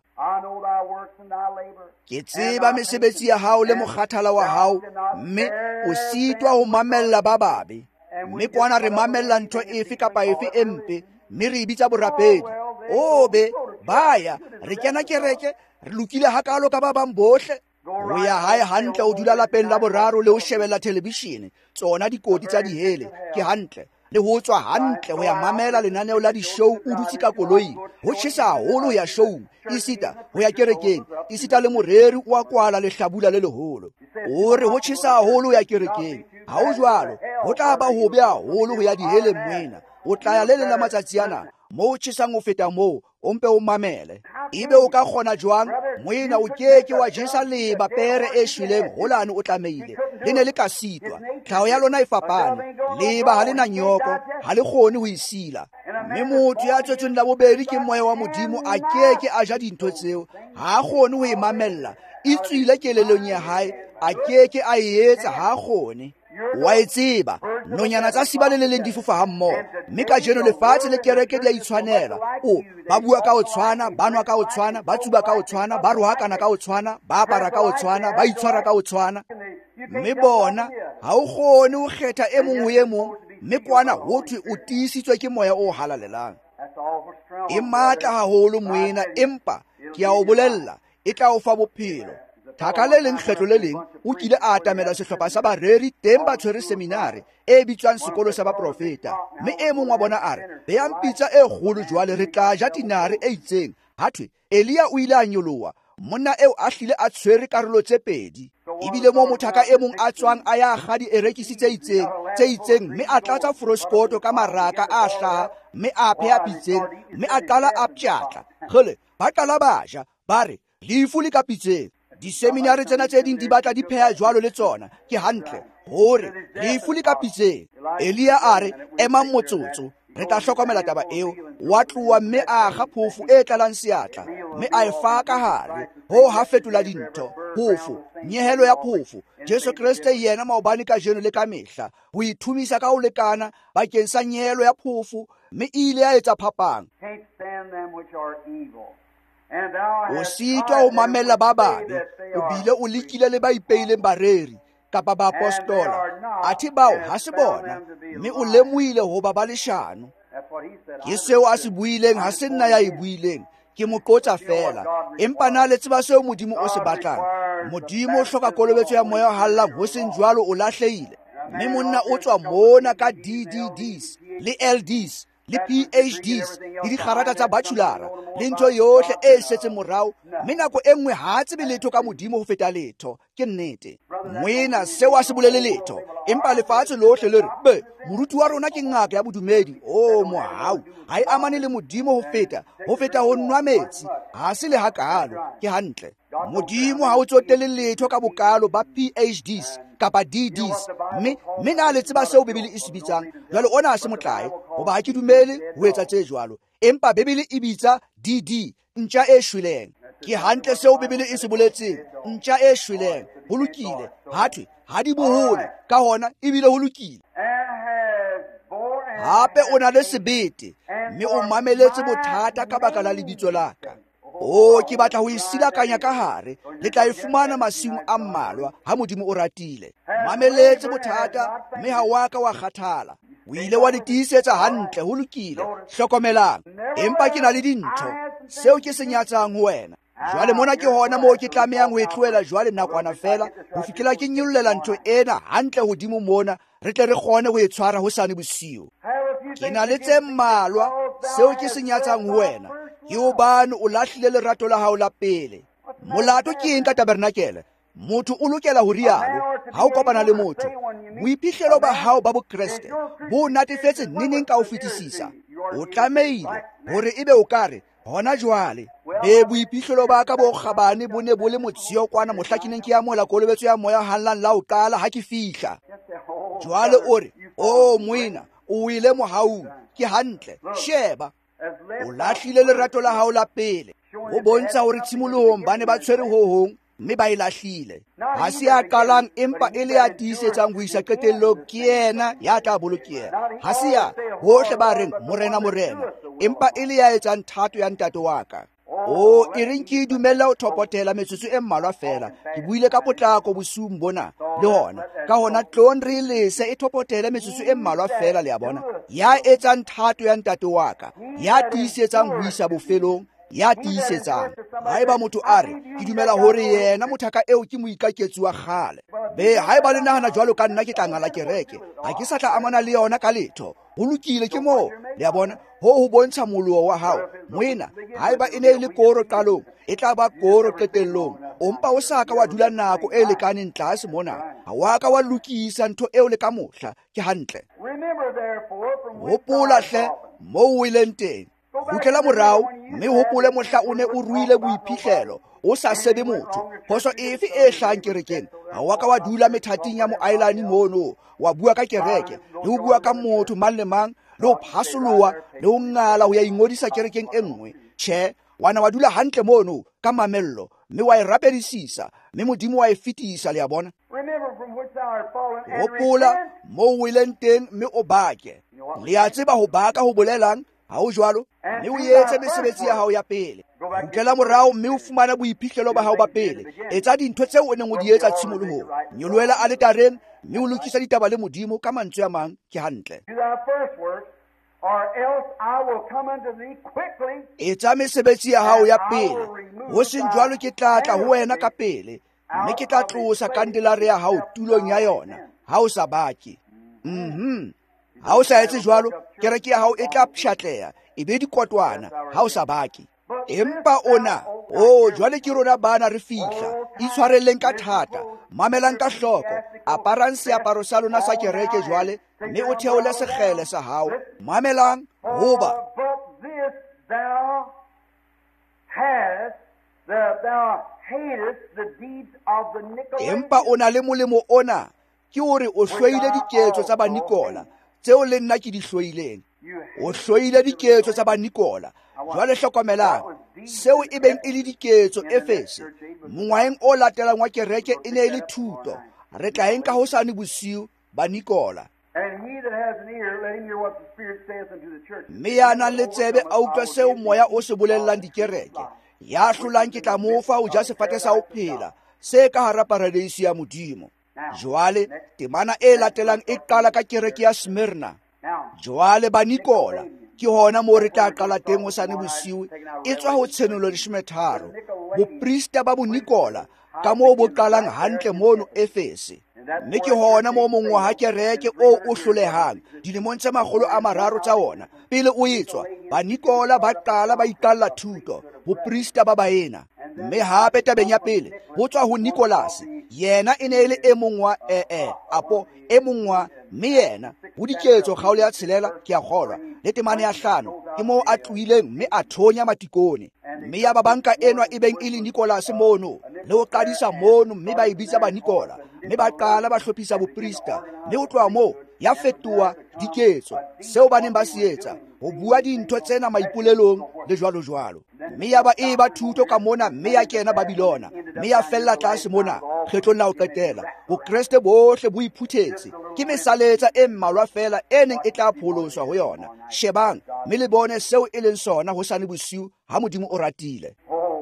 Ke tseba mesebetsi ya hao le mokgathala wa hao, mme o sitwa ho mamella ba babe. Mme kwana re mamella ntho efe kapa efe e mpe, mme re bitsa borapedi. Obe, baya, re kena kereke, re lokile hakalo ka ba bang bohle. O ya hae hantle o dula lapeng la boraro le ho shebella televishene, tsona dikoti tsa dihele, ke hantle. Le ho tswa hantle ho ya mamela lenaneo la di-show o dutse ka koloing, ho tjhesa haholo ho ya showng, isita ho ya kerekeng, isita le moreri o a kwala lehlabula le leholo. O re ho tjhesa haholo ho ya kerekeng, ha o jwalo, ho tla ba hobe haholo ho ya diheleng mona. O tla ya le leng la matsatsi ana, moo tjhesang ho feta moo, o mpe o mamele. Ebe o ka kgona jwang, moena o keke wa jesa leba pere e shweleng holane o tlameile. Le ne le ka sitwa, tlhaho ya lona e fapane, leba ha le na nyoko, ha le kgone ho isila. Mme motho ya tswetsweng la bobedi ke moya wa Modimo a keke a ja dintho tseo, ha kgone ho e mamella, e tswile kelellong ya hae, a keke a e etsa, ha kgone. Wa e tseba, nonyana tsa siba le leng di fofa ha mmoho, mme ka jeno lefatshe le kereke di a itshwanela. Ba bua ka o tshwana, ba nwa ka o tshwana, ba tsuba ka o tshwana, ba rohakana ka o tshwana, ba apara ka o tshwana, ba itshwara ka o tshwana. mme bona ha o kgone ho kgetha e mong ho e mong, mme kwana ho thwe o tiisitswe ke moya o halalelang. E matla haholo moena, empa ke a o bolella e tla o fa bophelo. Thaka le leng kgetlo le leng o kile a atamela sehlopha sa bareri teng ba tshwere seminari e bitswang sekolo sa baprofeta, mme e mong wa bona a re, behang pitsa e kgolo jwale re tla ja dinare e itseng. Ha thwe Elia o ile a nyoloha, monna eo a hlile a tshwere karolo tse pedi. Ebile mo mothaka e mong a tswang a ya kga dierekisi tse itseng, mme a tlatsa foroskoto ka maraka a hlaha, mme a pheha pitseng, mme a qala a pjatla. Kgele ba qala ba ja, ba re, lefu le ka pitseng. Diseminari tsena tse ding di batla di pheha jwalo le tsona, ke hantle hore lefu le ka pitseng. Elia a re, emang motsotso, re tla hlokomela taba eo. Wa tloha mme a akga phofu e tlalang seatla, mme a e fa ka hare. Ho ha fetola dintho, phofu, nyehelo ya phofu. Jesu Kriste yena maobane ka jeno le ka mehla, ho ithumisa ka ho lekana bakeng sa nyehelo ya phofu, mme ile ya etsa phapang. O sitwa ho mamella ba babe, o bile o lekile le ba ipeileng bareri kapa ba apostola, athe bao ha se bona, mme o lemohile ho ba leshano. Ke seo a se buileng, ha se nna ya e buileng, ke mo qotsa fela. Empa na le tseba seo Modimo o se batlang. Modimo o hloka kolobetso ya moya o hallang, ho seng jwalo o lahlehile. Mme monna o tswa mona ka DDDs le LDs le PhDs le dikgarata tsa bachulara le ntho yohle e setse morao, mme nako e nngwe ha tsebe letho ka Modimo ho feta letho. Ke nnete moena seo a se bolele letho, empa lefatshe lohle le re moruti wa rona ke ngaka ya bodumedi. Mohau ha e amane le Modimo ho feta ho nwa metsi, ha se le hakalo. Ke hantle Modimo ha o tsotele letho ka bokalo ba PhDs kapa DDs, mme na le tseba seo Bebele e se bitsang. Jwale ona ha se motlae, hoba ha ke dumele ho etsa tse jwalo, empa Bebele e bitsa DD, ntja e shweleng. Ke hantle seo Bebele e se boletseng, ntja e shweleng. Ho lokile, ha thwe ha di bohole ka hona ebile ho lokile. Hape o na le sebete, mme o mameletse bothata ka baka la lebitso la ka. Ke batla ho isilakanya ka hare, le tla e fumana masiung a mmalwa ha Modimo o ratile. Mameletse bothata, mme ha wa ka wa kgathala. O ile wa di tiisetsa hantle, ho lokile. Hlokomelang, empa ke na le dintho seo ke se nyatsang ho wena. Jwale mona ke hona moo ke tlamehang ho e tlohela jwale nakwana fela, ho fihlela ke nyollela ntho ena hantle hodimo mona, re tle re kgone ho e tshwara hosane bosiu. Ke na le tse mmalwa seo ke se nyatsang ho wena. Ke hobane o lahlile lerato la hao la pele. Molato ke eng ka tabernakele? Motho o lokela ho rialo ha o kopana le motho. Boiphihlelo ba hao ba bokreste bo natefetse neneng ka ho fetisisa. O tlameile hore ebe o kare hona jwale boiphihlelo ba ka bo kgabane bo ne bo le motshio kwana mohlakineng ke ya mola kolobetso ya moya hallang la o qala ha ke fihla. Jwale o re, moena o ile mohaung. Ke hantle, sheba o lahlile lerato la hao la pele. Ho bontsha hore tshimolohong ba ne ba tshwere ho hong, mme ba e lahlile. Ha se ya qalang, empa e le ya tiisetsang ho isa qetellong, ke yena ya tla bolokeha. Ha se ya hohle ba reng morena, empa e le ya etsang thato ya ntate wa ka. E reng ke dumella ho thopotela metsotso e mmalwa fela. Ke buile ka potlako bosiung bona, le hona ka hona tlong re lese e thopotela metsotso e mmalwa fela. Le ya bona ya etsang thato ya ntate wa ka, ya tiisetsang ho isa bofelong, ya tiisetsang. Haeba motho a re ke dumela hore yena mothaka eo ke moikaketsi wa kgale, haeba le nahana jwalo ka nna ke tla ngala kereke, ha ke sa tla amana le yona ka letho. Ho lokile ke moo. Le ya bona ho bontsha moloho wa hao. Moena haeba e ne le koro qalong, e tla ba koro qetellong. Ompa o sa ka wa dula nako e lekaneng tlase mona, ha wa ka wa lokisa ntho eo le ka mohla. Ke hantle. Hopola hle moo o ileng teng. Kgutlela morao, mme hopole mohla o ne o ruile boiphihlelo, o sa sebe motho. Phoso efe e hlahang kerekeng, ha wa ka wa dula methating ya moailane mono, wa bua ka kereke, le ho bua ka motho mang le mang, le ho phasoloa, le ho ngala ho ya ingodisa kerekeng e nngwe. Tjhe, wana wa dula hantle mono ka mamello, mme wa e rapedisisa, mme Modimo wa e fetisa. Le ya bona, hopola moo o ileng teng, mme o bake. Le a tseba ho baka ho bolelang ha o jwalo mme o etse mesebetsi ya hao ya pele kgutlela morao mme o fumana boiphihlelo ba hao ba pele etsa dintho tseo o neng o di etsa tshimolohong nyoloela aletareng mme o lokisa ditaba le Modimo ka mantswe a mang ke hantle etsa mesebetsi ya hao ya pele ho seng jwalo ke tla tla ho wena ka pele mme ke tla tlosa kandelare ya hao tulong ya yona ha o sa bake ha o sa etse jwalo kereke ya hao e tla pshatleha e be dikotwana ha o sa bake empa ona jwale ke rona bana re fihla itshwarelleng ka thata mamelang ka hloko aparang seaparo sa lona sa kereke jwale mme o theole sekgele sa hao mamelang hoba empa o na le molemo ona ke hore o hloile diketso tsa banikola tseo le nna ke di hloileng o hloile diketso tsa banikola jwale hlokomelang seo e beng e le diketso Efese mongwaeng o latelang wa kereke e ne e le thuto re tla enka hosane bosiu banikola mme ya nang le tsebe a utlwa seo moya o se bolellang dikereke ya hlolang ke tla mo fa o ja sefate sa ho phela se ka hara paradisi ya Modimo jwale temana e latelang e qala ka kereke ya Smyrna jwale banikola ke hona moo re tla qala teng hosane bosiu e tswa ho tshenolo 13 boprista ba bonikola ka moo bo qalang hantle mono Efese mme ke hona moo mongwe ha kereke o hlolehang dilemong tse 300 tsa ona pele o etswa banikola ba qala ba iqalla thuto boprista ba baena mme hape tabeng ya pele ho tswa ho Nicholas yena e ne e le e mong wa apo e mong wa mme yena ho diketso kgaolo ya 6 ke a kgolwa le temane ya 5 ke moo a tluileng mme a thonya matikone mme ya babanka enwa e beng e le Nicholas mono le ho qadisa mono mme ba ibitsa banikola mme ba qala ba hlophisa boprista mme ho tloha moo ya fetoha diketso seo ba neng ba se etsa ho bua dintho tsena maipolelong le jwalo jwalo mme ya ba e ba thuto ka mona mme ya kena Babilona mme ya fella tlase mona kgetlong la ho qetela bokreste bohle bo iphuthetse ke mesaletsa e mmalwa fela e neng e tla pholoswa ho yona shebang mme le bone seo e leng sona hosane bosiu ha Modimo o ratile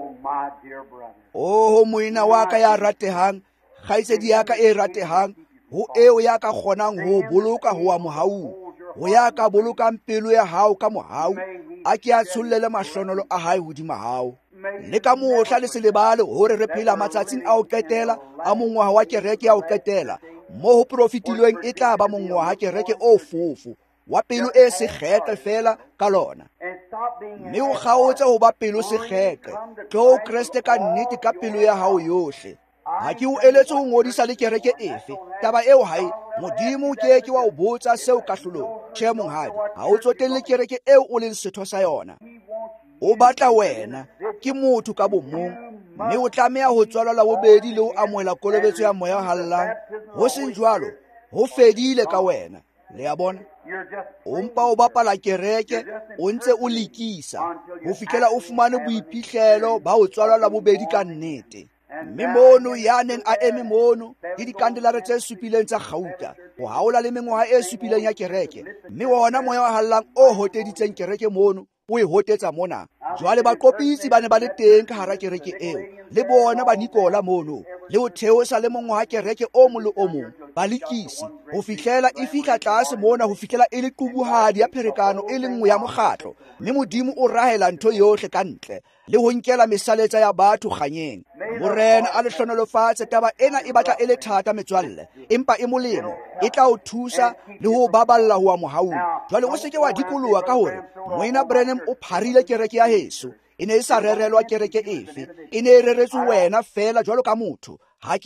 moina wa ka ya ratehang kgaitsedi ya ka e ratehang ho eo ya ka kgonang ho boloka ho wa mohau ho ya ka bolokang pelo ya hao ka mohau a ke a tshollele mahlonolo a hae hodima hao le ka mohla le selebale hore re phela matsatsing a ho qetela a mongwaha wa kereke ya ho qetela mo ho profitilweng e tla ba mongwaha kereke o fofu wa pelo e sekgeke fela ka lona mme o kgaotse ho ba pelo sekgeke tlo Kriste ka nnete ka pelo ya hao yohle ha ke o eletse ho ngodisa le kereke efe taba eo hae Modimo ke wa o botsa seo ka hlolong tjhe monghadi ha o tsotelle kereke eo o leng setho sa yona o batla wena ke motho ka bomong mme o tlameha ho tswala la bobedi le ho amohela kolobetso ya moya hallang ho seng jwalo ho fedile ka wena le ya bona o mpa o bapala kereke o ntse o lekisa ho fihlela o fumane boiphihlelo ba ho tswala la bobedi ka nnete mme mono ya neng a eme mono le dikandelare tse supileng tsa kgauta ho haola le mengwaha e supileng ya kereke mme wona moya wa hallang o hoteditseng kereke mono o e hotetsa mona jwale baqopitsi ba ne ba le teng ka hara kereke eo le bona banikola mono le ho theosa le mongwaha kereke o mong le o mong balikisi ho fihlela e fihla tlase mona ho fihlela e le qubuhadi ya pherekano e le nngwe ya mokgatlo mme Modimo o rahela ntho yohle ka ntle le ho nkela mesaletsa ya batho kganyeng morena a le hlonolofatse taba ena e batla e le thata metswalle empa e molemo e tla o thusa le ho baballa ho wa mohaung jwale o seke wa dikoloha ka hore moina Branham o pharile kereke ya heso e ne e sa rerelwa kereke efe e ne e reretswe wena fela jwalo ka motho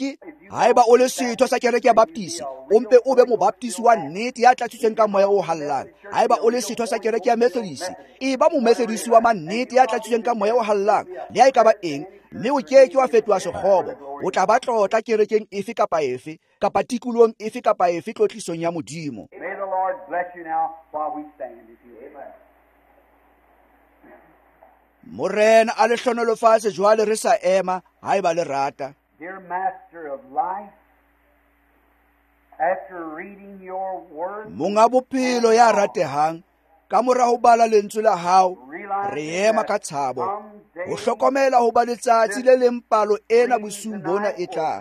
haeba o le setho sa kereke ya baptisi o mpe o be mobaptisi wa nnete ya tlatsitsweng ka moya o hallang haeba o le setho sa kereke ya Methodist e ba momethodisi wa mannete ya tlatsitsweng ka moya o hallang le ha e ka ba eng mme o keke wa fetoha sekgobo o tla ba tlotla kerekeng efe kapa tikolohong efe kapa efe tlotlisong ya Modimo. May the Lord bless you now while we stand. morena a le hlonolofatse jwale re sa ema haeba le rata. Dear Master of life, after reading your word, monga bophelo ya ratehang ka mora ho bala lentswe la hao re ema ka tshabo ho hlokomela ho ba letsatsi le leng palo ena bosiung bona e tlang.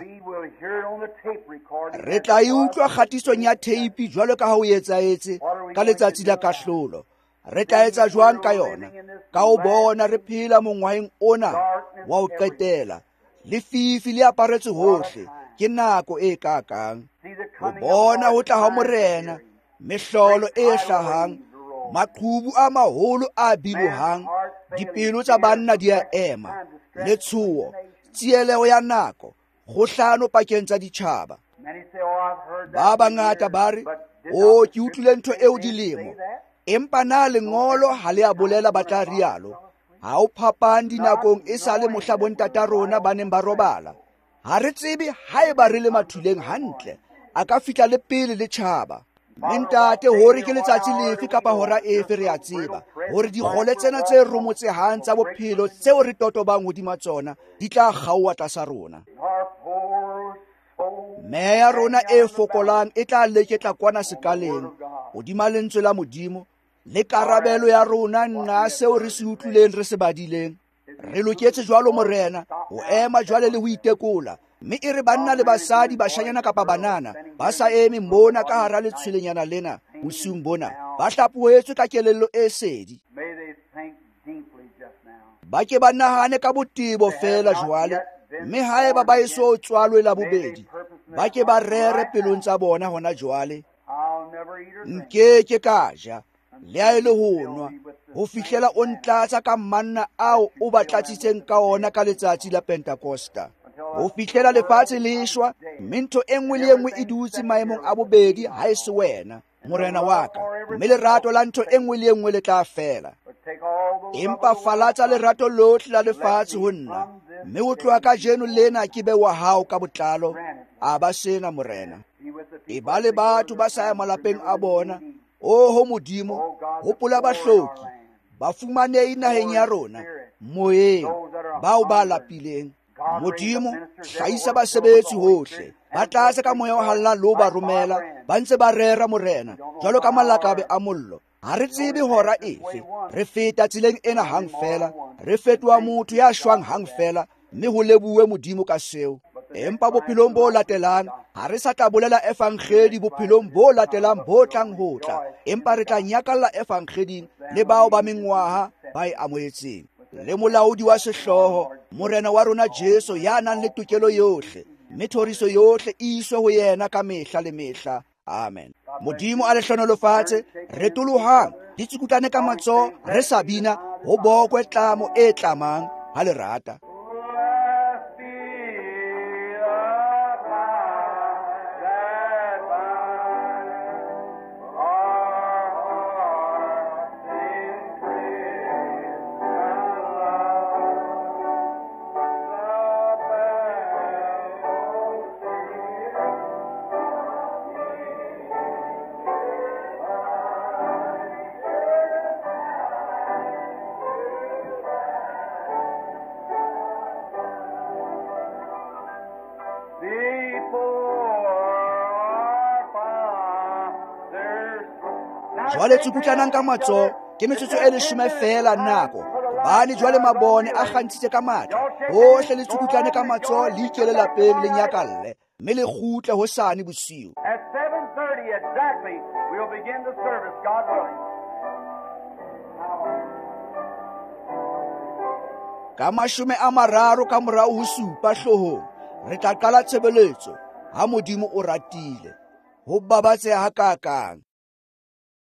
Re tla e utlwa kgatisong ya teipi jwalo ka ha o etsaetse ka letsatsi la kahlolo. Re tla etsa jwang ka yona? Ka ho bona re phela mongwaheng ona wa ho qetela. Lefifi le aparetse hohle, ke nako e kakang. Ho bona ho tla ha morena, mehlolo e hlahang, maqhubu a maholo a bilohang, dipelo tsa banna di a ema, letshoho, tsieleho ya nako, kgohlano pakeng tsa ditjhaba. Ba bangata ba re, o ke utlwile ntho eo dilemo, empa na lengolo ha le a bolela ba tla rialo. Ha o phapang dinakong e sa le mohla bontata rona ba neng ba robala. Ha re tsebe haeba re le mathuleng hantle, a ka fihla le pele le tjhaba. Mentate hore ke letsatsi lefe kapa hora efe re a tseba hore dikgole tsena tse romotsehang tsa bophelo tseo re totobang hodima tsona di tla kgaoha tlasa rona. Meya ya rona e fokolang e tla leketla kwana sekaleng hodima lentswe la Modimo, le karabelo ya rona nna seo re se utlwileng re se badileng. Re loketse jwalo morena ho ema jwale le ho itekola, mme e re banna le basadi, bashanyana kapa banana ba sa eme mona ka hara letshwelenyana lena bosiung bona, ba hlapuhetswe ka kelello e sedi. Ba ke ba nahane ka botebo fela jwale, mme haeba ba eso tswalwe la bobedi, ba ke ba rere pelong tsa bona hona jwale. Nkeke ka ja le a ele ho nwa ho fihlela o ntlatsa ka manna ao o ba tlatsitseng ka ona ka letsatsi la Pentakosta, ho fihlela lefatshe le shwa, mme ntho e nngwe le nngwe e dutse maemong a bobedi ha e se wena morena wa ka, mme lerato la ntho e nngwe le nngwe le tla fela. Empa falatsa lerato lohle la lefatshe ho nna, mme ho tloha ka jeno lena ke be wa hao ka botlalo. A ba sena morena, e ba le batho ba sa ya malapeng a bona. Ho Modimo, hopola bahloki ba fumanei naheng ya rona moyeng, bao ba lapileng. Modimo, hlahisa basebetsi hohle ba tlase ka moya wa halla lo ba romela, ba ntse ba rera morena jwalo ka malakabe a mollo. Ha re tsebe hora efe, re feta tseleng ena hang fela, re fetoha motho ya shwang hang fela, mme ho lebuwe Modimo ka seo. Empa bophelong bo latelang ha re sa tla bolela efangedi, bophelong bo latelang bo tlang ho tla, empa re tla nyakalla efangeding le bao ba mengwaha ba e amohetseng, le molaodi wa sehloho morena wa rona Jesu, ya nang le tokelo yohle, mme thoriso yohle e iswe ho yena ka mehla le mehla. Amen. Modimo a le hlonolofatse, re tolohang di tsikutlane ka matsoho, re sa bina, ho bokwe tlamo e tlamang ha le rata. Jwale tsukutlanang ka matsoho ke metsotso e 10 fela nako, bane jwale mabone a kgantshitse ka matla. Hohle le tsukutlane ka matsoho, le ikele lapeng le nyakalle, mme le kgutle hosane bosiu. At 7:30 exactly, we'll begin the service, God willing. Ka 30 ka morao ho supa hlohong, re tla qala tshebeletso ha Modimo o ratile. Ho babatseha ha kakang.